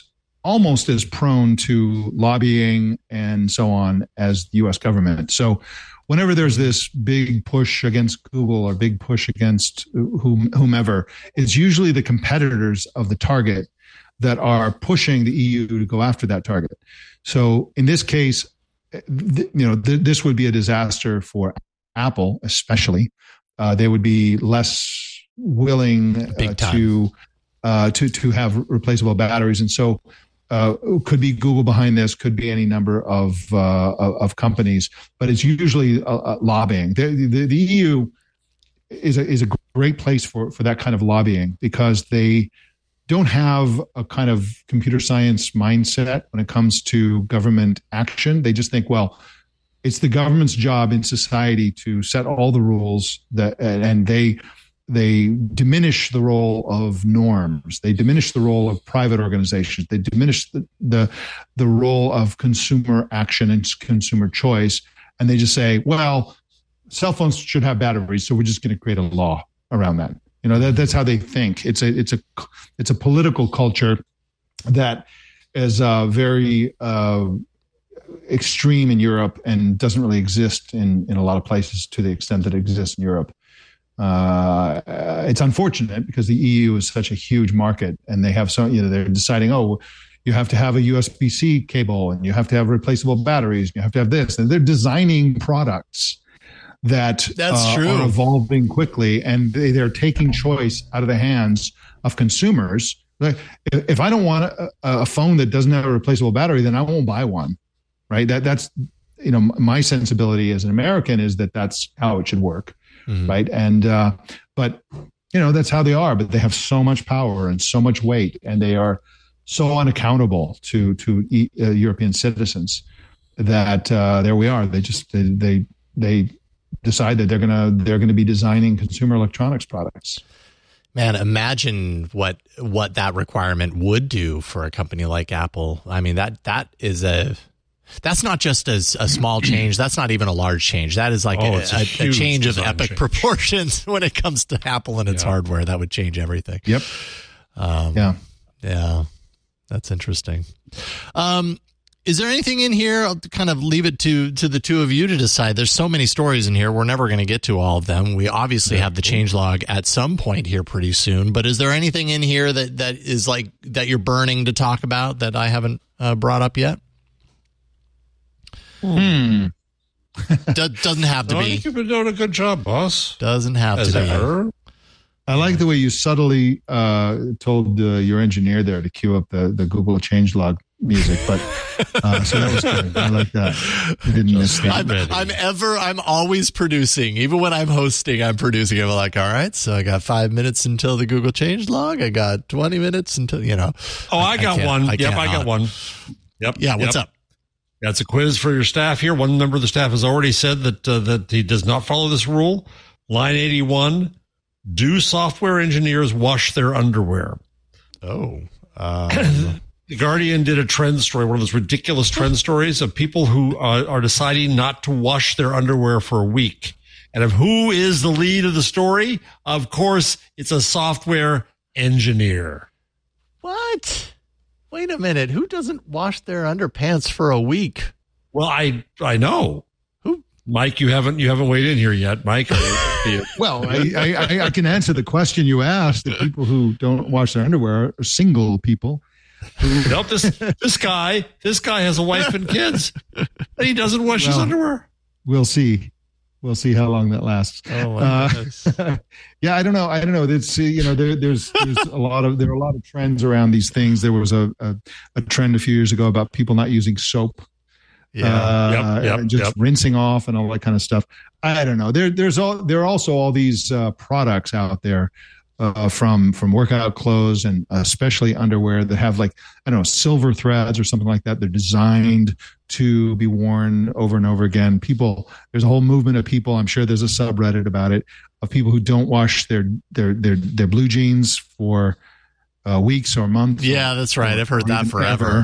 almost as prone to lobbying and so on as the U S government. So whenever there's this big push against Google or big push against whom, whomever, it's usually the competitors of the target that are pushing the E U to go after that target. So in this case, th- you know, th- this would be a disaster for Apple, especially. Uh, they would be less willing uh, to uh, to to have replaceable batteries, and so uh, could be Google behind this, could be any number of uh, of companies, but it's usually uh, uh, lobbying. The, the, the E U is a, is a great place for for that kind of lobbying because they don't have a kind of computer science mindset when it comes to government action. They just think, well, it's the government's job in society to set all the rules that, and they they diminish the role of norms. They diminish the role of private organizations. They diminish the the, the role of consumer action and consumer choice. And they just say, well, cell phones should have batteries, so we're just going to create a law around that. You know, that, that's how they think. It's a it's a it's a political culture that is uh, very uh, extreme in Europe and doesn't really exist in, in a lot of places to the extent that it exists in Europe. Uh, it's unfortunate because the E U is such a huge market and they have so, you know, they're deciding, oh, you have to have a U S B C cable and you have to have replaceable batteries. You have to have this. And they're designing products that That's uh, true. are evolving quickly and they, they're taking choice out of the hands of consumers. Like, if, if I don't want a, a phone that doesn't have a replaceable battery, then I won't buy one. Right. That that's, you know, my sensibility as an American is that that's how it should work. Mm-hmm. Right. And, uh, but, you know, that's how they are. But they have so much power and so much weight and they are so unaccountable to, to uh, European citizens that uh, there we are. They just they they, they decide that they're going to they're going to be designing consumer electronics products. Man, imagine what what that requirement would do for a company like Apple. I mean, that that is a that's not just a, a small change. That's not even a large change. That is like oh, a, a, a, a change of epic change. proportions when it comes to Apple and its yeah. hardware. That would change everything. Yep. Um, yeah. Yeah. That's interesting. Um, Is there anything in here? I'll kind of leave it to to the two of you to decide. There's so many stories in here. We're never going to get to all of them. We obviously have the changelog at some point here pretty soon. But is there anything in here that, that is like that you're burning to talk about that I haven't uh, brought up yet? Hmm. Do, doesn't have to no, be. I think you've been doing a good job, boss. Doesn't have As to be. ever. I like the way you subtly uh, told uh, your engineer there to cue up the, the Google changelog music, but uh, so that was good. I like that. You didn't miss that. I'm, I'm ever, I'm always producing. Even when I'm hosting, I'm producing. I'm like, all right, so I got five minutes until the Google changelog. I got twenty minutes until, you know. Oh, I got I one. I yep, I got not. one. Yep. Yeah, what's yep. up? That's a quiz for your staff here. One member of the staff has already said that uh, that he does not follow this rule. Line eighty-one, do software engineers wash their underwear? Oh. Um, The Guardian did a trend story, one of those ridiculous trend stories of people who uh, are deciding not to wash their underwear for a week. And of who is the lead of the story? Of course, it's a software engineer. what? Wait a minute. Who doesn't wash their underpants for a week? Well, I I know. Who? Mike, you haven't you haven't weighed in here yet, Mike. Are you- Well, I, I, I can answer the question you asked. The people who don't wash their underwear are single people. Nope, this this guy, this guy has a wife and kids, and he doesn't wash his Well, underwear. We'll see. We'll see how long that lasts. Oh, my Uh, goodness. yeah, I don't know. I don't know. It's, you know, there, there's there's a lot of there are a lot of trends around these things. There was a a, a trend a few years ago about people not using soap. Yeah. Uh, Yep, yep, just yep. rinsing off and all that kind of stuff. I don't know. There, there's all there are also all these uh, products out there uh, from from workout clothes and especially underwear that have like I don't know silver threads or something like that. They're designed to be worn over and over again. People, there's a whole movement of people. I'm sure there's a subreddit about it of people who don't wash their their their their blue jeans for uh, weeks or months. Yeah, that's right. I've heard that even forever. ever.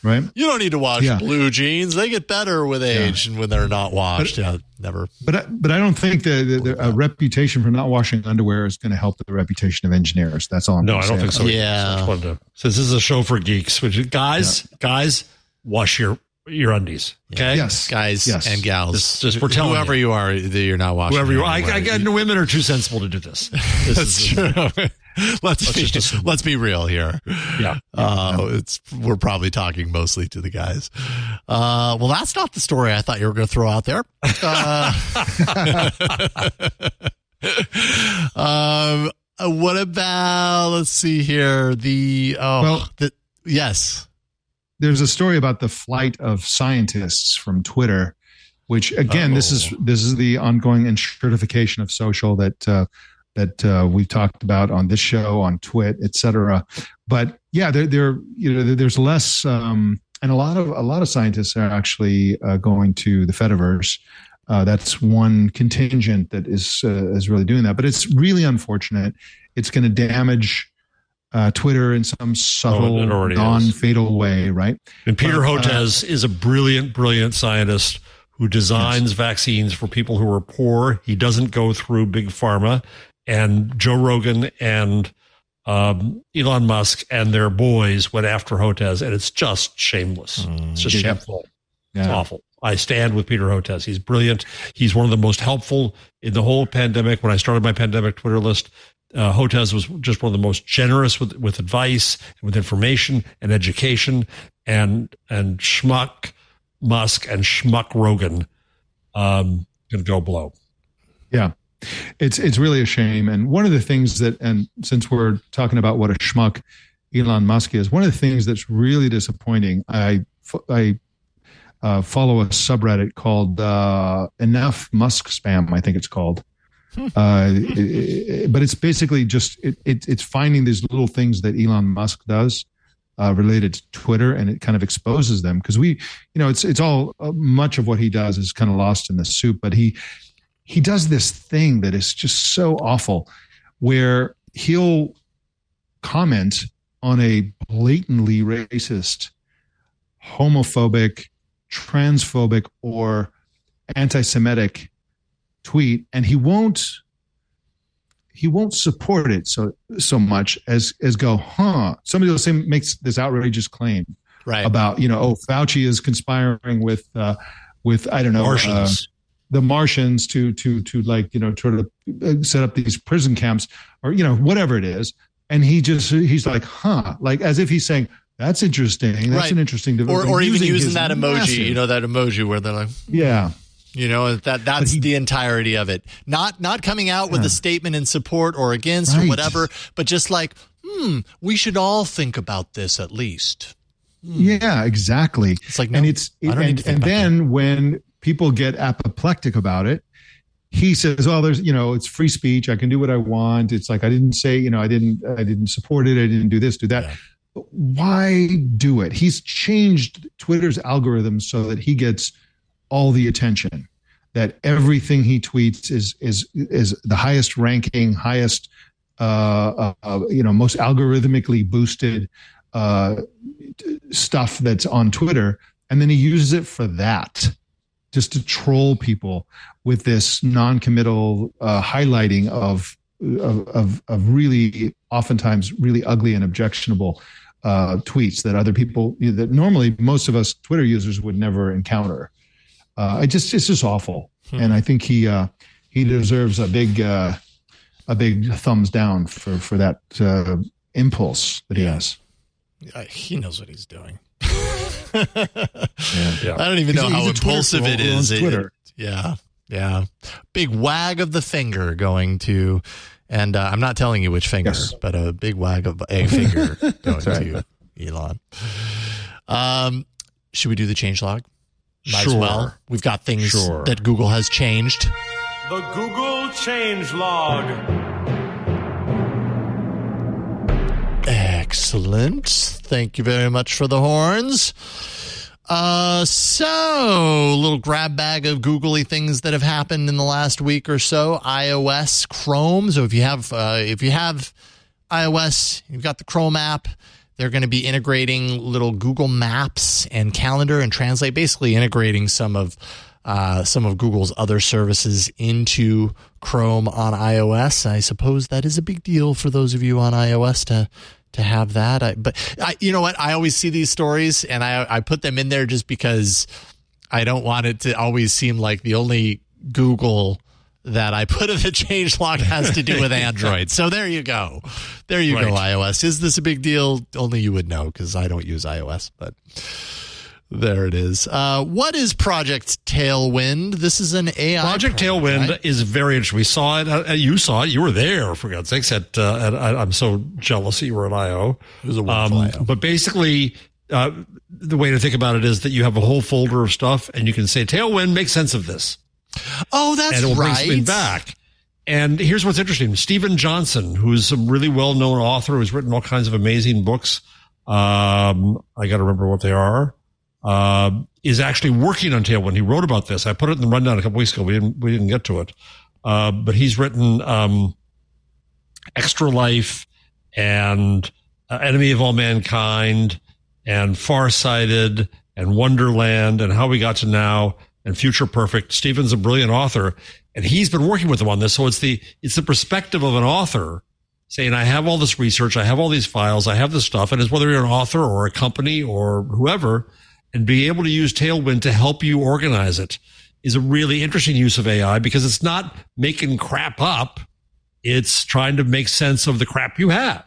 right? You don't need to wash Yeah. blue jeans. They get better with age Yeah. and when they're not washed. But- yeah, never. But I, but I don't think the, the, the a reputation for not washing underwear is going to help the reputation of engineers. That's all I'm No, gonna I don't say think so. about it. Yeah. So I just wanted to- since this is a show for geeks, which guys, guys, wash your your undies. Okay. Yes. Guys Yes. and gals. Just- just we're telling whoever you, are, that you're not washing. Whoever you your are, I, underwear. I got no women are too sensible to do this. This That's is true. let's be, just assume. let's be real here. yeah. Uh, it's we're probably talking mostly to the guys. Uh, well, that's not the story I thought you were going to throw out there. Uh, um, uh, what about? Let's see here. The oh, Well- the yes. There's a story about the flight of scientists from Twitter, which again, this is this is the ongoing enshirtification of social that uh, that uh, we've talked about on this show, on Twit, et cetera. But yeah, there there you know there's less, um, and a lot of a lot of scientists are actually uh, going to the Fediverse. Uh, that's one contingent that is uh, is really doing that, but it's really unfortunate. It's going to damage uh, Twitter in some subtle, Oh, it already is. non-fatal way, right? And Peter Uh, Hotez is a brilliant, brilliant scientist who designs vaccines for people who are poor. He doesn't go through big pharma. And Joe Rogan and um, Elon Musk and their boys went after Hotez, and it's just shameless. It's just Yep. shameful. It's Yeah. awful. I stand with Peter Hotez. He's brilliant. He's one of the most helpful in the whole pandemic. When I started my pandemic Twitter list, uh, Hotez was just one of the most generous with, with advice, with information and education. And and Schmuck Musk and Schmuck Rogan um, going to go blow. Yeah. It's it's really a shame. And one of the things that, and since we're talking about what a schmuck Elon Musk is, one of the things that's really disappointing, I, I uh, follow a subreddit called uh, Enough Musk Spam, I think it's called. Uh, it, it, but it's basically just, it, it, it's finding these little things that Elon Musk does uh, related to Twitter, and it kind of exposes them. Because we, you know, it's it's all, uh, much of what he does is kind of lost in the soup, but he, he does this thing that is just so awful where he'll comment on a blatantly racist, homophobic, transphobic, or anti-Semitic tweet, and he won't he won't support it so so much as as go, huh? Somebody will say makes this outrageous claim Right. about, you know, oh, Fauci is conspiring with uh, with I don't know uh, Martians. the Martians to to to like, you know, try to set up these prison camps, or, you know, whatever it is. And he just he's like, huh, like as if he's saying, that's interesting. That's Right. an interesting or development. or even using his that emoji, massive- you know, that emoji where they're like, yeah. you know, that that's he- the entirety of it. Not not coming out with Yeah. a statement in support or against or Right. whatever, but just like, hmm, we should all think about this at least. Yeah, exactly. It's like, no, and it's I don't and, need to think and about then when people get apoplectic about it, he says, "Well, there's, you know, it's free speech. I can do what I want. It's like I didn't say, you know, I didn't, I didn't support it. I didn't do this, do that. Yeah. But why do it? He's changed Twitter's algorithm so that he gets all the attention. That everything he tweets is is is the highest ranking, highest, uh, uh you know, most algorithmically boosted uh, stuff that's on Twitter, and then he uses it for that, just to troll people with this non-committal uh, highlighting of, of of of really oftentimes really ugly and objectionable uh, tweets that other people that normally most of us Twitter users would never encounter. Uh, it just it's just awful, Hmm. and I think he uh, he deserves a big uh, a big thumbs down for for that uh, impulse that he has. Uh, he knows what he's doing. Yeah. Yeah. I don't even know He's- how he's a Twitter impulsive it troll on is. It- Twitter. it- yeah. Yeah. Big wag of the finger going to, and uh, I'm not telling you which finger, Yes. but a big wag of a finger going right. to Elon. Um, should we do the change log? Might Sure. as well. We've got things Sure. that Google has changed. The Google Change Log. Excellent. Thank you very much for the horns. Uh, so a little grab bag of googly things that have happened in the last week or so. iOS, Chrome. So if you have, uh, if you have iOS, you've got the Chrome app. They're going to be integrating little Google Maps and Calendar and Translate, basically integrating some of uh, some of Google's other services into Chrome on iOS. I suppose that is a big deal for those of you on iOS to to have that. I, but I, you know what? I always see these stories and I, I put them in there just because I don't want it to always seem like the only Google that I put in the changelog has to do with Android. So there you go. There you right. go, iOS. Is this a big deal? Only you would know because I don't use iOS, but there it is. Uh, what is Project Tailwind? This is an A I Project project, Tailwind right? is very interesting. We saw it. Uh, you saw it. You were there, for God's sakes. At, uh, at, I'm so jealous that you were at I O. It was a wonderful um, I O. But basically, uh, the way to think about it is that you have a whole folder of stuff and you can say, Tailwind, make sense of this. Oh, that's and it will right. bring something back. And here's what's interesting. Stephen Johnson, who's a really well-known author who's written all kinds of amazing books. Um, I got to remember what they are. Uh, is actually working on Tailwind. He wrote about this. I put it in the rundown a couple weeks ago. We didn't, we didn't get to it. Uh, but he's written, um, Extra Life and uh, Enemy of All Mankind and Farsighted and Wonderland and How We Got to Now and Future Perfect. Stephen's a brilliant author and he's been working with them on this. So it's the, it's the perspective of an author saying, I have all this research. I have all these files. I have this stuff. And it's whether you're an author or a company or whoever, and be able to use Tailwind to help you organize it is a really interesting use of A I because it's not making crap up. It's trying to make sense of the crap you have.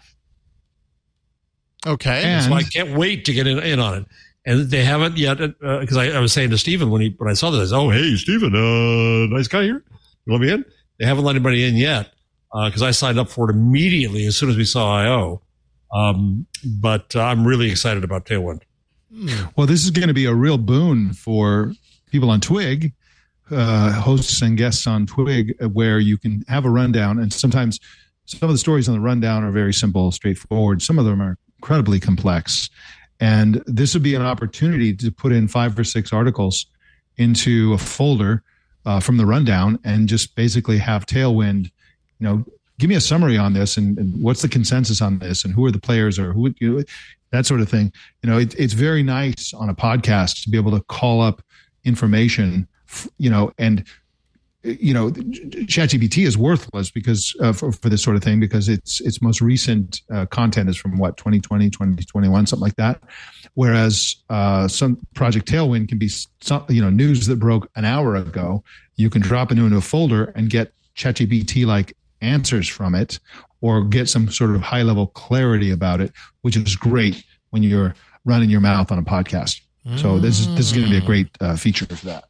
Okay. And so I can't wait to get in, in on it. And they haven't yet, because uh, I, I was saying to Stephen when he when I saw this, I said, oh, hey, Stephen, uh, nice guy here. You let me in? They haven't let anybody in yet because uh, I signed up for it immediately as soon as we saw I O. Um, but uh, I'm really excited about Tailwind. Well, this is going to be a real boon for people on Twig, uh, hosts and guests on Twig, where you can have a rundown. And sometimes some of the stories on the rundown are very simple, straightforward. Some of them are incredibly complex. And this would be an opportunity to put in five or six articles into a folder uh, from the rundown and just basically have Tailwind, you know, give me a summary on this and, and what's the consensus on this and who are the players or who, you know, that sort of thing. You know, it, it's very nice on a podcast to be able to call up information, you know, and, you know, ChatGPT is worthless because uh, for, for this sort of thing, because its its most recent uh, content is from what, twenty twenty, twenty twenty-one, something like that. Whereas uh, some Project Tailwind can be, some, you know, news that broke an hour ago. You can drop it into a folder and get ChatGPT like answers from it, or get some sort of high level clarity about it, which is great when you're running your mouth on a podcast. Mm. So this is this is going to be a great uh, feature for that.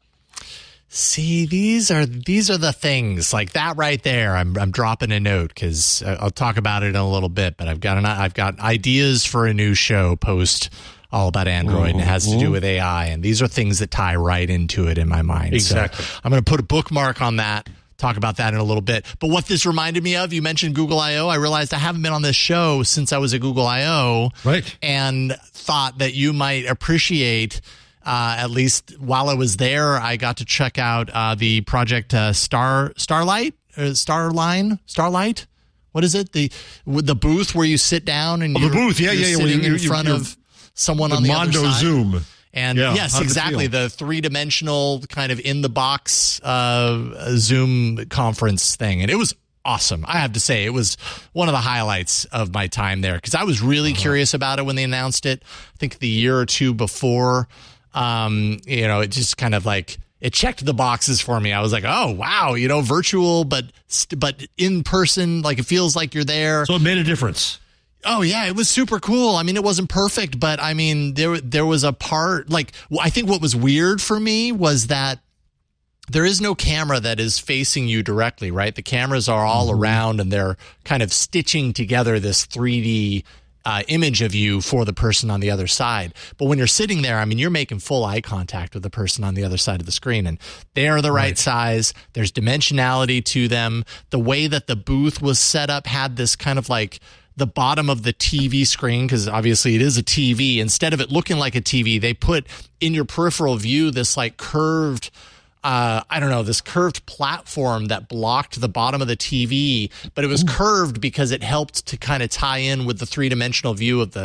See, these are these are the things like that right there. I'm I'm dropping a note because I'll talk about it in a little bit. But I've got an I've got ideas for a new show post all about Android, and it has to do with A I. And these are things that tie right into it in my mind. Exactly. So I'm going to put a bookmark on that. Talk about that in a little bit. But what this reminded me of, you mentioned Google I O. I realized I haven't been on this show since I was at Google I O. Right. And thought that you might appreciate, uh, at least while I was there, I got to check out uh, the Project uh, Star Starlight, uh, Starline, Starlight. What is it? The the booth where you sit down and oh, you're, the booth. Yeah, you're yeah, yeah. sitting you, in front you, of someone the on the Mondo other side. Zoom. And yeah, yes, exactly. The three-dimensional kind of in-the-box uh, Zoom conference thing. And it was awesome. I have to say, it was one of the highlights of my time there because I was really uh-huh. curious about it when they announced it. I think the year or two before, um, you know, it just kind of like, it checked the boxes for me. I was like, oh, wow, you know, virtual, but but in person, like it feels like you're there. So it made a difference. Oh yeah, it was super cool. I mean, it wasn't perfect, but I mean, there there was a part like I think what was weird for me was that there is no camera that is facing you directly, right? The cameras are all mm-hmm. around and they're kind of stitching together this three D uh, image of you for the person on the other side. But when you're sitting there, I mean, you're making full eye contact with the person on the other side of the screen and they're the right, right size. There's dimensionality to them. The way that the booth was set up had this kind of like the bottom of the T V screen, because obviously it is a T V. Instead of it looking like a T V, they put in your peripheral view this like curved, uh, I don't know, this curved platform that blocked the bottom of the T V, but it was Ooh. curved because it helped to kind of tie in with the three-dimensional view of the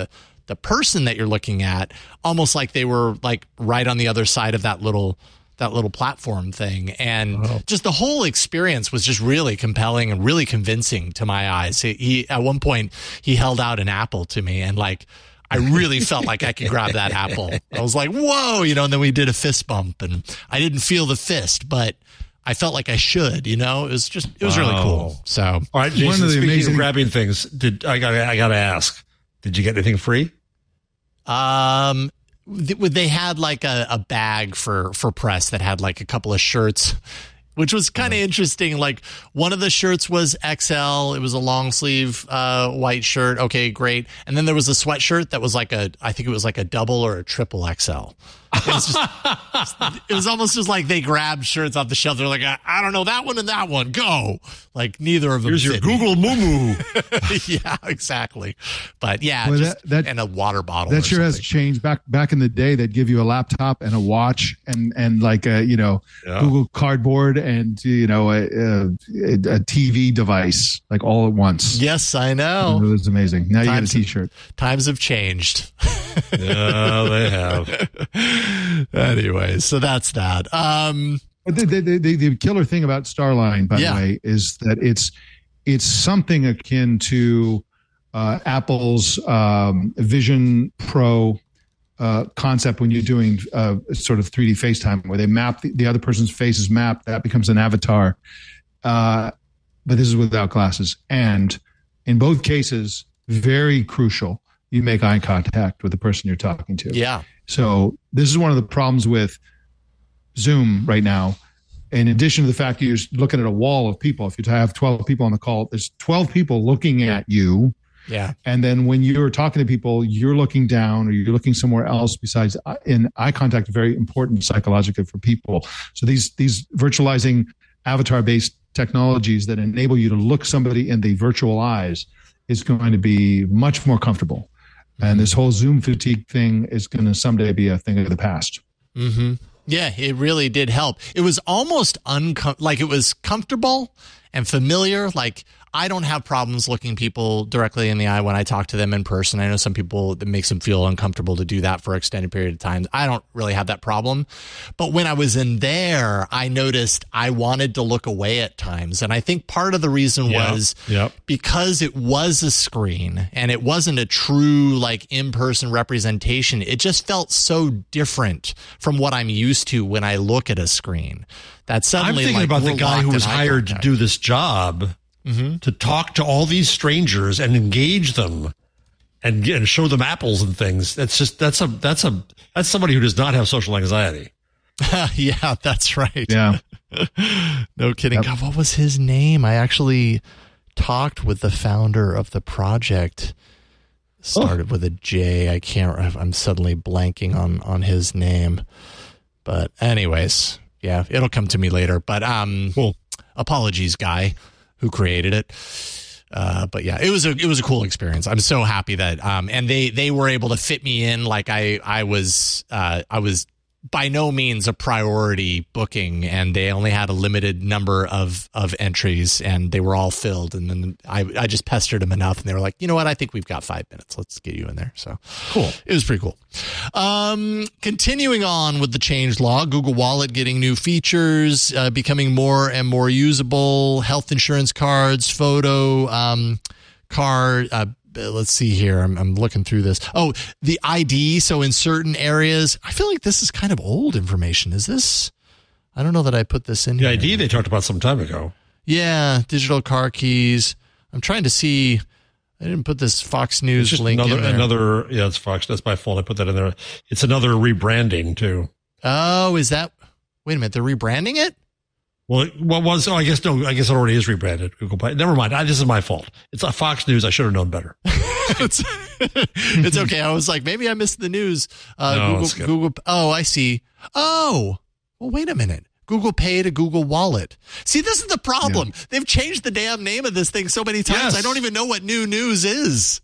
the person that you're looking at, almost like they were like right on the other side of that little that little platform thing. And oh. just the whole experience was just really compelling and really convincing to my eyes. He, he at one point he held out an apple to me, and like I really felt like I could grab that apple. I was like, whoa, you know, and then we did a fist bump, and I didn't feel the fist, but I felt like I should, you know. It was just it was wow. really cool. So all right, Jason, one of the speaking amazing of grabbing things, did I got I got to ask, did you get anything free? Um They had like a, a bag for, for press that had like a couple of shirts, which was kind of interesting. Like one of the shirts was X L. It was a long sleeve uh, white shirt. Okay, great. And then there was a sweatshirt that was like a, I think it was like a double or a triple X L. It was, just, it was almost just like they grabbed shirts off the shelf. They're like, I, I don't know, that one and that one, go. Like neither of them. Here's your Google Moo. Yeah, exactly. But yeah, well, just, that, that, and a water bottle. That sure has changed. Back back in the day, they'd give you a laptop and a watch and and like a you know yeah. Google Cardboard and you know a, a, a T V device like all at once. Yes, I know. It was amazing. Now times you get a T-shirt. Have, times have changed. Yeah, they have. Anyway, so that's that. Um, the, the, the, the killer thing about Starline, by yeah. the way, is that it's it's something akin to uh, Apple's um, Vision Pro uh, concept when you're doing uh, sort of three D FaceTime, where they map the, the other person's face is mapped. That becomes an avatar. Uh, but this is without glasses. And in both cases, very crucial, you make eye contact with the person you're talking to. Yeah. So this is one of the problems with Zoom right now. In addition to the fact that you're looking at a wall of people, if you have twelve people on the call, there's twelve people looking at you. Yeah. And then when you're talking to people, you're looking down or you're looking somewhere else besides in eye contact, very important psychologically for people. So these, these virtualizing avatar-based technologies that enable you to look somebody in the virtual eyes is going to be much more comfortable. And this whole Zoom fatigue thing is going to someday be a thing of the past. Mm-hmm. Yeah, it really did help. It was almost uncom- like it was comfortable and familiar. Like I don't have problems looking people directly in the eye when I talk to them in person. I know some people, it makes them feel uncomfortable to do that for an extended period of time. I don't really have that problem. But when I was in there, I noticed I wanted to look away at times. And I think part of the reason yep. was yep. because it was a screen and it wasn't a true like in-person representation. It just felt so different from what I'm used to when I look at a screen. That suddenly, I'm thinking like, about the guy who was hired contact. to do this job. Mm-hmm. To talk to all these strangers and engage them and, and show them apples and things. That's just, that's a, that's a, that's somebody who does not have social anxiety. Yeah, that's right. Yeah. No kidding. Yep. God, what was his name? I actually talked with the founder of the project. Started oh. with a J. I can't, I'm suddenly blanking on, on his name. But anyways, yeah, it'll come to me later. But, um, cool. Apologies, guy who created it. Uh, but yeah, it was a, it was a cool experience. I'm so happy that, um, and they, they were able to fit me in. Like I, I was, uh, I was by no means a priority booking, and they only had a limited number of, of entries and they were all filled. And then I, I just pestered them enough and they were like, you know what? I think we've got five minutes. Let's get you in there. So cool. It was pretty cool. Um, continuing on with the change law, Google Wallet getting new features, uh, becoming more and more usable, health insurance cards, photo, um, card, uh, let's see here. I'm, I'm looking through this. Oh, the I D. So in certain areas, I feel like this is kind of old information. Is this? I don't know that I put this in the here. I D they talked about some time ago. Yeah, digital car keys. I'm trying to see. I didn't put this Fox News link another, in there. Another, yeah, it's Fox. That's my fault. I put that in there. It's another rebranding too. Oh, is that? Wait a minute. They're rebranding it? Well, what was? Oh, I guess no. I guess it already is rebranded. Google Play. Never mind. I, this is my fault. It's a Fox News. I should have known better. it's, it's okay. I was like, maybe I missed the news. Uh, no, Google, Google. Oh, I see. Oh, well, wait a minute. Google Pay to Google Wallet. See, this is the problem. Yeah. They've changed the damn name of this thing so many times. Yes. I don't even know what new news is.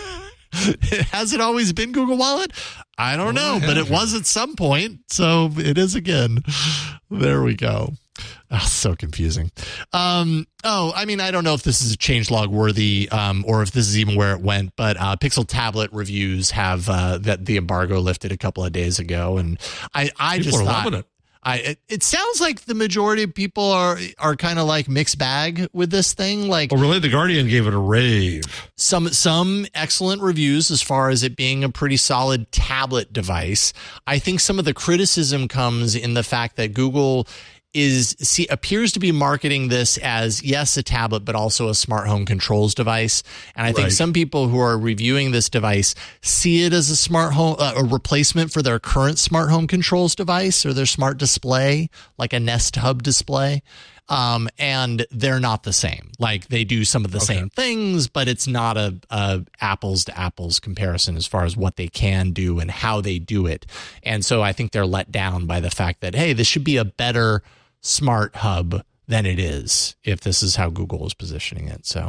Has it always been Google Wallet? I don't know, but it was at some point. So it is again. There we go. Oh, so confusing. Um, oh, I mean, I don't know if this is a changelog worthy um, or if this is even where it went, but uh, Pixel tablet reviews have uh, that the embargo lifted a couple of days ago, and I, I People just are thought loving it. I it, it sounds like the majority of people are are kind of like mixed bag with this thing. Like, Oh, really? The Guardian gave it a rave. some some excellent reviews as far as it being a pretty solid tablet device. I think some of the criticism comes in the fact that Google is see appears to be marketing this as, yes, a tablet, but also a smart home controls device. And I think Right. some people who are reviewing this device see it as a smart home, uh, a replacement for their current smart home controls device or their smart display, like a Nest Hub display. Um, and they're not the same. Like, they do some of the Okay. same things, but it's not a, a apples to apples comparison as far as what they can do and how they do it. And so I think they're let down by the fact that, hey, this should be a better smart hub than it is if this is how Google is positioning it. So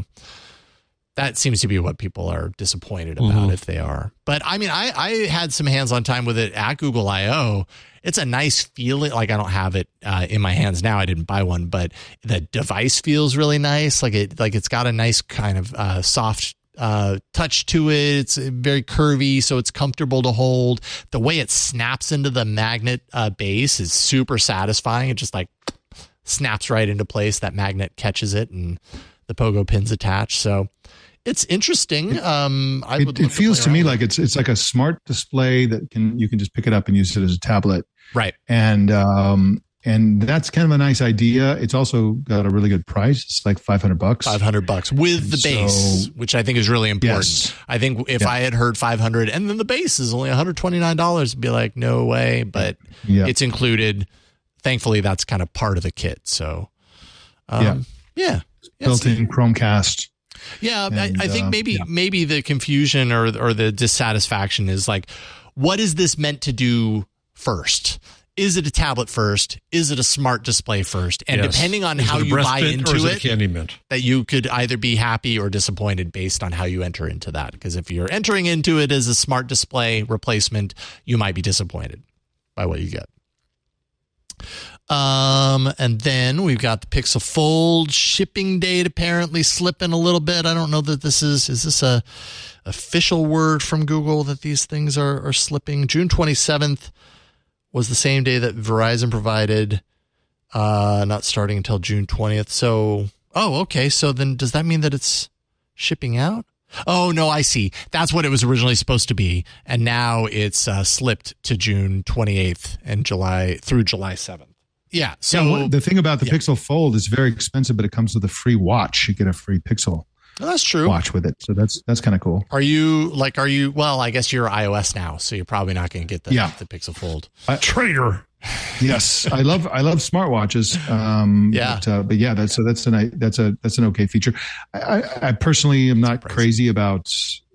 that seems to be what people are disappointed about, Mhm. if they are. But I mean, I, I had some hands-on time with it at Google I O. It's a nice feeling. Like, I don't have it uh, in my hands now. I didn't buy one, but the device feels really nice. Like it, like it's got a nice kind of uh, soft uh, touch to it. It's very curvy, so it's comfortable to hold. The way it snaps into the magnet uh, base is super satisfying. It just like snaps right into place. That magnet catches it, and the pogo pins attached. So it's interesting. Um, I would It, love it feels play to me around with like it's it's like a smart display that can you can just pick it up and use it as a tablet, it. Right. and um, and that's kind of a nice idea. It's also got a really good price. It's like five hundred bucks. five hundred bucks with the So- base, which I think is really important. Yes. I think if Yeah. I had heard five hundred and then the base is only one hundred twenty-nine dollars, I'd be like, no way, but Yeah. it's included. Thankfully, that's kind of part of the kit. So, um, yeah. Yeah. Built-in Chromecast. Yeah, And, I, I think uh, maybe yeah. maybe the confusion or or the dissatisfaction is like, what is this meant to do first? Is it a tablet first? Is it a smart display first? And Yes. depending on Is how it a you breast buy mint or into is it, it a candy mint? that you could either be happy or disappointed based on how you enter into that. Because if you're entering into it as a smart display replacement, you might be disappointed by what you get. Um, and then we've got the Pixel Fold shipping date apparently slipping a little bit. I don't know that this is, is this a official word from Google that these things are, are slipping? June twenty-seventh was the same day that Verizon provided, uh, not starting until June twentieth. So, oh, okay. So then does that mean that it's shipping out? Oh, no, I see. That's what it was originally supposed to be. And now it's uh, slipped to June twenty-eighth and July through July seventh. Yeah. So Yeah, what- the thing about the yeah. Pixel Fold is very expensive, but it comes with a free watch. You get a free Pixel oh, that's true. watch with it, so that's that's kind of cool. Are you like, are you, well, I guess you're iOS now, so you're probably not going to get the, Yeah. the Pixel Fold. Traitor. Yes, I love I love smartwatches. Um, Yeah. but, uh, but yeah, that's so that's an that's a that's an okay feature. I, I, I personally am not Surprising. crazy about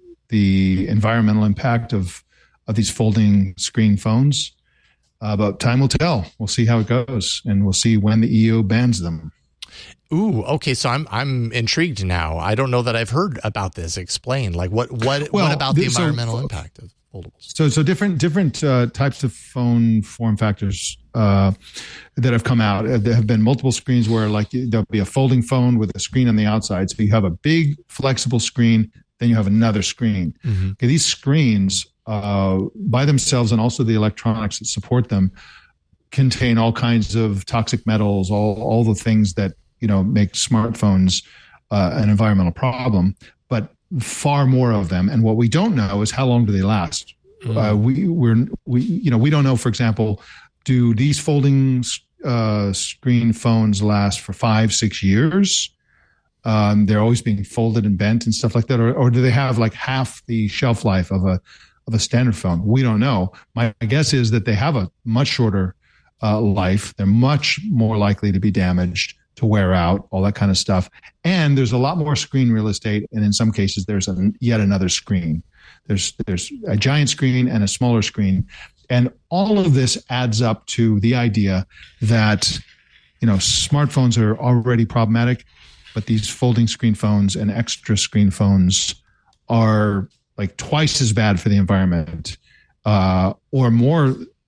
the environmental impact of of these folding screen phones, uh, but time will tell. We'll see how it goes, and we'll see when the E U bans them. Ooh, okay. So I'm I'm intrigued now. I don't know that I've heard about this. Explain, like what what Well, what about the th- so- environmental impact of foldables? So, so different different uh, types of phone form factors uh, that have come out. Uh, There have been multiple screens where, like, there'll be a folding phone with a screen on the outside. So you have a big flexible screen, then you have another screen. Mm-hmm. Okay, these screens uh, by themselves, and also the electronics that support them, contain all kinds of toxic metals, all all the things that you know make smartphones uh, an environmental problem. But far more of them, and what we don't know is how long do they last. Uh, we we're we you know we don't know. For example, do these folding uh, screen phones last for five six years? Um, they're always being folded and bent and stuff like that, or, or do they have like half the shelf life of a of a standard phone? We don't know. My guess is that they have a much shorter uh, life. They're much more likely to be damaged, to wear out, all that kind of stuff. And there's a lot more screen real estate, and in some cases, there's a, yet another screen. There's there's a giant screen and a smaller screen, and all of this adds up to the idea that you know smartphones are already problematic, but these folding screen phones and extra screen phones are like twice as bad for the environment, uh, or more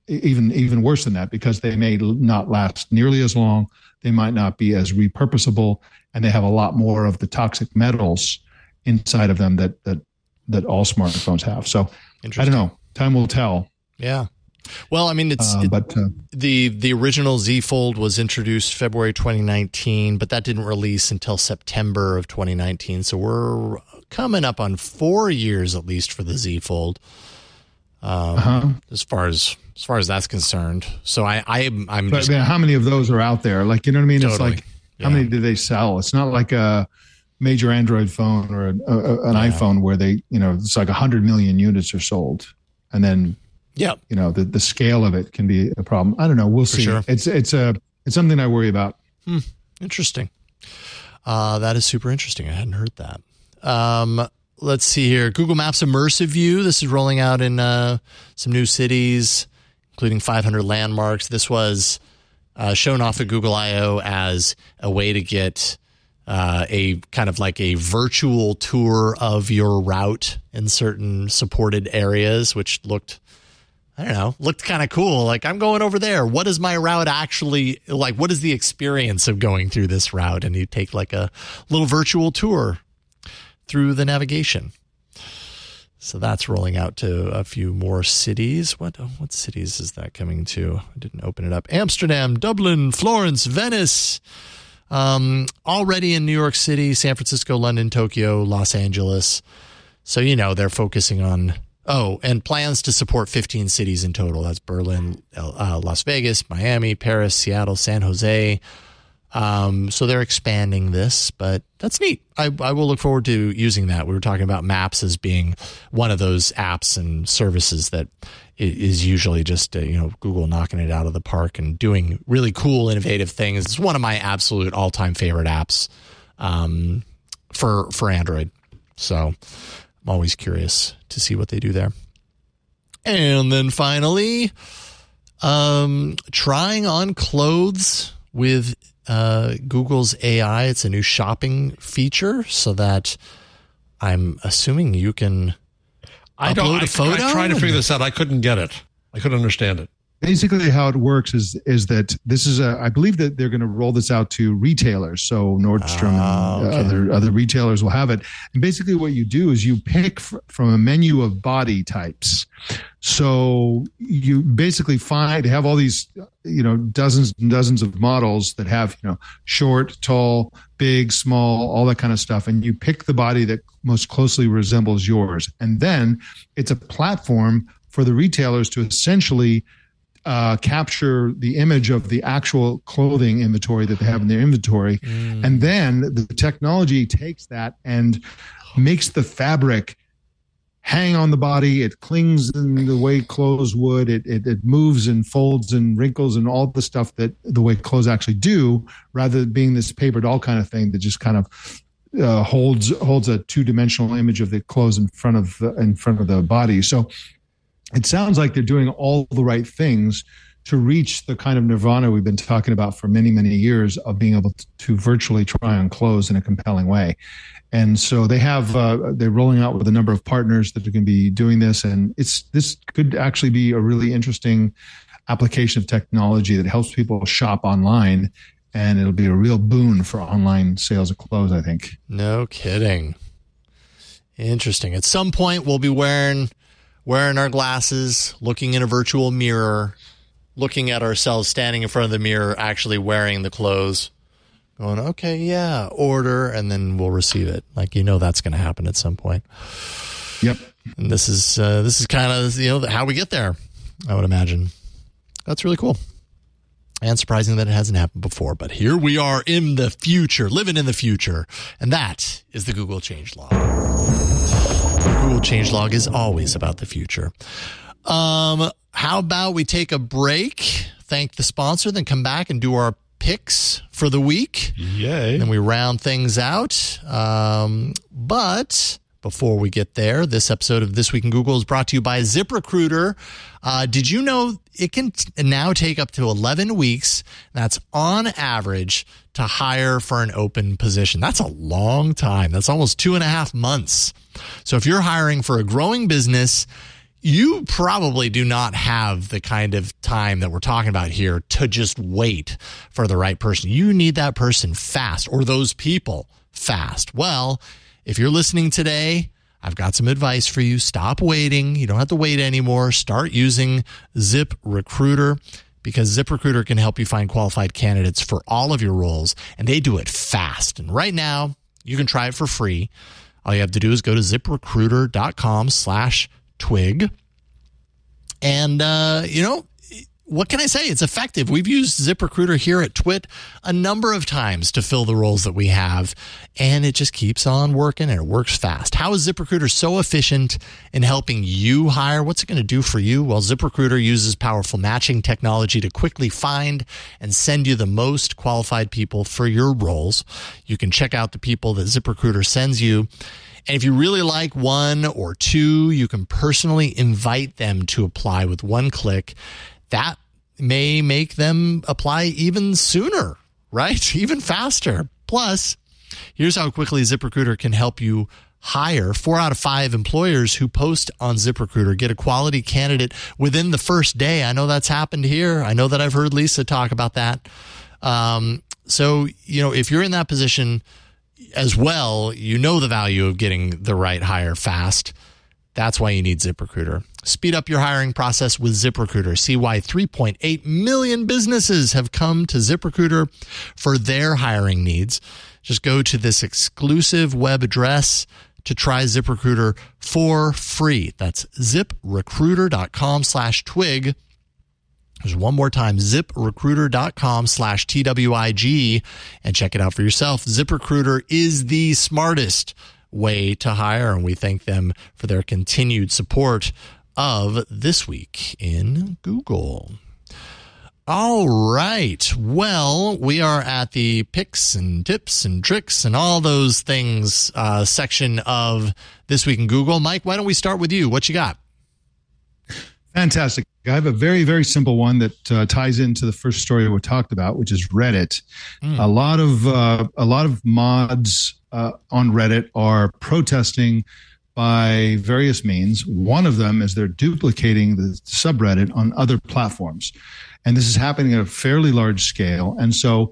even even worse than that, because they may not last nearly as long. They might not be as repurposable, and they have a lot more of the toxic metals inside of them that that that all smartphones have. So I don't know. Time will tell. Yeah. Well, I mean, it's uh, but uh, the the original Z Fold was introduced February twenty nineteen, but that didn't release until September of twenty nineteen. So we're coming up on four years at least for the Z Fold, um, uh-huh. as far as as far as that's concerned. So I, I I'm. But just, man, how many of those are out there? Like, you know what I mean? Totally. It's like yeah. how many do they sell? It's not like a major Android phone or a, a, an yeah. iPhone where they, you know, it's like a hundred million units are sold, and then. Yeah, you know, the, the scale of it can be a problem. I don't know. We'll For see. Sure. It's it's a it's something I worry about. Hmm. Interesting. Uh, that is super interesting. I hadn't heard that. Um, let's see here. Google Maps Immersive View. This is rolling out in uh, some new cities, including five hundred landmarks. This was uh, shown off at Google I O as a way to get uh, a kind of like a virtual tour of your route in certain supported areas, which looked I don't know, looked kind of cool. Like, I'm going over there. What is my route actually like? What is the experience of going through this route? And you take like a little virtual tour through the navigation. So that's rolling out to a few more cities. What what cities is that coming to? I didn't open it up. Amsterdam, Dublin, Florence, Venice. Um, already in New York City, San Francisco, London, Tokyo, Los Angeles. So, you know, they're focusing on Oh, and plans to support fifteen cities in total. That's Berlin, uh, Las Vegas, Miami, Paris, Seattle, San Jose. Um, so they're expanding this, but that's neat. I, I will look forward to using that. We were talking about Maps as being one of those apps and services that is usually just, uh, you know, Google knocking it out of the park and doing really cool, innovative things. It's one of my absolute all-time favorite apps um, for for Android. So I'm always curious to see what they do there. And then finally, um, trying on clothes with uh, Google's A I. It's a new shopping feature so that I'm assuming you can I upload don't, a photo. I, I tried to figure this out. I couldn't get it. I couldn't understand it. Basically, how it works is is that this is a. I believe that they're going to roll this out to retailers. So Nordstrom Ah, and okay. other other retailers will have it. And basically, what you do is you pick fr- from a menu of body types. So you basically find have all these, you know, dozens and dozens of models that have, you know, short, tall, big, small, all that kind of stuff, and you pick the body that most closely resembles yours. And then it's a platform for the retailers to essentially Uh, capture the image of the actual clothing inventory that they have in their inventory. Mm. And then the technology takes that and makes the fabric hang on the body. It clings in the way clothes would. It, it, it moves and folds and wrinkles and all the stuff that the way clothes actually do, rather than being this paper doll kind of thing that just kind of uh, holds holds a two-dimensional image of the clothes in front of the, in front of the body. So it sounds like they're doing all the right things to reach the kind of nirvana we've been talking about for many, many years of being able to, to virtually try on clothes in a compelling way. And so they have, uh, they're rolling out with a number of partners that are going to be doing this. And it's, this could actually be a really interesting application of technology that helps people shop online. And it'll be a real boon for online sales of clothes, I think. No kidding. Interesting. At some point, we'll be wearing wearing our glasses, looking in a virtual mirror, looking at ourselves standing in front of the mirror, actually wearing the clothes, going, okay, yeah, order, and then we'll receive it. Like, you know, that's going to happen at some point. Yep. And this is uh, this is kind of, you know, how we get there, I would imagine. That's really cool. And surprising that it hasn't happened before. But here we are in the future, living in the future. And that is the Google changelog. Google changelog is always about the future. Um, how about we take a break, thank the sponsor, then come back and do our picks for the week. Yay. And we round things out. Um, but before we get there, this episode of This Week in Google is brought to you by ZipRecruiter. Uh, did you know it can t- now take up to eleven weeks? That's on average to hire for an open position. That's a long time. That's almost two and a half months. So if you're hiring for a growing business, you probably do not have the kind of time that we're talking about here to just wait for the right person. You need that person fast, or those people fast. Well, if you're listening today, I've got some advice for you. Stop waiting. You don't have to wait anymore. Start using ZipRecruiter, because ZipRecruiter can help you find qualified candidates for all of your roles, and they do it fast. And right now, you can try it for free. All you have to do is go to ZipRecruiter.com slash twig. And, uh, you know, what can I say? It's effective. We've used ZipRecruiter here at Twit a number of times to fill the roles that we have, and it just keeps on working, and it works fast. How is ZipRecruiter so efficient in helping you hire? What's it going to do for you? Well, ZipRecruiter uses powerful matching technology to quickly find and send you the most qualified people for your roles. You can check out the people that ZipRecruiter sends you. And if you really like one or two, you can personally invite them to apply with one click. That may make them apply even sooner, right? Even faster. Plus, here's how quickly ZipRecruiter can help you hire. Four out of five employers who post on ZipRecruiter get a quality candidate within the first day. I know that's happened here. I know that I've heard Lisa talk about that. Um, so, you know, if you're in that position as well, you know the value of getting the right hire fast. That's why you need ZipRecruiter. Speed up your hiring process with ZipRecruiter. See why three point eight million businesses have come to ZipRecruiter for their hiring needs. Just go to this exclusive web address to try ZipRecruiter for free. That's ZipRecruiter.com slash twig. There's one more time, ZipRecruiter.com slash T W I G, and check it out for yourself. ZipRecruiter is the smartest way to hire, and we thank them for their continued support of This Week in Google. All right. Well, we are at the picks and tips and tricks and all those things uh, section of This Week in Google. Mike, why don't we start with you? What you got? Fantastic. I have a very, very simple one that uh, ties into the first story we talked about, which is Reddit. Mm. A lot of uh, a lot of mods uh, on Reddit are protesting by various means. One of them is they're duplicating the subreddit on other platforms, and this is happening at a fairly large scale. And so,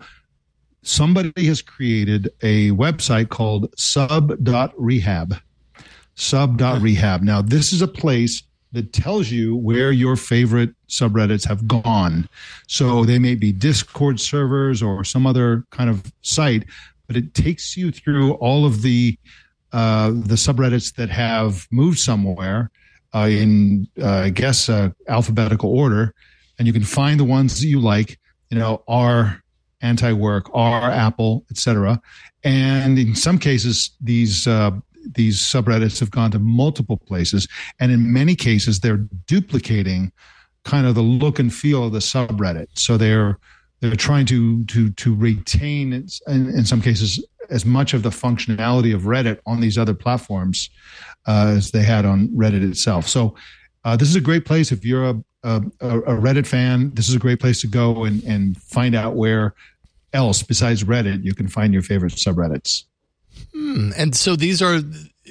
somebody has created a website called sub dot rehab. sub dot rehab. Now, this is a place that tells you where your favorite subreddits have gone. So they may be Discord servers or some other kind of site, but it takes you through all of the uh, the subreddits that have moved somewhere uh, in, uh, I guess, uh, alphabetical order, and you can find the ones that you like. You know, R anti-work, R Apple, et cetera. And in some cases, these uh, these subreddits have gone to multiple places, and in many cases they're duplicating kind of the look and feel of the subreddit. So they're they're trying to to to retain in, in some cases as much of the functionality of Reddit on these other platforms uh, as they had on Reddit itself. So uh, this is a great place if you're a, a a Reddit fan. This is a great place to go and and find out where else besides Reddit you can find your favorite subreddits. Hmm. And so these are,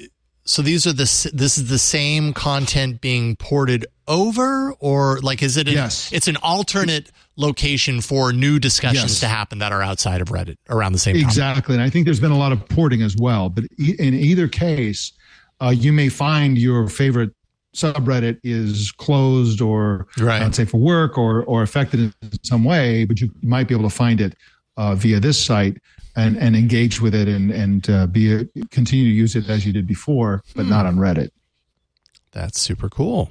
so these are the, this is the same content being ported over, or like, is it, an, yes. it's an alternate location for new discussions yes. to happen that are outside of Reddit around the same time? Exactly. And I think there's been a lot of porting as well, but in either case, uh, you may find your favorite subreddit is closed or right. let's say for work or, or affected in some way, but you might be able to find it uh, via this site. And, and engage with it and and uh, be a, continue to use it as you did before, but hmm. not on Reddit. That's super cool.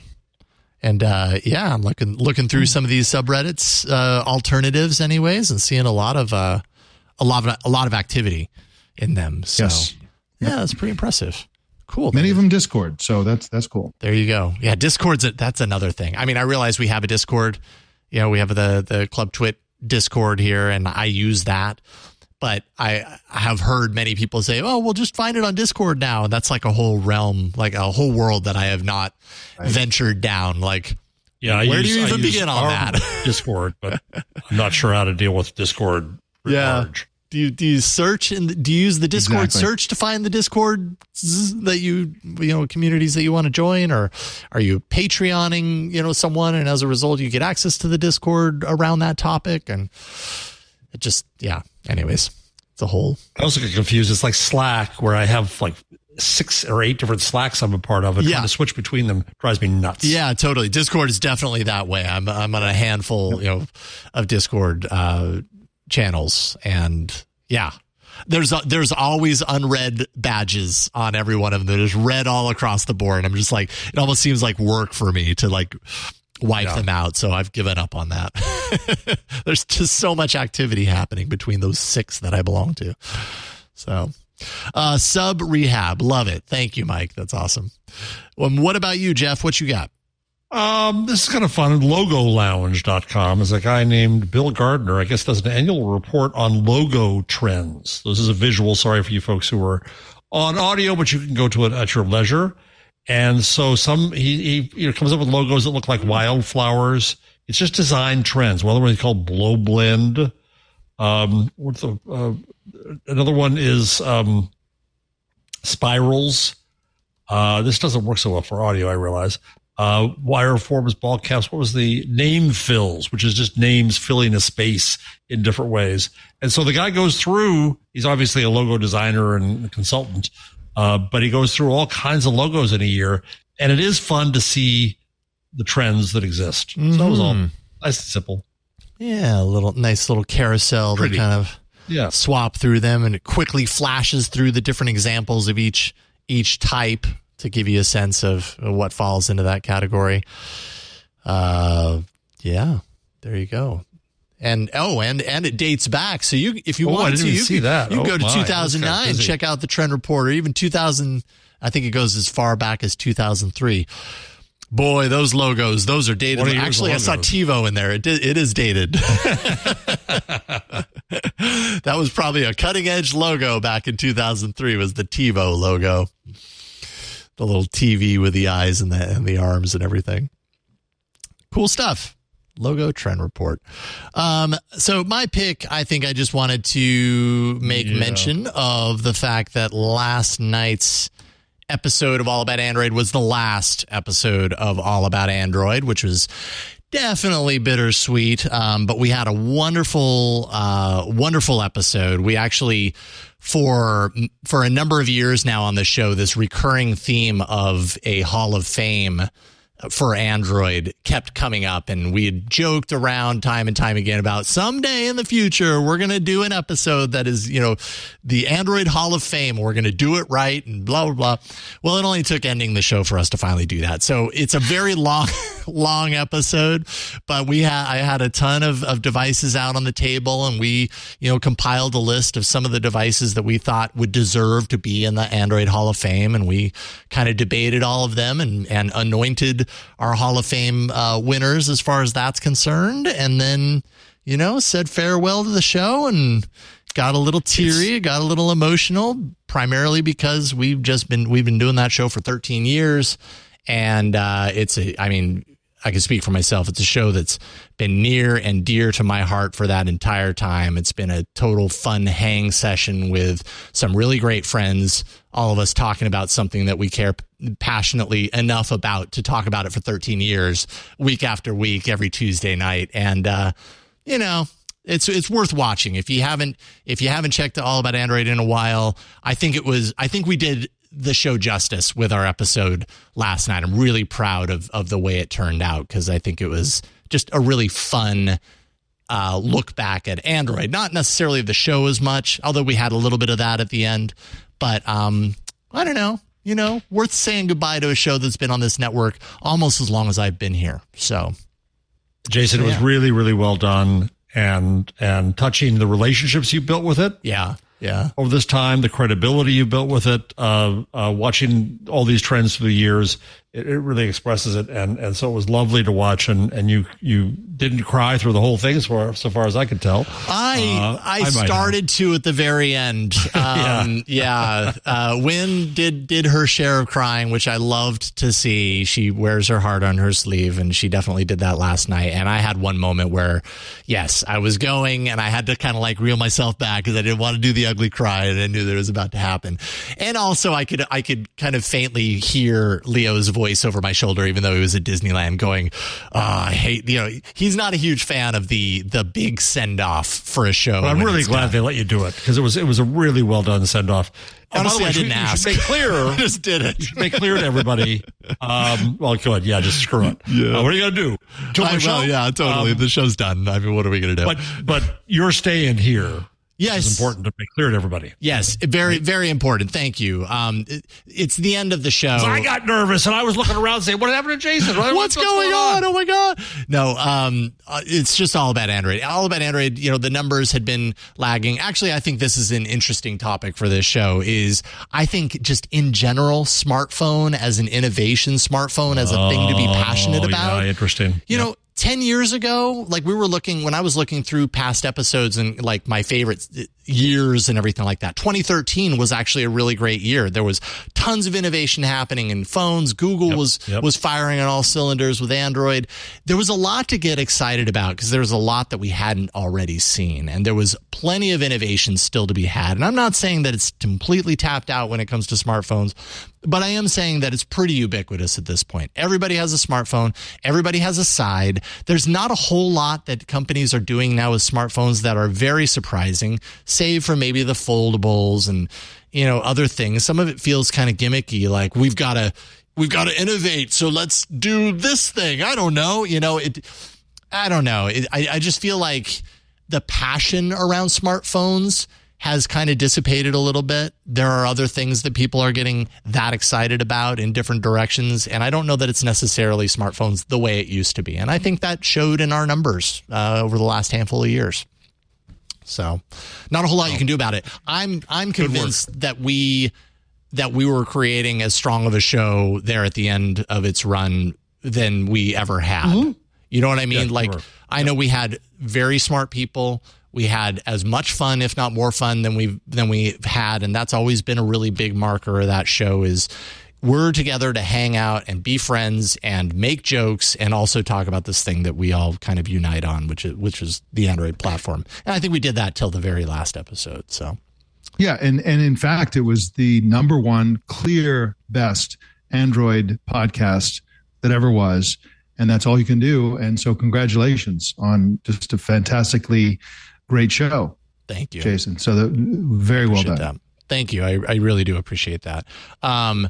And uh, yeah, I'm looking looking through some of these subreddits uh, alternatives, anyways, and seeing a lot of uh, a lot of a lot of activity in them. So yes. yeah, that's pretty impressive. Cool. Many of them Discord, so that's that's cool. There you go. Yeah, Discord's a, that's another thing. I mean, I realize we have a Discord. You know, we have the the Club Twit Discord here, and I use that. But I have heard many people say, oh, we'll just find it on Discord now. And that's like a whole realm, like a whole world that I have not right. ventured down. Like, yeah, where I do use, you even I begin on that? Discord, but I'm not sure how to deal with Discord. Yeah. Large. Do you do you search and do you use the Discord Exactly. search to find the Discord that you you know communities that you want to join, or are you Patreoning you know someone and as a result you get access to the Discord around that topic? And it just yeah. Anyways, it's a whole. I also get confused. It's like Slack, where I have like six or eight different Slacks I'm a part of, and Yeah. trying to switch between them drives me nuts. Yeah, totally. Discord is definitely that way. I'm I'm on a handful, you know, of Discord uh, channels, and yeah, there's a, there's always unread badges on every one of them. There's red all across the board. I'm just like, it almost seems like work for me to like wipe Yeah. them out. So I've given up on that. There's just so much activity happening between those six that I belong to. So. Uh, Sub Rehab. Love it. Thank you, Mike. That's awesome. Well, what about you, Jeff? What you got? Um, this is kind of fun. logo lounge dot com is a guy named Bill Gardner, I guess, does an annual report on logo trends. This is a visual. Sorry for you folks who are on audio, but you can go to it at your leisure. And so some, he, he you know, comes up with logos that look like wildflowers. It's just design trends. One of them is called Blow Blend. Um, what's the, uh, another one is, um, spirals. Uh, this doesn't work so well for audio, I realize. Uh, wire forms, ball caps. What was the name fills, which is just names filling a space in different ways. And so the guy goes through, he's obviously a logo designer and a consultant, uh, but he goes through all kinds of logos in a year. And it is fun to see the trends that exist. So that was all nice and simple. Yeah, a little nice little carousel Pretty. to kind of Yeah. swap through them, and it quickly flashes through the different examples of each each type to give you a sense of what falls into that category. Uh, yeah, there you go. And oh, and and it dates back. So you, if you Oh, I want didn't to, even you see can, that. you can Oh, go to my. two thousand nine, That's busy. check out the trend report, or even two thousand. I think it goes as far back as two thousand three. Boy, those logos, those are dated. What are yours Actually, I saw logos? TiVo in there. It did, it is dated. That was probably a cutting edge logo back in two thousand three, was the TiVo logo. The little T V with the eyes and the, and the arms and everything. Cool stuff. Logo trend report. Um, so my pick, I think I just wanted to make Yeah. mention of the fact that last night's episode of All About Android was the last episode of All About Android, which was definitely bittersweet. Um, but we had a wonderful, uh, wonderful episode. We actually, for, for a number of years now on the show, this recurring theme of a Hall of Fame for Android kept coming up, and we had joked around time and time again about someday in the future we're going to do an episode that is, you know, the Android Hall of Fame. We're going to do it right and blah blah blah. Well, it only took ending the show for us to finally do that. So it's a very long, long episode, but we had I had a ton of of devices out on the table, and we, you know, compiled a list of some of the devices that we thought would deserve to be in the Android Hall of Fame, and we kind of debated all of them and and anointed our Hall of Fame uh, winners as far as that's concerned, and then, you know, said farewell to the show and got a little teary, got a little emotional, primarily because we've just been we've been doing that show for thirteen years, and uh, it's a, I mean, I can speak for myself. It's a show that's been near and dear to my heart for that entire time. It's been a total fun hang session with some really great friends, all of us talking about something that we care passionately enough about to talk about it for thirteen years, week after week, every Tuesday night. And, uh, you know, it's, it's worth watching. If you haven't, if you haven't checked All About Android in a while, I think it was, I think we did the show justice with our episode last night. I'm really proud of, of the way it turned out, because I think it was just a really fun uh, look back at Android. Not necessarily the show as much, although we had a little bit of that at the end. But um, I don't know, you know, worth saying goodbye to a show that's been on this network almost as long as I've been here. So, Jason, it was Yeah. really, really well done, and and touching the relationships you built with it yeah, yeah. over this time, the credibility you built with it, uh, uh, watching all these trends through the years. It, it really expresses it, and, and so it was lovely to watch. And, and you you didn't cry through the whole thing, as far so far as I could tell. I uh, I, I started to at the very end. Um, yeah, yeah. Uh, Wynn did did her share of crying, which I loved to see. She wears her heart on her sleeve, and she definitely did that last night. And I had one moment where, yes, I was going, and I had to kind of like reel myself back because I didn't want to do the ugly cry, and I knew that it was about to happen. And also, I could I could kind of faintly hear Leo's voice voice over my shoulder, even though he was at Disneyland, going, oh, I hate, you know, he's not a huge fan of the the big send off for a show. But I'm really glad done. they let you do it, because it was it was a really well done send off. Honestly, way, I didn't you, ask. You should make clear. I just did it. You should make clear to everybody. Um, well, good. Yeah, just screw it. Yeah. Uh, what are you going to do? Kill the I, show? well, yeah, totally. Um, the show's done. I mean, what are we going to do? But, but you're staying here. Yes. It's important to make clear to everybody. Yes. Very, very important. Thank you. Um, it, it's the end of the show. I got nervous and I was looking around saying, what happened to Jason? What, what's, what's going, going on? on? Oh my God. No, um, uh, it's just all about Android. All about Android. You know, the numbers had been lagging. Actually, I think this is an interesting topic for this show is I think just in general, smartphone as an innovation, smartphone as a oh, thing to be passionate about. Yeah, interesting. You yep. know, ten years ago, like we were looking, when I was looking through past episodes and like my favorite years and everything like that, twenty thirteen was actually a really great year. There was tons of innovation happening in phones. Google yep, was, yep. was firing on all cylinders with Android. There was a lot to get excited about because there was a lot that we hadn't already seen. And there was plenty of innovation still to be had. And I'm not saying that it's completely tapped out when it comes to smartphones, but I am saying that it's pretty ubiquitous at this point. Everybody has a smartphone. Everybody has a side. There's not a whole lot that companies are doing now with smartphones that are very surprising, save for maybe the foldables and, you know, other things. Some of it feels kind of gimmicky, like we've got to we've got to innovate, so let's do this thing. I don't know. You know, it. I don't know. It, I, I just feel like the passion around smartphones has kind of dissipated a little bit. There are other things that people are getting that excited about in different directions. And I don't know that it's necessarily smartphones the way it used to be. And I think that showed in our numbers uh, over the last handful of years. So not a whole lot you can do about it. I'm I'm convinced that we that we were creating as strong of a show there at the end of its run than we ever had. Mm-hmm. You know what I mean? Yeah, like, I know we had very smart people. We had as much fun, if not more fun, than we've than we've had, and that's always been a really big marker of that show. Is we're together to hang out and be friends and make jokes and also talk about this thing that we all kind of unite on, which is which is the Android platform. And I think we did that till the very last episode. So, yeah, and and in fact, it was the number one clear best Android podcast that ever was, and that's all you can do. And so, congratulations on just a fantastically great show. Thank you, Jason. So the, very well done. That. Thank you. I, I really do appreciate that. Um,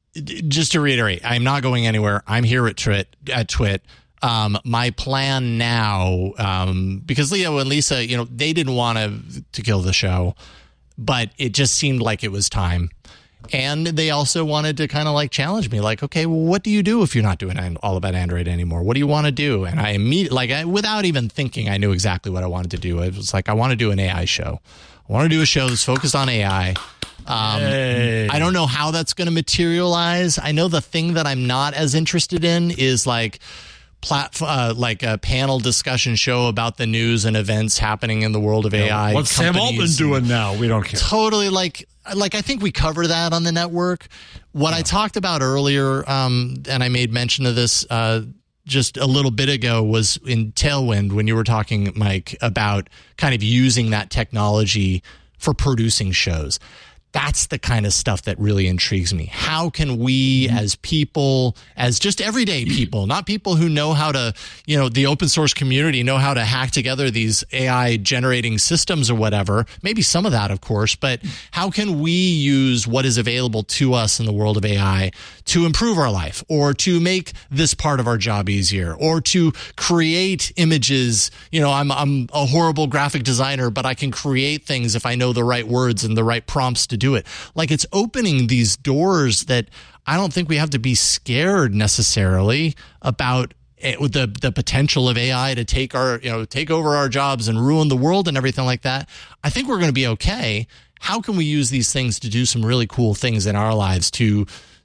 just to reiterate, I'm not going anywhere. I'm here at Twit. At Twit. Um, my plan now, um, because Leo and Lisa, you know, they didn't want to to kill the show, but it just seemed like it was time. And they also wanted to kind of like challenge me, like, okay, well, what do you do if you're not doing all about Android anymore? What do you want to do? And I immediately, like, I, without even thinking, I knew exactly what I wanted to do. It was like, I want to do an A I show. I want to do a show that's focused on A I. Um, hey. I don't know how that's going to materialize. I know the thing that I'm not as interested in is like, Plat, uh, like a panel discussion show about the news and events happening in the world of A I. What's Sam Altman doing now? We don't care. Totally. Like, like I think we cover that on the network. What yeah. I talked about earlier, um, and I made mention of this uh, just a little bit ago, was in Tailwind when you were talking, Mike, about kind of using that technology for producing shows. That's the kind of stuff that really intrigues me. How can we as people, as just everyday people, not people who know how to, you know, the open source community know how to hack together these A I generating systems or whatever, maybe some of that, of course, but how can we use what is available to us in the world of A I to improve our life or to make this part of our job easier or to create images? You know, I'm, I'm a horrible graphic designer, but I can create things if I know the right words and the right prompts to do it. Like, it's opening these doors that I don't think we have to be scared necessarily about with the the potential of A I to take our, you know, take over our jobs and ruin the world and everything like that. I think we're going to be okay. How can we use these things to do some really cool things in our lives to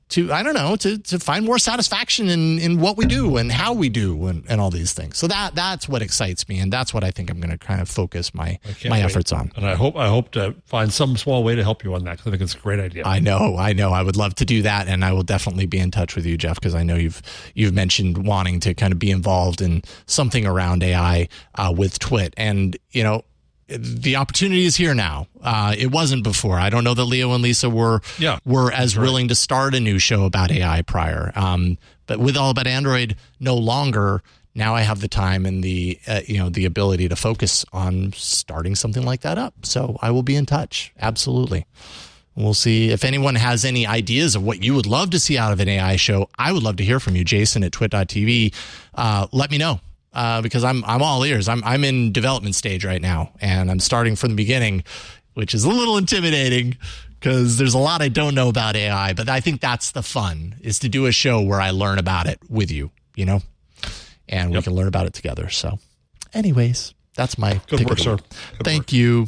to, I don't know, to, to find more satisfaction in, in what we do and how we do and, and all these things. So that that's what excites me. And that's what I think I'm going to kind of focus my, my wait. efforts on. And I hope, I hope to find some small way to help you on that, because I think it's a great idea. I know, I know. I would love to do that. And I will definitely be in touch with you, Jeff, because I know you've, you've mentioned wanting to kind of be involved in something around A I uh, with Twit. And, you know, the opportunity is here now. Uh, it wasn't before. I don't know that Leo and Lisa were yeah, were as right. willing to start a new show about A I prior. Um, but with All About Android no longer, now I have the time and the uh, you know the ability to focus on starting something like that up. So I will be in touch. Absolutely. We'll see if anyone has any ideas of what you would love to see out of an A I show. I would love to hear from you, Jason at twit dot t v. Uh, let me know. Uh, because I'm I'm all ears. I'm I'm in development stage right now, and I'm starting from the beginning, which is a little intimidating because there's a lot I don't know about A I. But I think that's the fun, is to do a show where I learn about it with you, you know, and yep. we can learn about it together. So, anyways, that's my good pick work, of the sir. week. Good Thank work. you.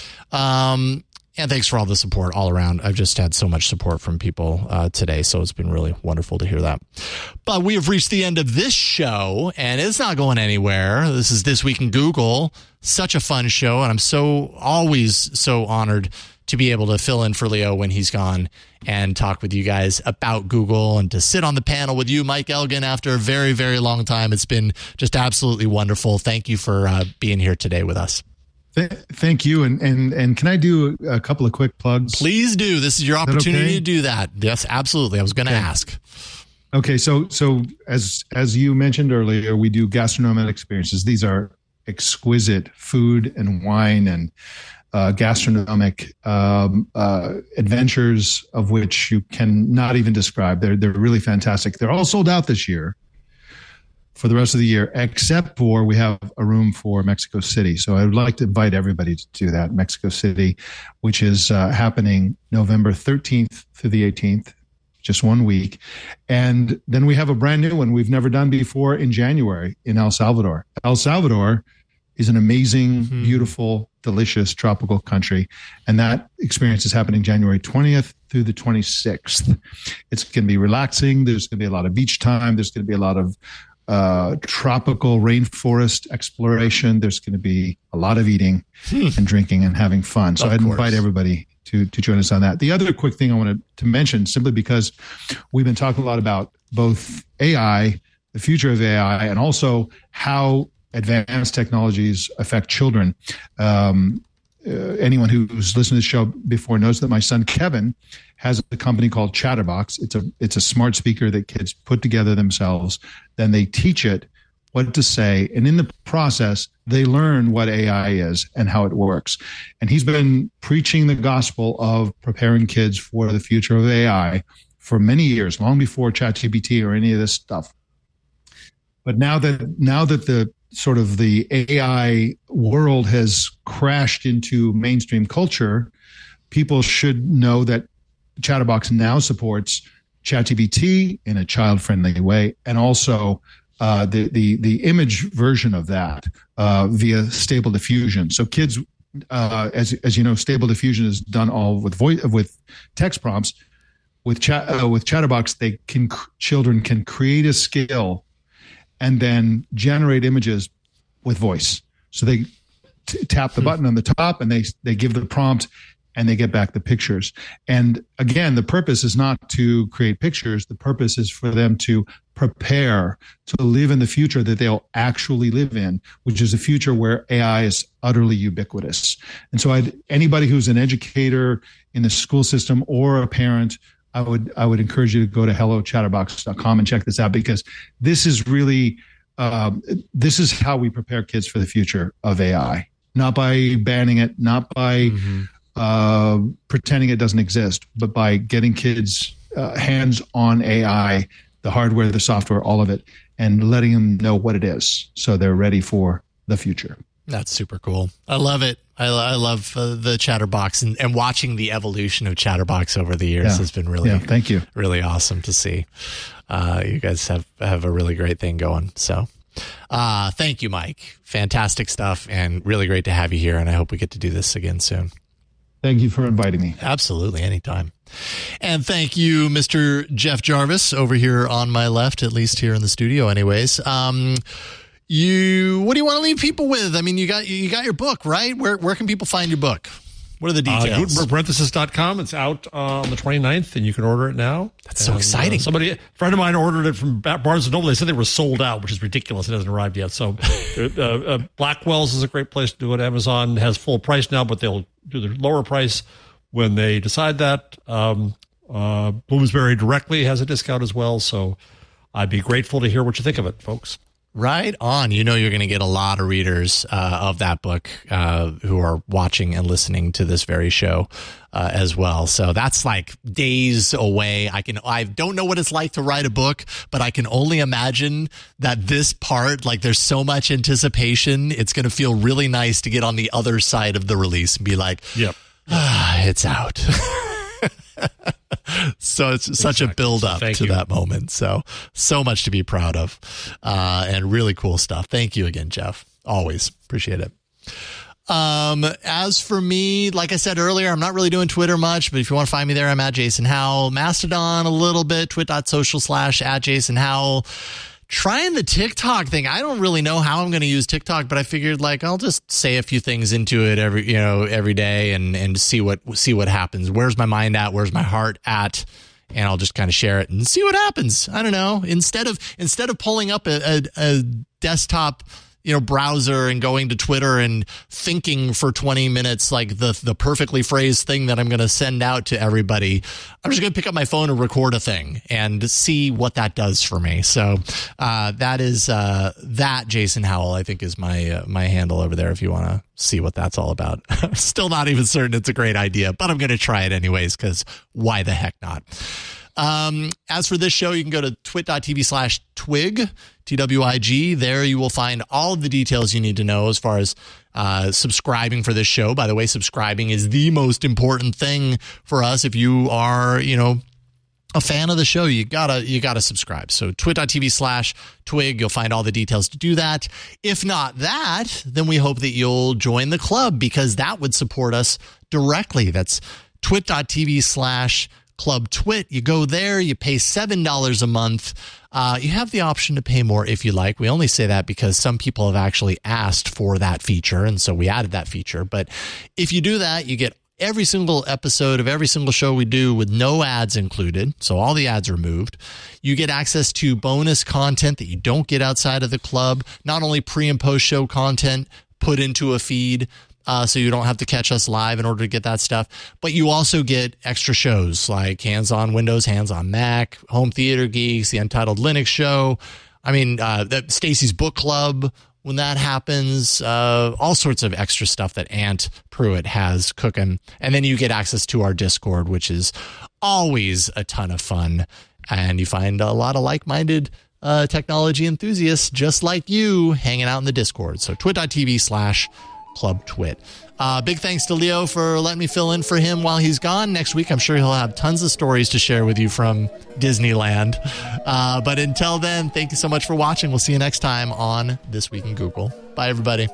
Um, And thanks for all the support all around. I've just had so much support from people uh, today, so it's been really wonderful to hear that. But we have reached the end of this show, and it's not going anywhere. This is This Week in Google. Such a fun show, and I'm so always so honored to be able to fill in for Leo when he's gone and talk with you guys about Google, and to sit on the panel with you, Mike Elgin, after a very, very long time. It's been just absolutely wonderful. Thank you for uh, being here today with us. Thank you. And, and, and can I do a couple of quick plugs? Please do. This is your opportunity okay? to do that. Yes, absolutely. I was going to okay. ask. Okay. So, so as, as you mentioned earlier, we do gastronomic experiences. These are exquisite food and wine and uh, gastronomic um, uh, adventures of which you can not even describe. They're, they're really fantastic. They're all sold out this year for the rest of the year, except for we have a room for Mexico City. So I would like to invite everybody to do that. Mexico City, which is uh, happening November thirteenth through the eighteenth, just one week. And then we have a brand new one we've never done before in January in El Salvador. El Salvador is an amazing, mm-hmm. beautiful, delicious tropical country. And that experience is happening January twentieth through the twenty-sixth. It's going to be relaxing. There's going to be a lot of beach time. There's going to be a lot of uh, tropical rainforest exploration. There's going to be a lot of eating hmm. and drinking and having fun. So of I'd course. invite everybody to, to join us on that. The other quick thing I wanted to mention, simply because we've been talking a lot about both A I, the future of A I, and also how advanced technologies affect children. Um, uh, anyone who's listened to the show before knows that my son Kevin has a company called Chatterbox. It's a it's a smart speaker that kids put together themselves. Then they teach it what to say, and in the process, they learn what A I is and how it works. And he's been preaching the gospel of preparing kids for the future of A I for many years, long before ChatGPT or any of this stuff. But now that now that the sort of the A I world has crashed into mainstream culture, people should know that Chatterbox now supports ChatGPT in a child-friendly way, and also uh, the the the image version of that uh, via Stable Diffusion. So kids, uh, as as you know, Stable Diffusion is done all with voice with text prompts. With chat uh, with Chatterbox, they can children can create a skill and then generate images with voice. So they t- tap the hmm. button on the top, and they they give the prompt, and they get back the pictures. And again, the purpose is not to create pictures. The purpose is for them to prepare to live in the future that they'll actually live in, which is a future where A I is utterly ubiquitous. And so I'd, anybody who's an educator in the school system or a parent, I would I would encourage you to go to hello chatterbox dot com and check this out, because this is really um, this is how we prepare kids for the future of A I. Not by banning it, not by mm-hmm. uh, pretending it doesn't exist, but by getting kids uh, hands on A I, the hardware, the software, all of it, and letting them know what it is, so they're ready for the future. That's super cool. I love it. I, I love uh, the Chatterbox, and, and watching the evolution of Chatterbox over the years yeah. has been really, yeah, thank you. really awesome to see. Uh, you guys have, have a really great thing going. So uh, thank you, Mike. Fantastic stuff, and really great to have you here. And I hope we get to do this again soon. Thank you for inviting me. Absolutely. Anytime. And thank you, Mister Jeff Jarvis, over here on my left, at least here in the studio anyways. Um, you, what do you want to leave people with? I mean, you got, you got your book, right? Where, where can people find your book? What are the details? Uh, Gutenberg Parenthesis dot com. It's out uh, on the twenty-ninth, and you can order it now. That's so and, exciting. Uh, somebody, a friend of mine ordered it from Barnes and Noble. They said they were sold out, which is ridiculous. It hasn't arrived yet. So uh, uh, Blackwell's is a great place to do it. Amazon has full price now, but they'll do the lower price when they decide that. Um, uh, Bloomsbury directly has a discount as well. So I'd be grateful to hear what you think of it, folks. Right on. You know, you're going to get a lot of readers uh, of that book uh, who are watching and listening to this very show uh, as well. So that's like days away. I can, I don't know what it's like to write a book, but I can only imagine that this part, like there's so much anticipation. It's going to feel really nice to get on the other side of the release and be like, yep, ah, it's out. So it's such exactly. a build up so to you. that moment. So, so much to be proud of, uh, and really cool stuff. Thank you again, Jeff. Always appreciate it. Um, as for me, like I said earlier, I'm not really doing Twitter much, but if you want to find me there, I'm at Jason Howell. Mastodon a little bit, twit.social slash at Jason Howell. Trying the TikTok thing. I don't really know how I'm going to use TikTok, but I figured like I'll just say a few things into it every, you know, every day and, and see what, see what happens. Where's my mind at? Where's my heart at? And I'll just kind of share it and see what happens. I don't know. Instead of, instead of pulling up a, a, a desktop, you know, browser and going to Twitter and thinking for twenty minutes, like the, the perfectly phrased thing that I'm going to send out to everybody, I'm just going to pick up my phone and record a thing and see what that does for me. So, uh, that is, uh, that Jason Howell, I think is my, uh, my handle over there. If you want to see what that's all about. I'm still not even certain it's a great idea, but I'm going to try it anyways, because why the heck not? Um, as for this show, you can go to twit.tv slash twig, T W I G. There you will find all of the details you need to know as far as uh, subscribing for this show. By the way, subscribing is the most important thing for us. If you are, you know, a fan of the show, you gotta, you gotta subscribe. So twit.tv slash twig, you'll find all the details to do that. If not that, then we hope that you'll join the club, because that would support us directly. That's twit.tv slash Club Twit. You go there, you pay seven dollars a month. Uh, you have the option to pay more if you like. We only say that because some people have actually asked for that feature, and so we added that feature. But if you do that, you get every single episode of every single show we do with no ads included. So all the ads removed. You get access to bonus content that you don't get outside of the club. Not only pre and post show content put into a feed, Uh, so you don't have to catch us live in order to get that stuff. But you also get extra shows like Hands on Windows, Hands on Mac, Home Theater Geeks, the Untitled Linux Show. I mean, uh, the Stacy's Book Club, when that happens, uh, all sorts of extra stuff that Ant Pruitt has cooking. And then you get access to our Discord, which is always a ton of fun. And you find a lot of like-minded uh, technology enthusiasts just like you hanging out in the Discord. So twit.tv slash Club Twit. Uh, big thanks to Leo for letting me fill in for him while he's gone. Next week, I'm sure he'll have tons of stories to share with you from Disneyland. Uh, but until then, thank you so much for watching. We'll see you next time on This Week in Google. Bye, everybody.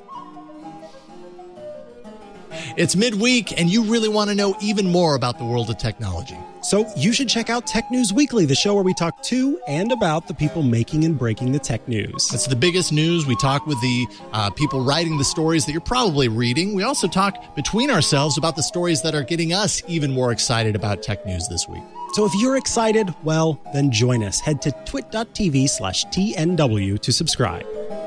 It's midweek, and you really want to know even more about the world of technology. So you should check out Tech News Weekly, the show where we talk to and about the people making and breaking the tech news. It's the biggest news. We talk with the uh, people writing the stories that you're probably reading. We also talk between ourselves about the stories that are getting us even more excited about tech news this week. So if you're excited, well, then join us. Head to twit.tv slash TNW to subscribe.